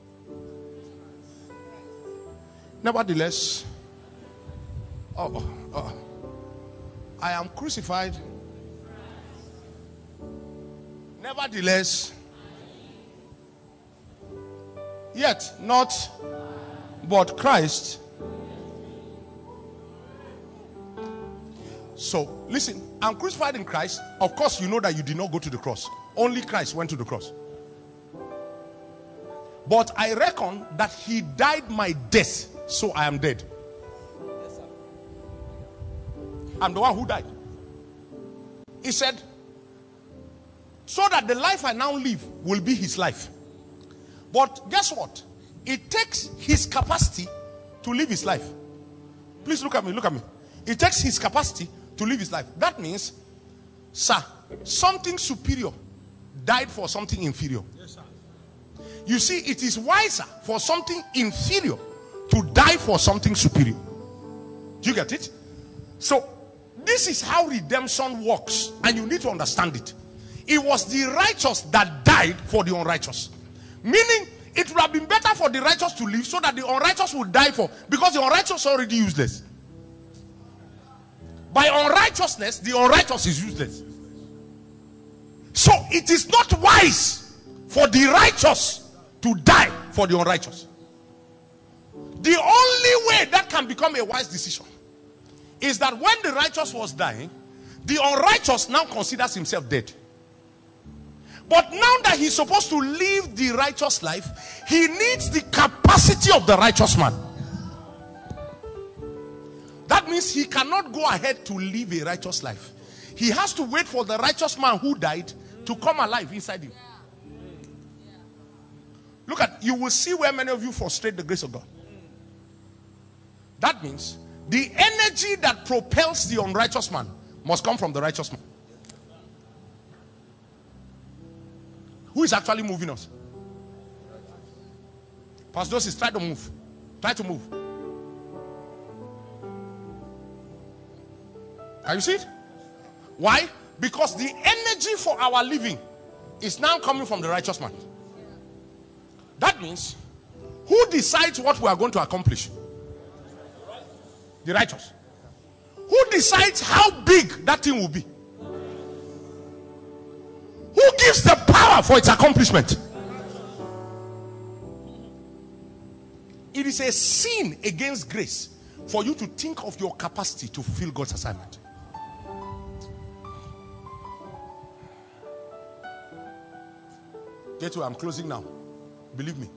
Nevertheless, oh, oh, oh. I am crucified. Nevertheless, yet not, but Christ. So, listen, I'm crucified in Christ. Of course, you know that you did not go to the cross. Only Christ went to the cross. But I reckon that he died my death, so I am dead. I'm the one who died. He said, so that the life I now live will be his life. But guess what? It takes his capacity to live his life. Please look at me, look at me. It takes his capacity to live his life. That means, sir, something superior died for something inferior. Yes, sir. You see, it is wiser for something inferior to die for something superior. Do you get it? So, this is how redemption works, and you need to understand it. It was the righteous that died for the unrighteous. Meaning, it would have been better for the righteous to live so that the unrighteous would die for, because the unrighteous is already useless. By unrighteousness, the unrighteous is useless. So it is not wise for the righteous to die for the unrighteous. The only way that can become a wise decision is that when the righteous was dying, the unrighteous now considers himself dead. But now that he's supposed to live the righteous life, he needs the capacity of the righteous man. That means he cannot go ahead to live a righteous life. He has to wait for the righteous man who died to come alive inside him. Look at, you will see where many of you frustrate the grace of God. That means the energy that propels the unrighteous man must come from the righteous man. Who is actually moving us? Pastor Joseph, try to move. Try to move. Can you see it? Why? Because the energy for our living is now coming from the righteous man. That means, who decides what we are going to accomplish? The righteous. Who decides how big that thing will be? Who gives the power for its accomplishment? It is a sin against grace for you to think of your capacity to fulfill God's assignment. Get where I'm closing now. Believe me.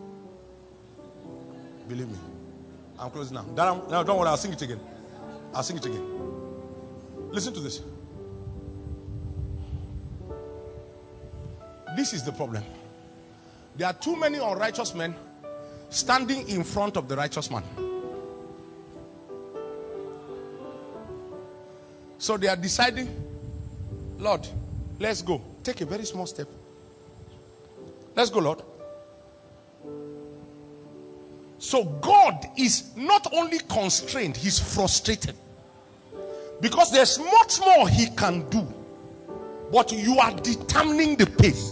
Believe me. I'm closing now. Now, don't worry, I'll sing it again. I'll sing it again. Listen to this. This is the problem. There are too many unrighteous men standing in front of the righteous man. So they are deciding, Lord, let's go. Take a very small step. Let's go, Lord. So God is not only constrained, he's frustrated. Because there's much more he can do. But you are determining the pace.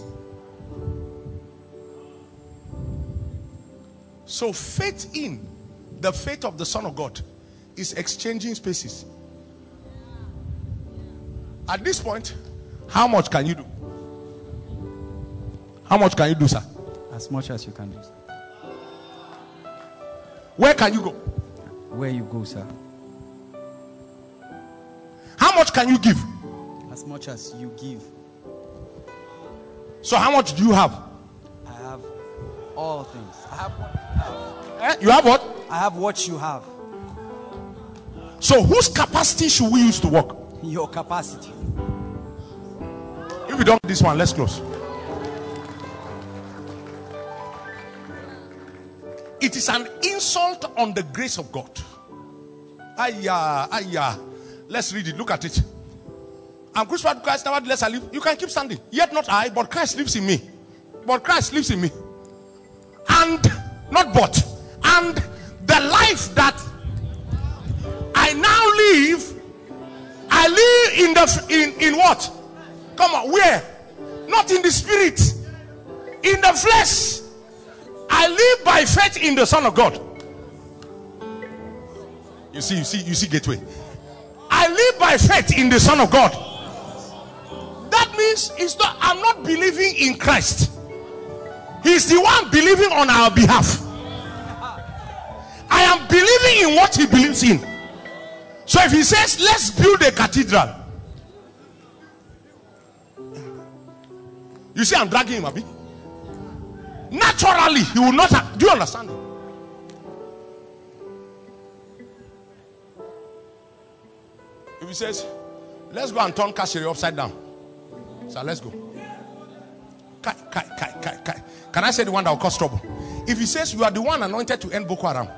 So faith in the faith of the Son of God is exchanging spaces. At this point, how much can you do? How much can you do, sir? As much as you can do, sir. Where can you go? Where you go, sir. How much can you give? As much as you give. So how much do you have? I have all things. I have what you have. Eh? You have what? I have what you have. So whose capacity should we use to work? Your capacity. If we don't do this one, let's close. It is an insult on the grace of God. Ayah, ayah. Let's read it. Look at it. I'm crucified with Christ, nevertheless I live. You can keep standing. Yet not I, but Christ lives in me. But Christ lives in me. And, not but, and the life that I now live, I live in the, in, in what? Come on, where? Not in the spirit. In the flesh. I live by faith in the Son of God. You see, you see, you see gateway. I live by faith in the Son of God. That means it's not, I'm not believing in Christ. He's the one believing on our behalf. I am believing in what he believes in. So if he says, let's build a cathedral. You see, I'm dragging him a bit. Naturally, he will not have, do you understand? If he says, let's go and turn Kashiri upside down. So let's go. Kai, kai, kai, kai, kai. Can I say the one that will cause trouble? If he says you are the one anointed to end Boko Haram.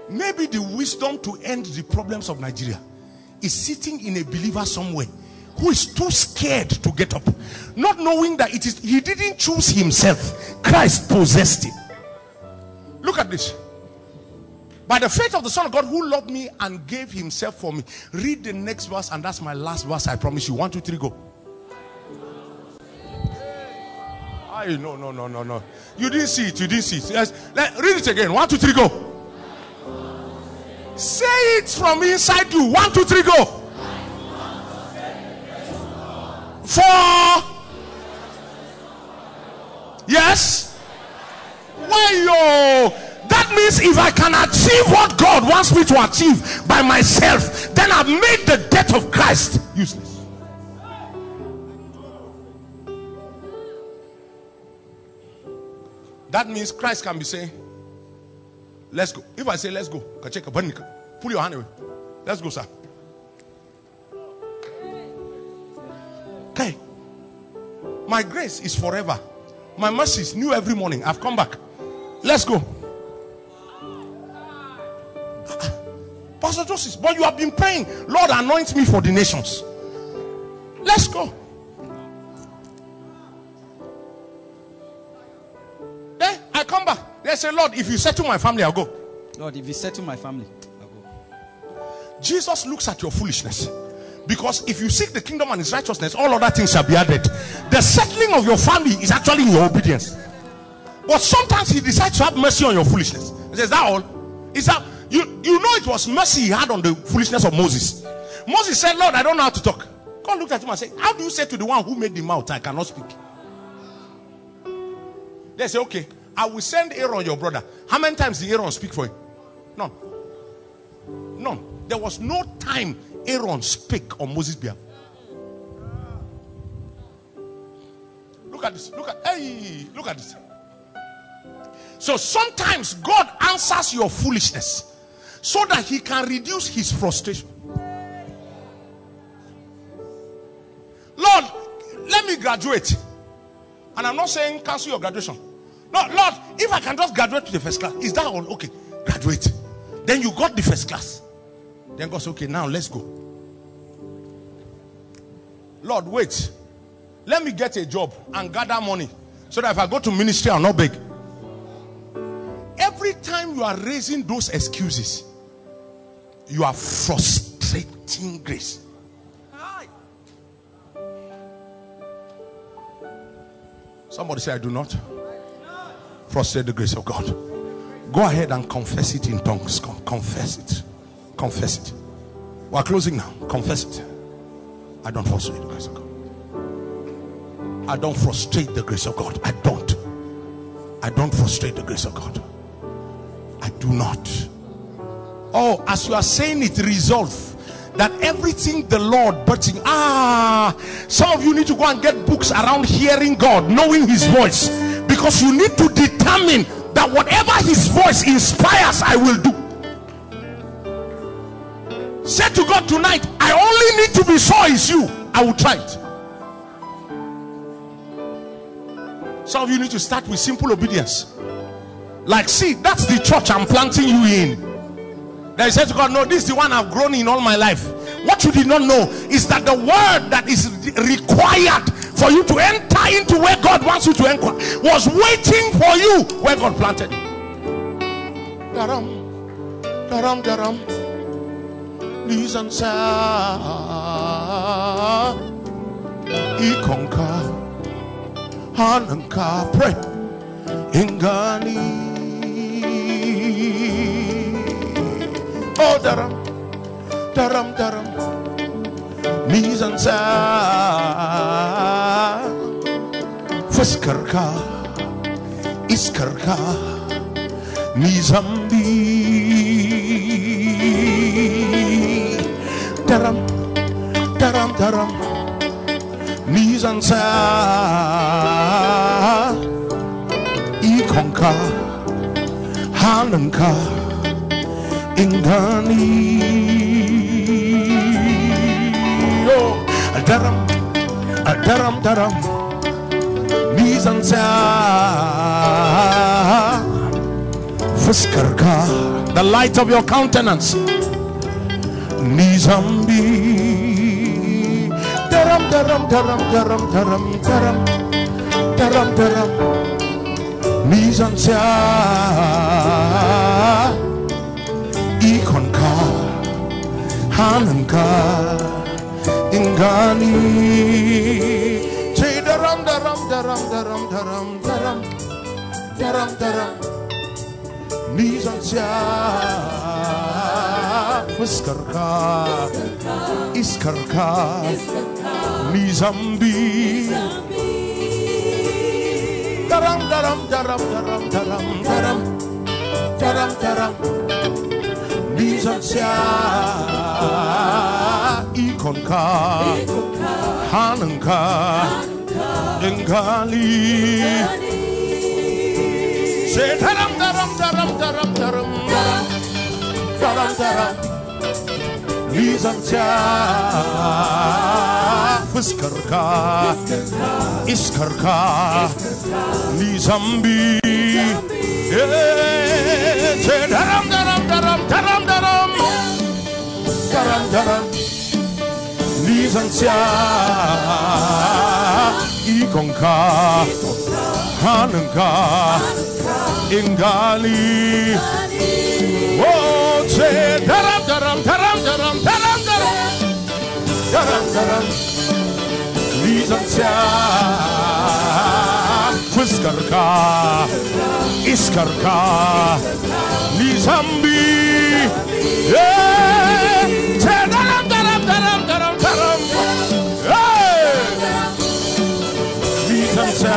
Maybe the wisdom to end the problems of Nigeria is sitting in a believer somewhere who is too scared to get up, not knowing that it is he didn't choose himself. Christ possessed him. Look at this. By the faith of the Son of God who loved me and gave himself for me. Read the next verse, and that's my last verse, I promise you. One, two, three, go. I no no no no no. You didn't see it. You didn't see it. Yes. Let, read it again. One, two, three, go. Say it from inside you. One, two, three, go. For yes. Why yo? That means if I can achieve what God wants me to achieve by myself, then I've made the death of Christ useless. That means Christ can be saying, let's go. If I say let's go, pull your hand away. Let's go, sir. Okay. My grace is forever. My mercy is new every morning. I've come back. Let's go. Pastor Joseph, but you have been praying, Lord, anoint me for the nations. Let's go. Then I come back. They say, Lord, if you settle my family, I'll go. Lord, if you settle my family, I'll go. Jesus looks at your foolishness. Because if you seek the kingdom and his righteousness, all other things shall be added. The settling of your family is actually in your obedience. But sometimes he decides to have mercy on your foolishness. He says, is that all? Is that you, you know it was mercy he had on the foolishness of Moses. Moses said, Lord, I don't know how to talk. God looked at him and said, how do you say to the one who made the mouth, I cannot speak? They say, okay, I will send Aaron your brother. How many times did Aaron speak for him? None. None. There was no time Aaron spake on Moses' behalf. Look at this. Look at hey, look at this. So sometimes God answers your foolishness so that he can reduce his frustration. Lord, let me graduate. And I'm not saying cancel your graduation. No, Lord, if I can just graduate to the first class, is that all? Okay, graduate. Then you got the first class. Then God said, okay, now let's go. Lord, wait. Let me get a job and gather money so that if I go to ministry, I'll not beg. Every time you are raising those excuses, you are frustrating grace. Somebody say, I do not frustrate the grace of God. Go ahead and confess it in tongues. Confess it. Confess it. We are closing now. Confess it. I don't frustrate the grace of God. I don't frustrate the grace of God. I don't. I don't frustrate the grace of God. I do not. Oh, as you are saying it, resolve that everything the Lord but in, ah some of you need to go and get books around hearing God, knowing his voice, because you need to determine that whatever his voice inspires, I will do. Say to God tonight, I only need to be sure it's you. I will try it. Some of you need to start with simple obedience. Like, see, that's the church I'm planting you in. Then he said to God, no, this is the one I've grown in all my life. What you did not know is that the word that is required for you to enter into where God wants you to enter was waiting for you where God planted you. Daram, daram, daram. Listen, sir. Ikonka, Hananka, pray. Ingani. Oh, daram, daram, daram. Nizan sa Faskarka, Iskarka, Nizambi. Daram, daram, daram. Nizan sa Ikonka, Hananka, Ingani. Oh, daram, daram, daram. Nizan sa The light of your countenance. Nizambi. Daram daram daram daram daram daram daram daram. Nizamsa. Ikonka. Hananka. Ingani. Say daram daram daram daram daram daram daram daram. Nizamsa. Iskarka, iskarka, nizambi. Daram daram daram daram daram daram daram daram. Nizamsa, ikonka, hananka, engali. Say daram daram daram daram daram daram daram. Nizamsa, iskarka, iskarka, nizambi. Daram daram daram daram daram daram daram. Nizamsa, ikonka, hananka, ingali. Oh, say daram daram daram daram daram daram daram daram. Nizamsa, iskarka, iskarka, nizambi. Yeah, say daram daram daram daram daram. Hey, Nizamsa,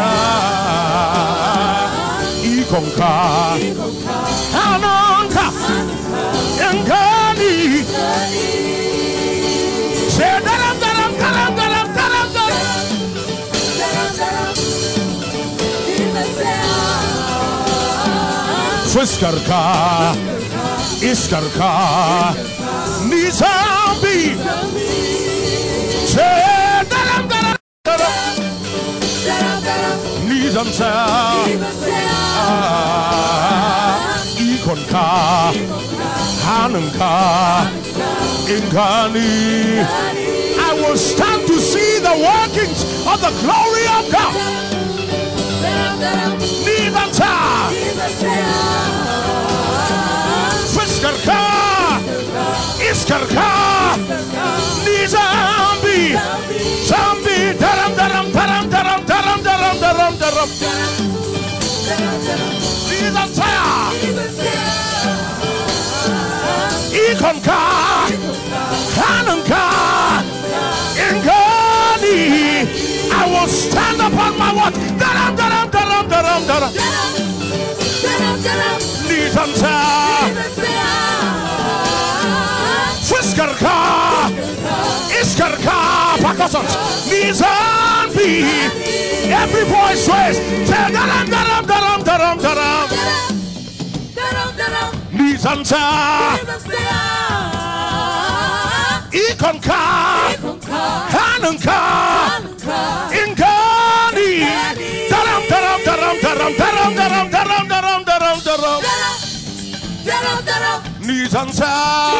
ikonka, hananka. Engani, say daram daram daram daram daram daram. Iskarka, iskarka, nizambi. Say daram daram daram. Nizamsa, ikonka. Hananka, Ingani. I will stand to see the workings of the glory of God. Nizamsa, iskarka, iskarka, nizambi, zambi, daram daram daram daram daram daram daram daram. Nizamsa. Ikonka, hananka, ingani. I will stand upon my word. Daram, daram, daram, daram, daram. Nizamsa, iskarka, iskarka, pakosot. Nizambi. Every voice says, daram, daram, daram, daram, daram. Nizamsa, ikonka, hananka, ingani. Daram daram daram daram daram daram daram daram daram daram. Nizamsa,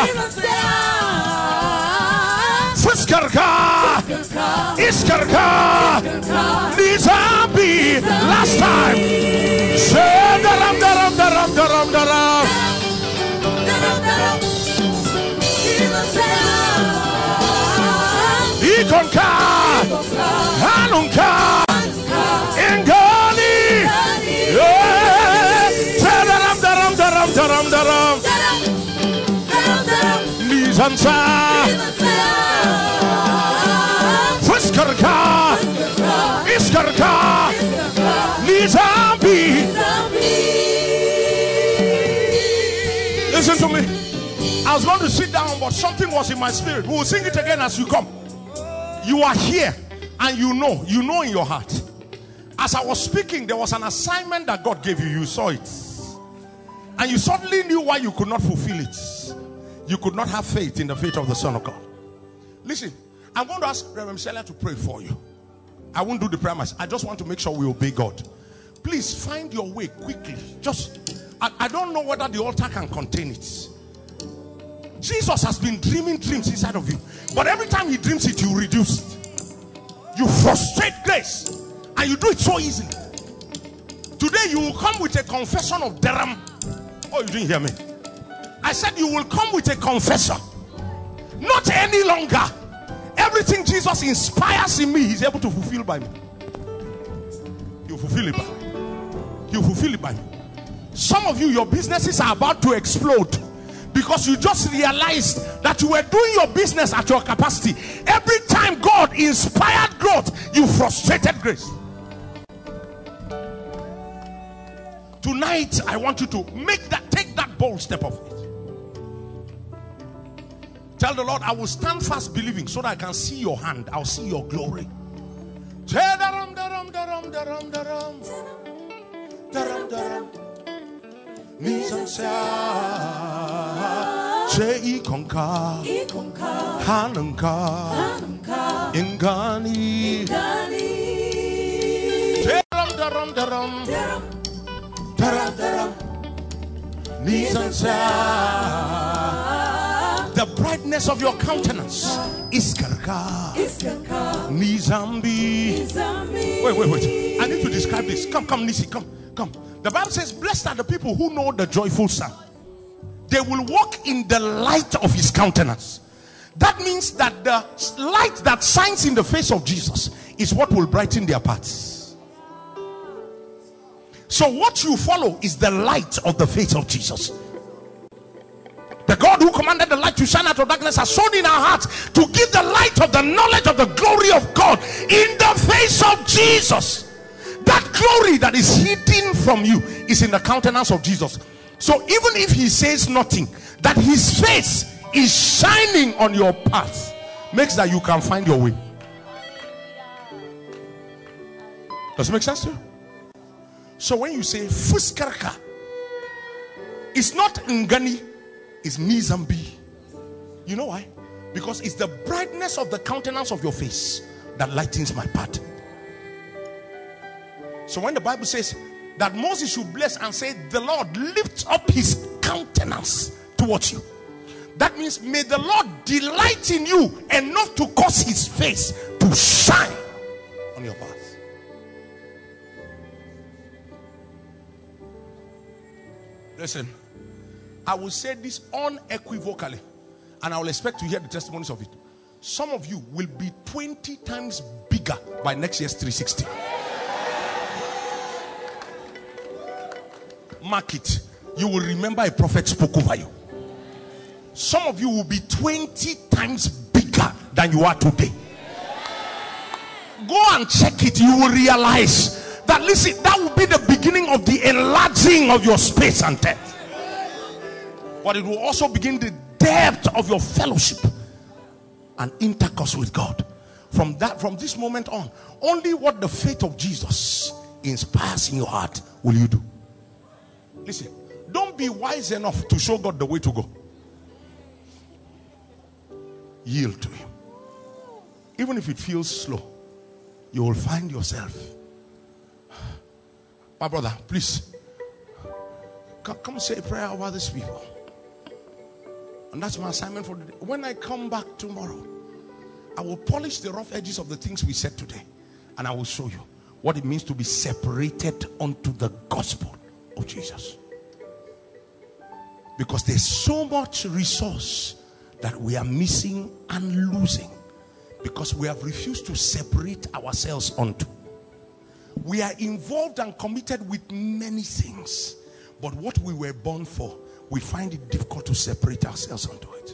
iskarka, iskarka, nizambi. Last time, say daram daram daram daram daram. Ikonka, hanunka, ingani. Daram daram daram daram daram. Nizamsa, iskarka, iskarka, nizambi. Listen to me. I was going to sit down, but something was in my spirit. We will sing it again as you come. You are here, and you know, you know in your heart. As I was speaking, there was an assignment that God gave you. You saw it. And you suddenly knew why you could not fulfill it. You could not have faith in the faith of the Son of God. Listen, I'm going to ask Reverend Sheila to pray for you. I won't do the prayer myself. I just want to make sure we obey God. Please find your way quickly. Just I, I don't know whether the altar can contain it. Jesus has been dreaming dreams inside of you, but every time he dreams it, you reduce it. You frustrate grace, and you do it so easily. Today you will come with a confession of Dharam. Oh, you didn't hear me. I said you will come with a confession. Not any longer. Everything Jesus inspires in me, he's able to fulfill by me. You fulfill it by me. You fulfill it by me. Some of you, your businesses are about to explode because you just realized that you were doing your business at your capacity. Every time God inspired growth, you frustrated grace. Tonight, I want you to make that, take that bold step of it. Tell the Lord, I will stand fast believing so that I can see your hand. I'll see your glory. The brightness of your countenance is Nizambi. Wait, wait, wait. I need to describe this. Come, come, Nisi, come, come. The Bible says, blessed are the people who know the joyful sound. They will walk in the light of his countenance. That means that the light that shines in the face of Jesus is what will brighten their paths. So what you follow is the light of the face of Jesus. The God who commanded the light to shine out of darkness has shown in our hearts to give the light of the knowledge of the glory of God in the face of Jesus. That glory that is hidden from you is in the countenance of Jesus. So even if he says nothing, that his face is shining on your path makes that you can find your way. Does it make sense to you? So when you say Fuskarka, it's not Ngani, it's Nizambi. You know why? Because it's the brightness of the countenance of your face that lightens my path. So when the Bible says that Moses should bless and say, the Lord lifts up his countenance towards you, that means may the Lord delight in you enough to cause his face to shine on your path. Listen, I will say this unequivocally, and I will expect to hear the testimonies of it. Some of you will be twenty times bigger by next year's three sixty. Mark it. You will remember a prophet spoke over you. Some of you will be twenty times bigger than you are today. Go and check it. You will realize that, listen, that will be the beginning of the enlarging of your space and depth. But it will also begin the depth of your fellowship and intercourse with God. From that, from this moment on, only what the faith of Jesus inspires in your heart will you do. Listen, don't be wise enough to show God the way to go. Yield to him. Even if it feels slow, you will find yourself. My brother, please come, come say a prayer over these people. And that's my assignment for today. When I come back tomorrow, I will polish the rough edges of the things we said today, and I will show you what it means to be separated unto the gospel of Jesus. Because there's so much resource that we are missing and losing because we have refused to separate ourselves unto. We are involved and committed with many things, but what we were born for, we find it difficult to separate ourselves unto it.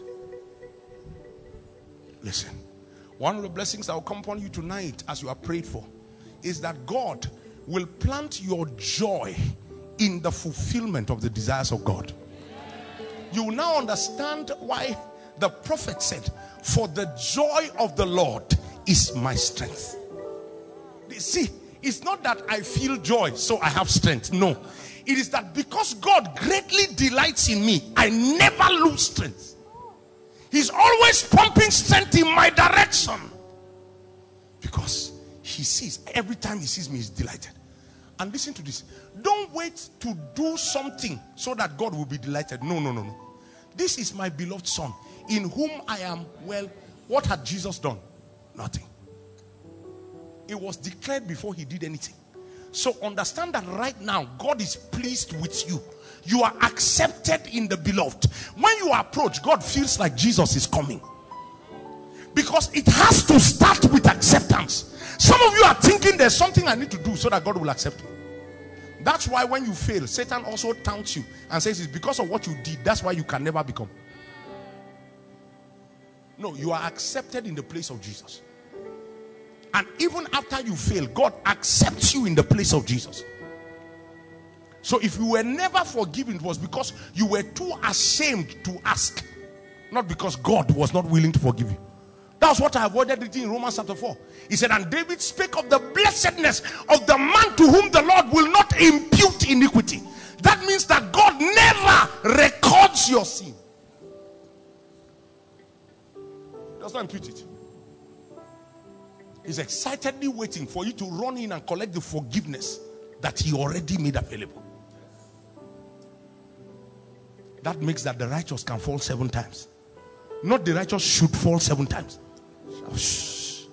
Listen, one of the blessings that will come upon you tonight as you are prayed for is that God will plant your joy in the fulfillment of the desires of God. You will now understand why the prophet said, for the joy of the Lord is my strength. See, it's not that I feel joy so I have strength. No, it is that because God greatly delights in me, I never lose strength. He's always pumping strength in my direction because he sees, every time he sees me, he's delighted. And listen to this. Don't wait to do something so that God will be delighted. No, no, no, no. This is my beloved son, in whom I am well. What had Jesus done? Nothing. It was declared before he did anything. So understand that right now, God is pleased with you. You are accepted in the beloved. When you approach, God feels like Jesus is coming. Because it has to start with acceptance. Some of you are thinking there's something I need to do so that God will accept me. That's why when you fail, Satan also taunts you and says it's because of what you did. That's why you can never become. No, you are accepted in the place of Jesus. And even after you fail, God accepts you in the place of Jesus. So if you were never forgiven, it was because you were too ashamed to ask. Not because God was not willing to forgive you. That's what I avoided it in Romans chapter four. He said, and David spake of the blessedness of the man to whom the Lord will not impute iniquity. That means that God never records your sin. He does not impute it. He's excitedly waiting for you to run in and collect the forgiveness that he already made available. That makes that the righteous can fall seven times. Not the righteous should fall seven times. Shh.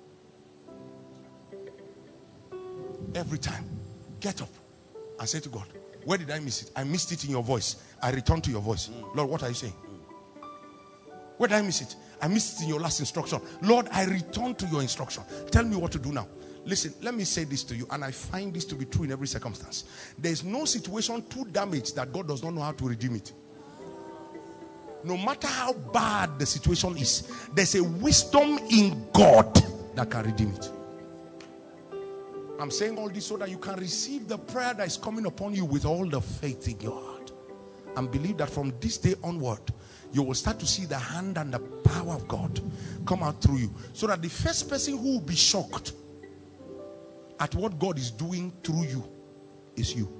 Every time, get up and say to God, where did I miss it? I missed it in your voice. I return to your voice. Lord, what are you saying? Where did I miss it? I missed it in your last instruction. Lord, I return to your instruction. Tell me what to do now. Listen, let me say this to you, and I find this to be true in every circumstance. There is no situation too damaged that God does not know how to redeem it. No matter how bad the situation is, there's a wisdom in God that can redeem it. I'm saying all this so that you can receive the prayer that is coming upon you with all the faith in your heart. And believe that from this day onward, you will start to see the hand and the power of God come out through you. So that the first person who will be shocked at what God is doing through you is you.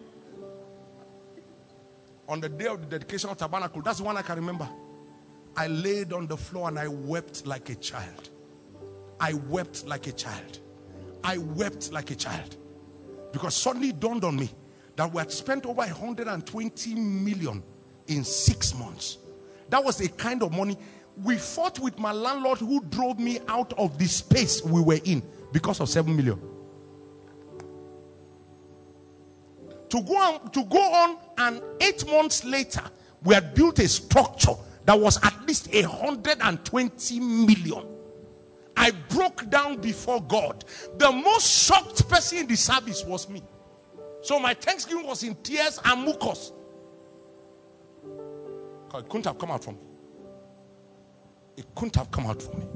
On the day of the dedication of Tabernacle, that's the one I can remember. I laid on the floor and I wept like a child. I wept like a child. I wept like a child. Because suddenly it dawned on me that we had spent over one hundred twenty million in six months. That was a kind of money. We fought with my landlord who drove me out of the space we were in because of seven million. To go on, to go on and eight months later, we had built a structure that was at least one hundred twenty million. I broke down before God. The most shocked person in the service was me. So my thanksgiving was in tears and mucus. It couldn't have come out from me. It couldn't have come out from me.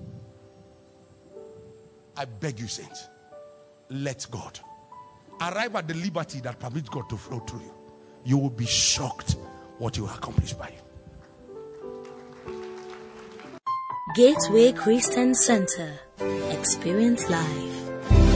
I beg you, saints, let God arrive at the liberty that permits God to flow through you. You will be shocked what you accomplish by you. Gateway Christian Center. Experience life.